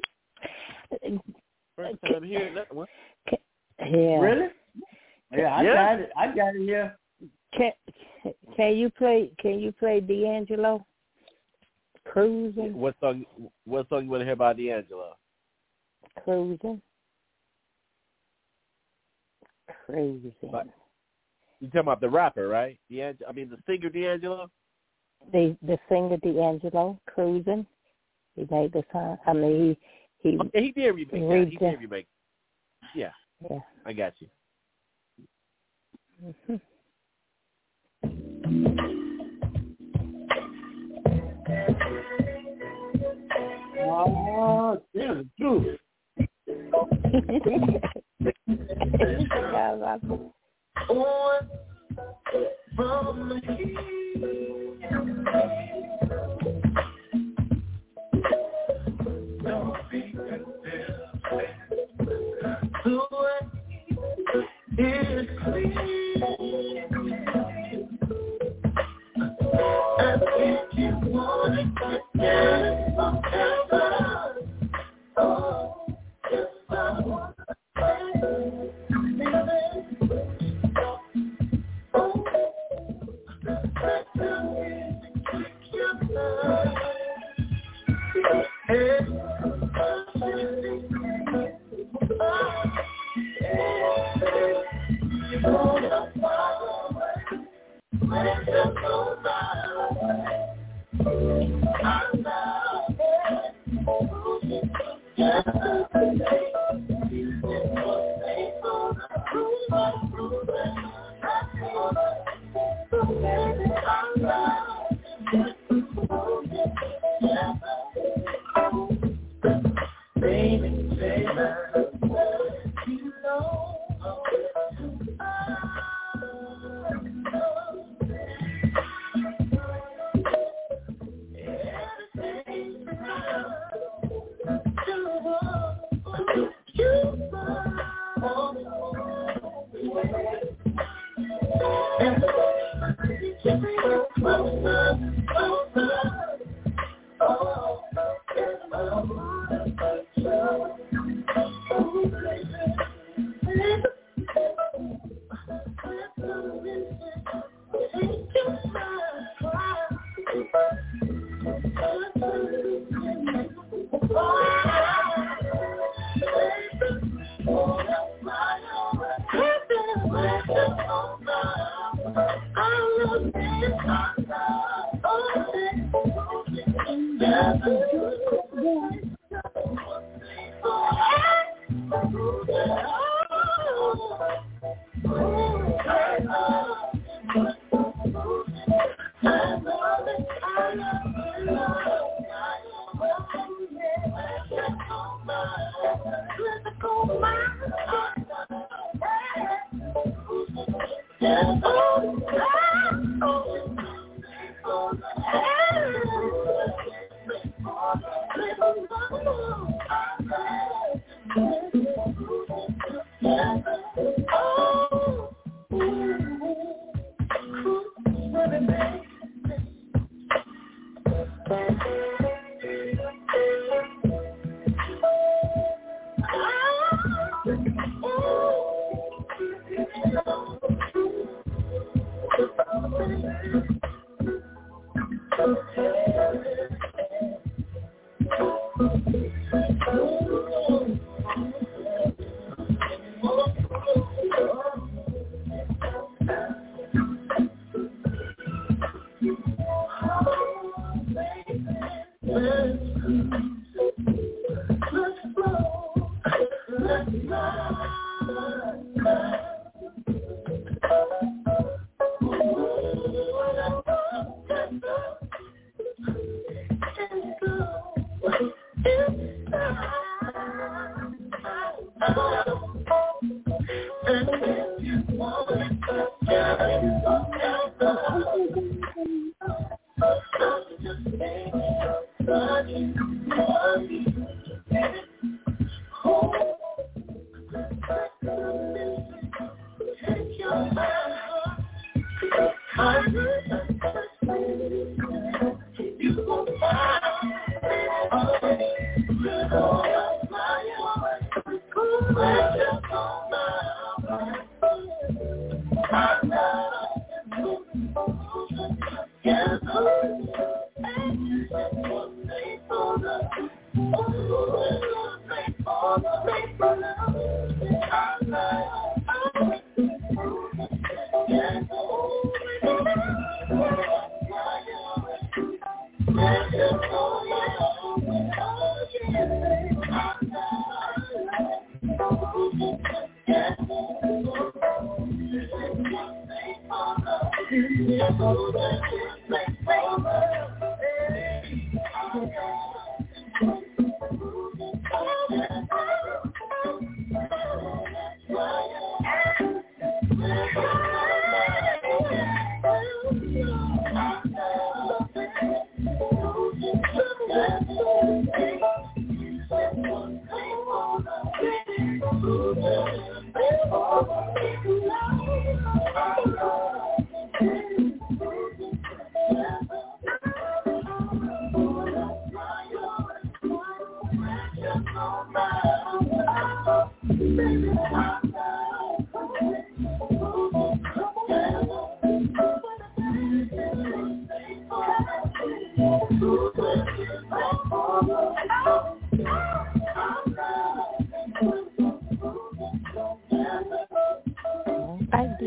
First time hearing that one. Yeah. Really? Yeah, I yeah. got it. I got it here. Can Can you play? Can you play D'Angelo? Cruising. What song? What song you want to hear by D'Angelo? Cruising. Cruising. But you talking about the rapper, right? D'Angelo. I mean the singer D'Angelo. The the singer D'Angelo. Cruising. He made the song. I mean, he he. Okay, he did remake that. He did remake. Yeah. Yeah. I got you. Mm-hmm. Oh, tell the truth. On from the don't be condemned. The way is clear.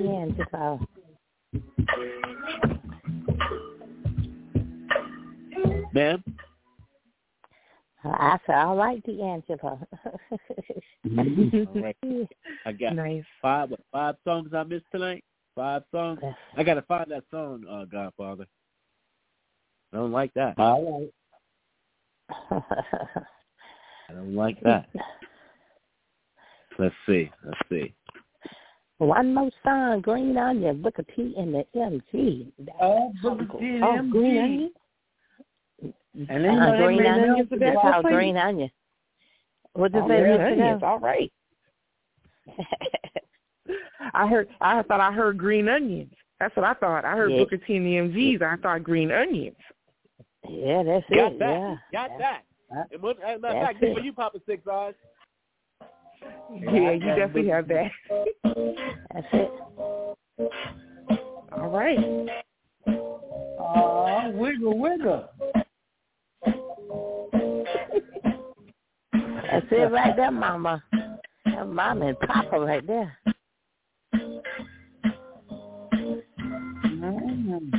D'Angelo. Ma'am? I said, all right, D'Angelo. All right. I got nice. five what, five songs I missed tonight? Five songs? I got to find that song, uh, Godfather. I don't like that. All right. I don't like that. Let's see. Let's see. One more song, Green Onion, Booker T and the M G. Oh, Booker T and the oh, M G. Green Onion? And then uh, Green Onion. That's how Green Onion. What did oh, they Green say? Onions, all right. I heard. I thought I heard Green Onions. That's what I thought. I heard yeah. Booker T and the M Gs. I thought Green Onions. Yeah, that's Got it. that. Yeah. Got yeah. that. As a matter of fact, good for you, Papa Six Eyes. Yeah, yeah you definitely have that. That's it. All right. Oh, wiggle, wiggle. That's it right there, Mama. That's Mama and Papa right there. Mm-hmm.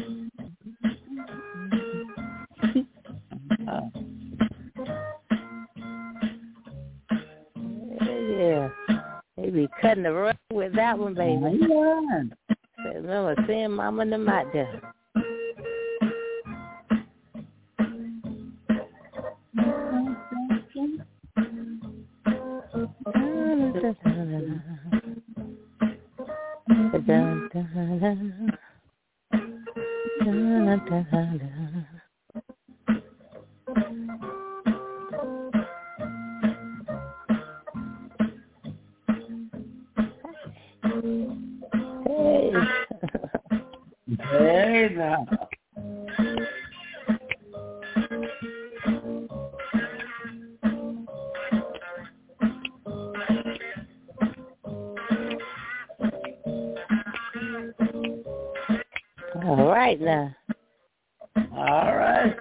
Yeah. They be cutting the rug with that one, baby. Yeah. Remember seeing Mama and them out there. Hey. Hey now. All right now. All right.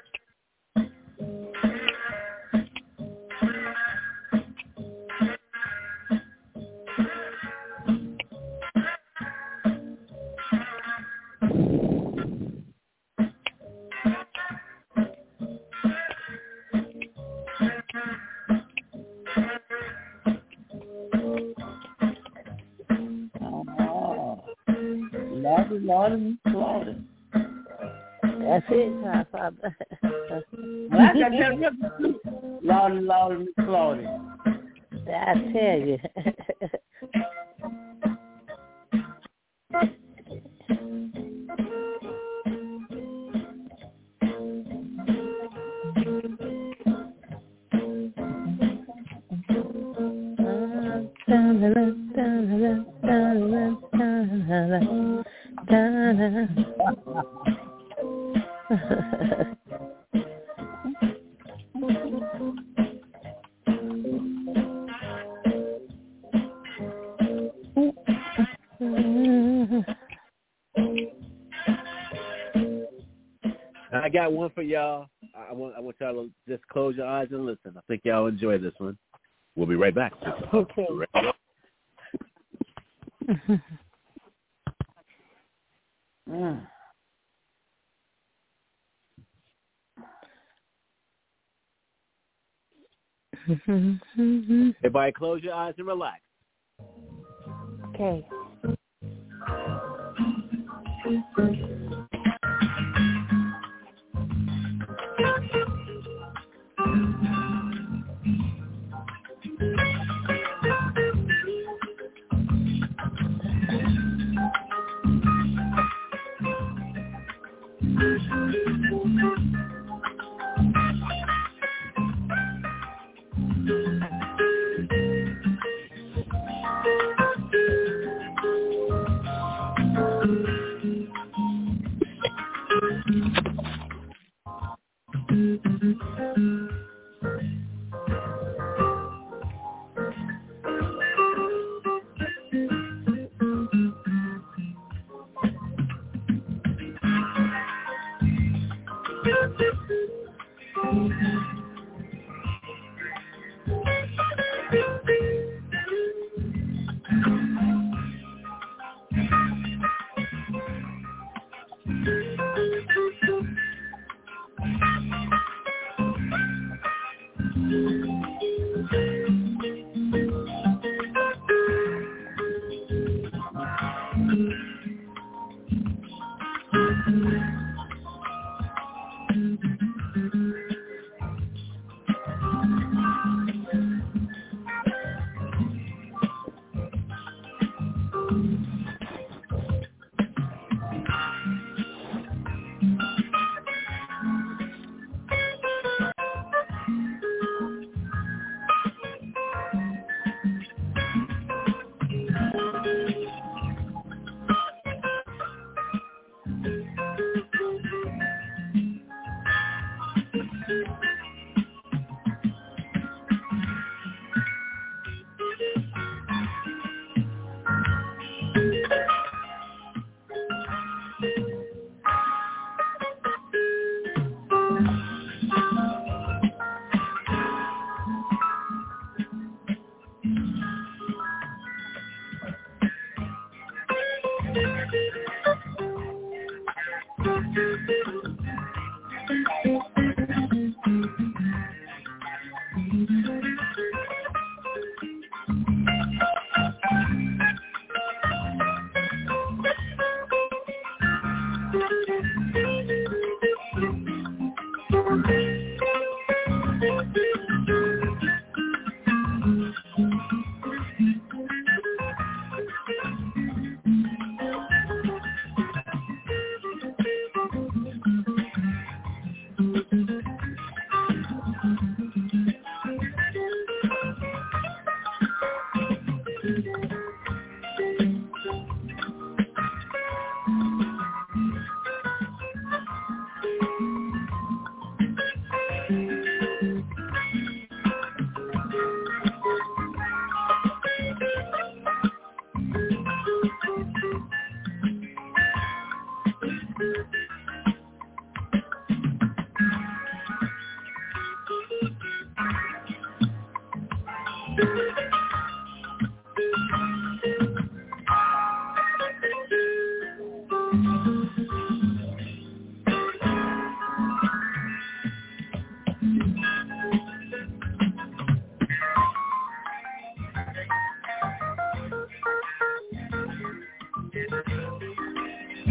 Lordy, Lordy, Lordy. That's it, Godfather. Well, I got to tell you, Lordy, Lordy, Lordy. I tell you. I got one for y'all. I want I want y'all to just close your eyes and listen. I think y'all enjoy this one. We'll be right back. Okay. Mm. Everybody close your eyes and relax. Okay.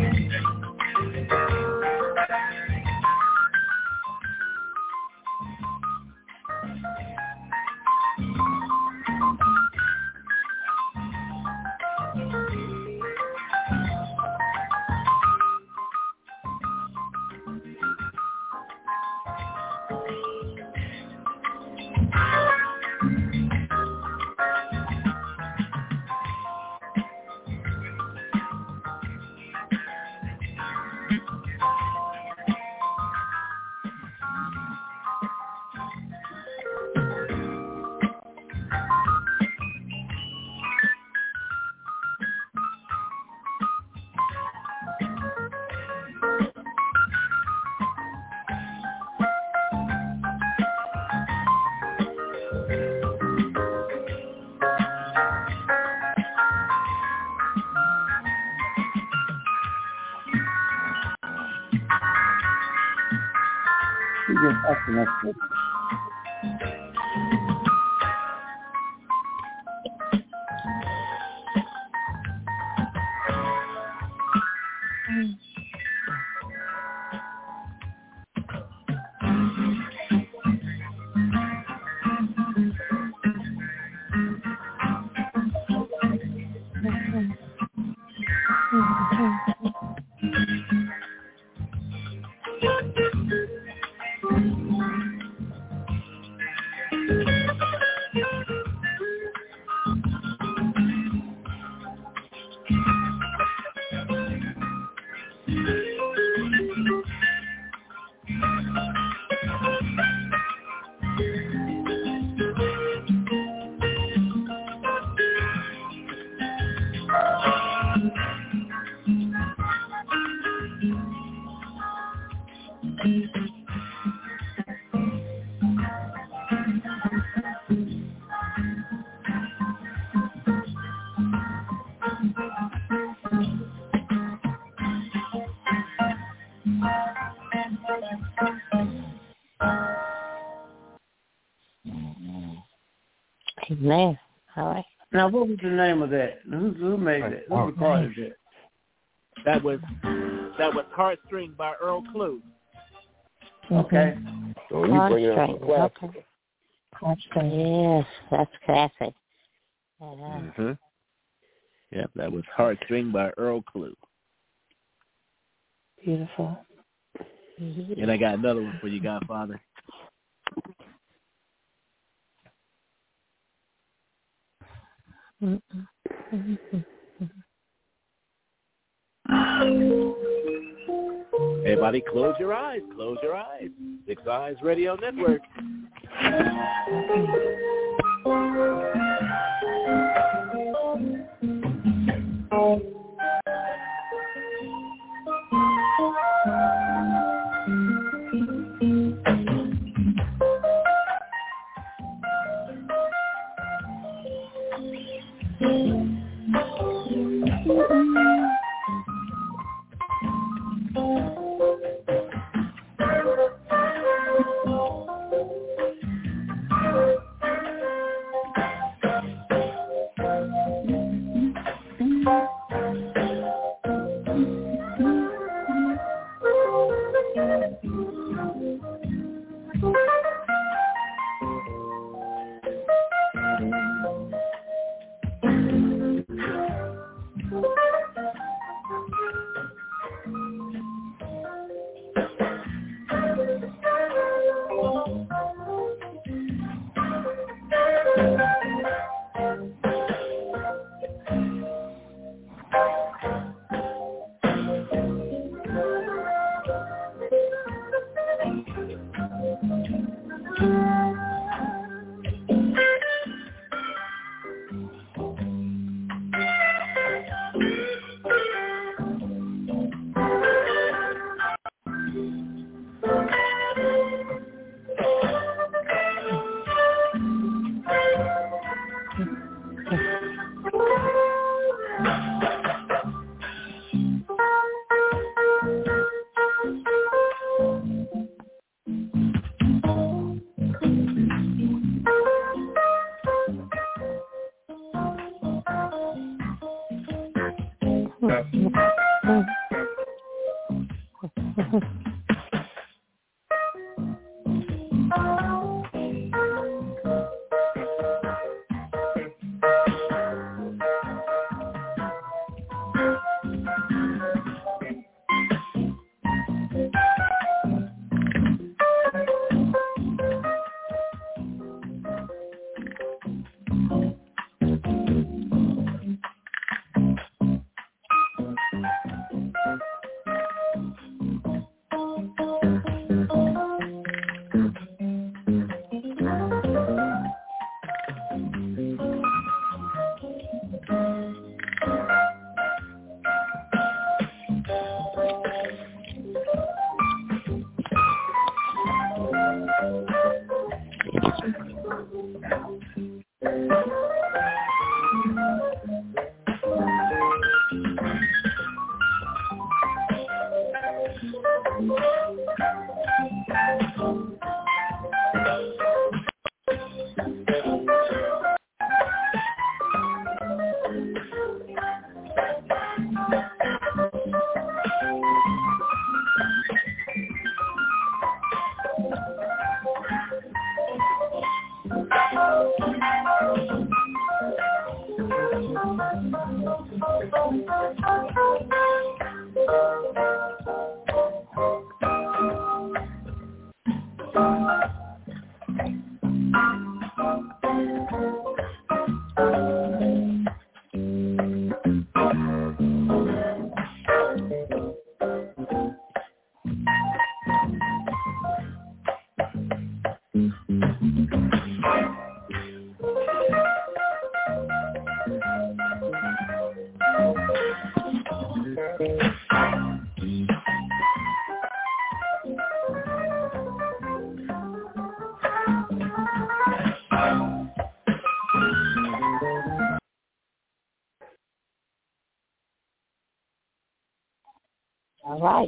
Amen. All right. Now, what was the name of that? Who, who made that? Who recorded that? That was that was Heartstring by Earl Klugh. Okay. So you bring it up a classic. Okay. Heartstring. Yes, that's classic. Yeah. Mm-hmm. Yep, that was Heartstring by Earl Klugh. Beautiful. And I got another one for you, Godfather. Everybody close your eyes, close your eyes. Six Eyes Radio Network. All right.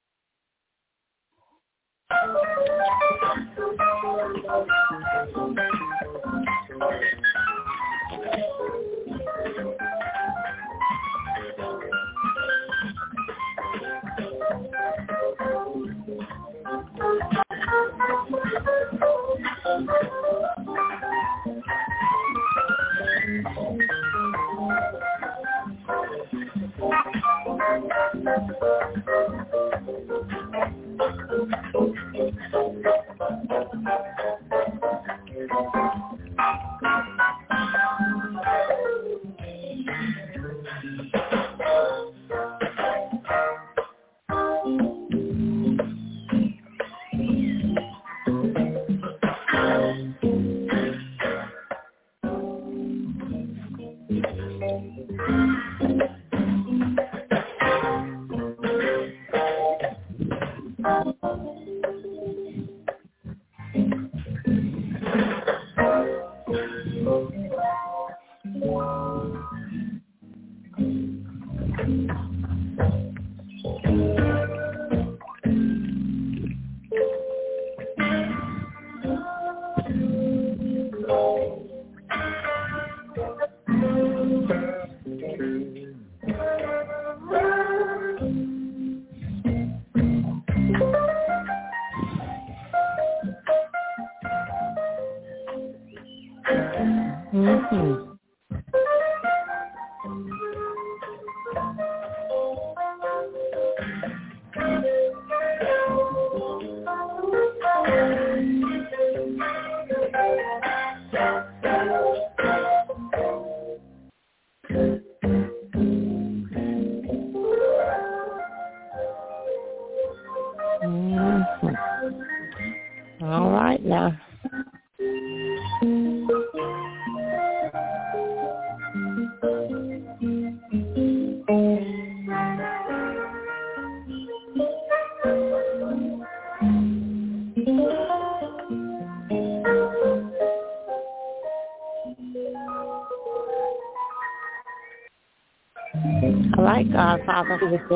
Mm-hmm. Mm-hmm. All right now. All right, God, Father.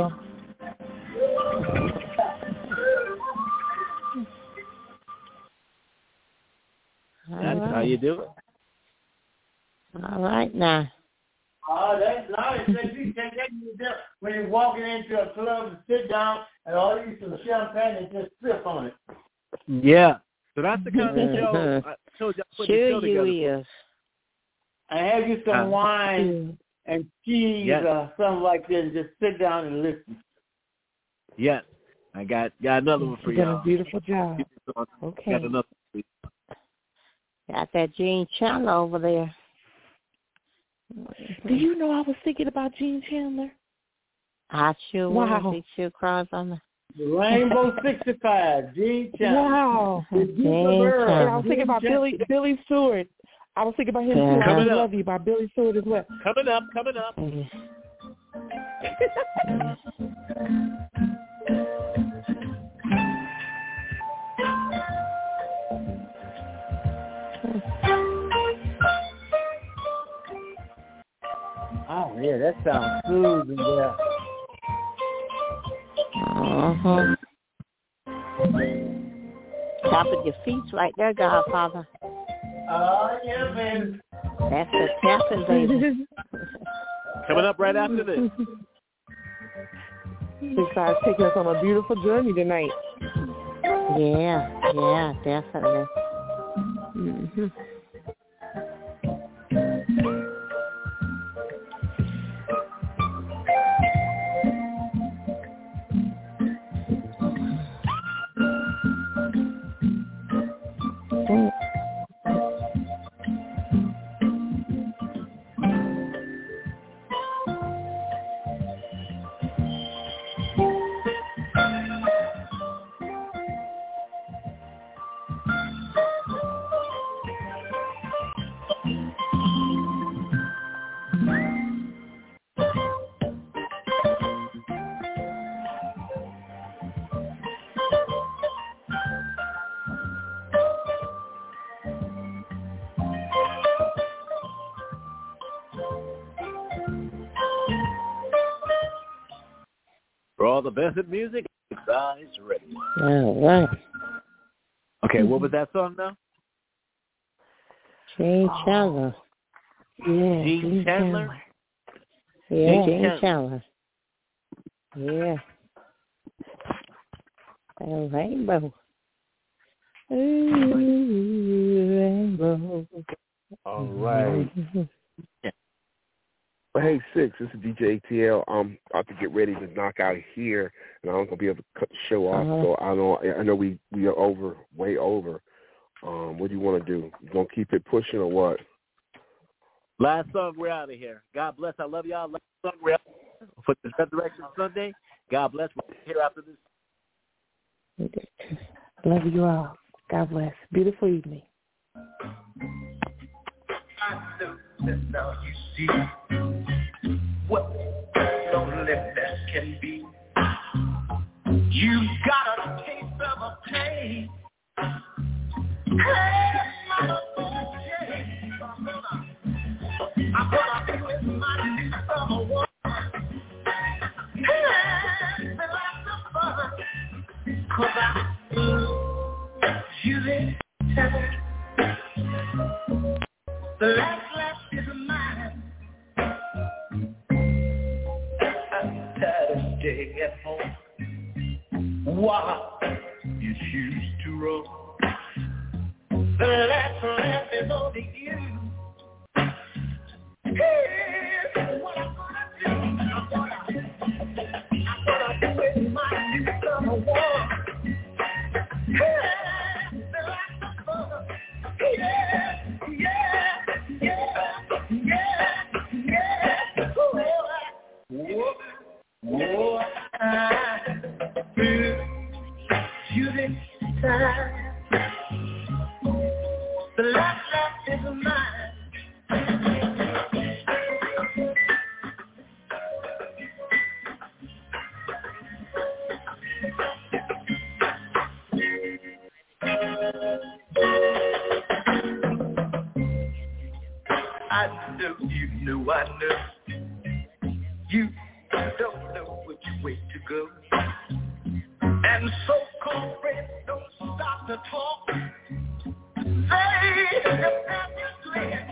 That's right. How you do it. All right now. Oh, that's nice. You take that when you're walking into a club and sit down and all you some champagne and just sip on it. Yeah. So that's the kind of show I told you I put sure the show together. You is. I have you some uh, wine and cheese yes. or something like that and just sit down and listen. Yes. I got got another one for you. You've y'all. done a beautiful job. Okay. Got another one. Got that Gene Chandler over there. Do you know I was thinking about Gene Chandler? I sure wow. was. He sure cries on the Rainbow sixty-five, Gene Chandler. Wow. Gene Chandler. And I was thinking about Billy Billy Stewart. I was thinking about him too. Coming I up. love you by Billy Stewart as well. Coming up, coming up. Oh, yeah, that sounds smooth in there. Uh-huh. Top of your feet right there, Godfather. Oh, yeah, baby. That's the tapping, baby. Coming up right after this. You guys taking us on a beautiful journey tonight. Yeah, yeah, definitely. Mm-hmm. all the best in music, Six Eyes Radio. All right. Okay, what was that song now? Gene Chandler. Yeah, Gene, Gene Chandler? Chandler. Yeah, Gene Gene Chandler. Chandler. Yeah. A rainbow. Ooh, rainbow. All right. Well, hey, Six, this is D J A T L. I'm about to get ready to knock out here, and I'm gonna be able to cut the show off. Uh-huh. So I know I know we we are over, way over. Um, what do you want to do? You gonna keep it pushing or what? Last song, we're out of here. God bless. I love y'all. Last song, we're out for the Resurrection Sunday. God bless. We'll be here after this. Love you all. God bless. Beautiful evening. I know that now you see what loneliness can be. You got a taste of a pain. Hey, my change. I'm gonna be with my new summer one. Hey, the lots of fun. Cause I'm feeling tired. The last laugh is mine. I'm tired of staying at home while you choose to roll. The last laugh is only you. Here's what I'm gonna do. I'm gonna, I'm gonna do it in my new summer war. Here's the last of fun. Yeah, yeah. Oh, I feel you this time. The last laugh is mine. I know you know I know you don't know which way to go. And so-called friends don't stop to talk. They just have to slip.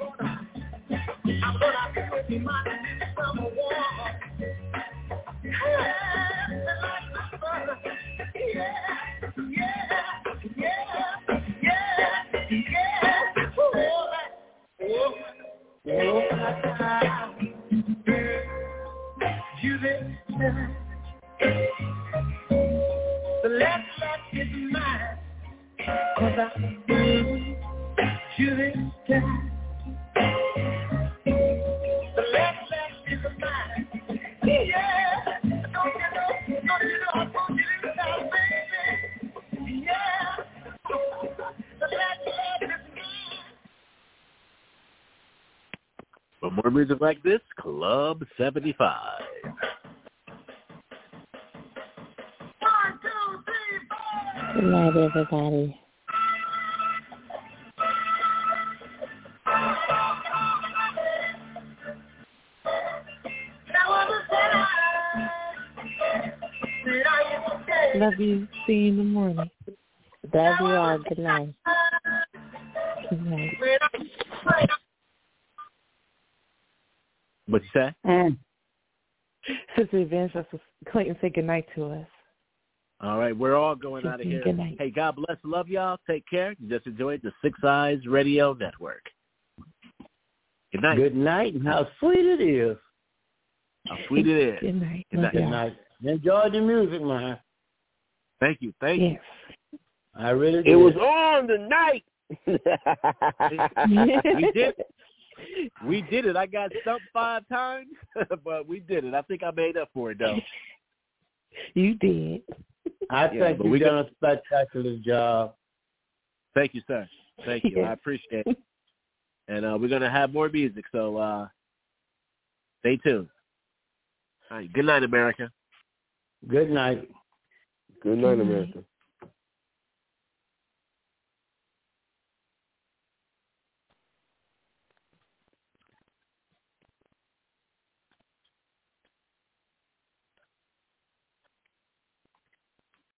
I'm gonna be with my summer war. Yeah, yeah, yeah, yeah, yeah. Oh, oh, oh, you this time. The last laugh is mine. Cause I you this time. The last laugh is mine. Yeah. Don't you know, don't you know I want you this time, baby. Yeah. The last laugh is mine. For more music like this, Club seventy-five. One, two, three, four. Good night, everybody. Love you. See you in the morning. Love you all. Good night. Good night. What'd you say? Mm. Sister Evangelist Clayton say good night to us. All right, we're all going out of here. Good night. Hey, God bless. Love y'all. Take care. You just enjoyed the Six Eyes Radio Network. Good night. Good night, and how sweet it is. How sweet it is. Good night. Good night. Good night. Enjoy the music, man. Thank you. Thank yes. you. I really did. It was on tonight. We did it. We did it. I got stumped five times, but we did it. I think I made up for it, though. You did. I Yeah, think you've done a spectacular job. Thank you, sir. Thank you. Yes. I appreciate it. And uh, we're going to have more music, so uh, stay tuned. All right. Good night, America. Good night. Good night, America.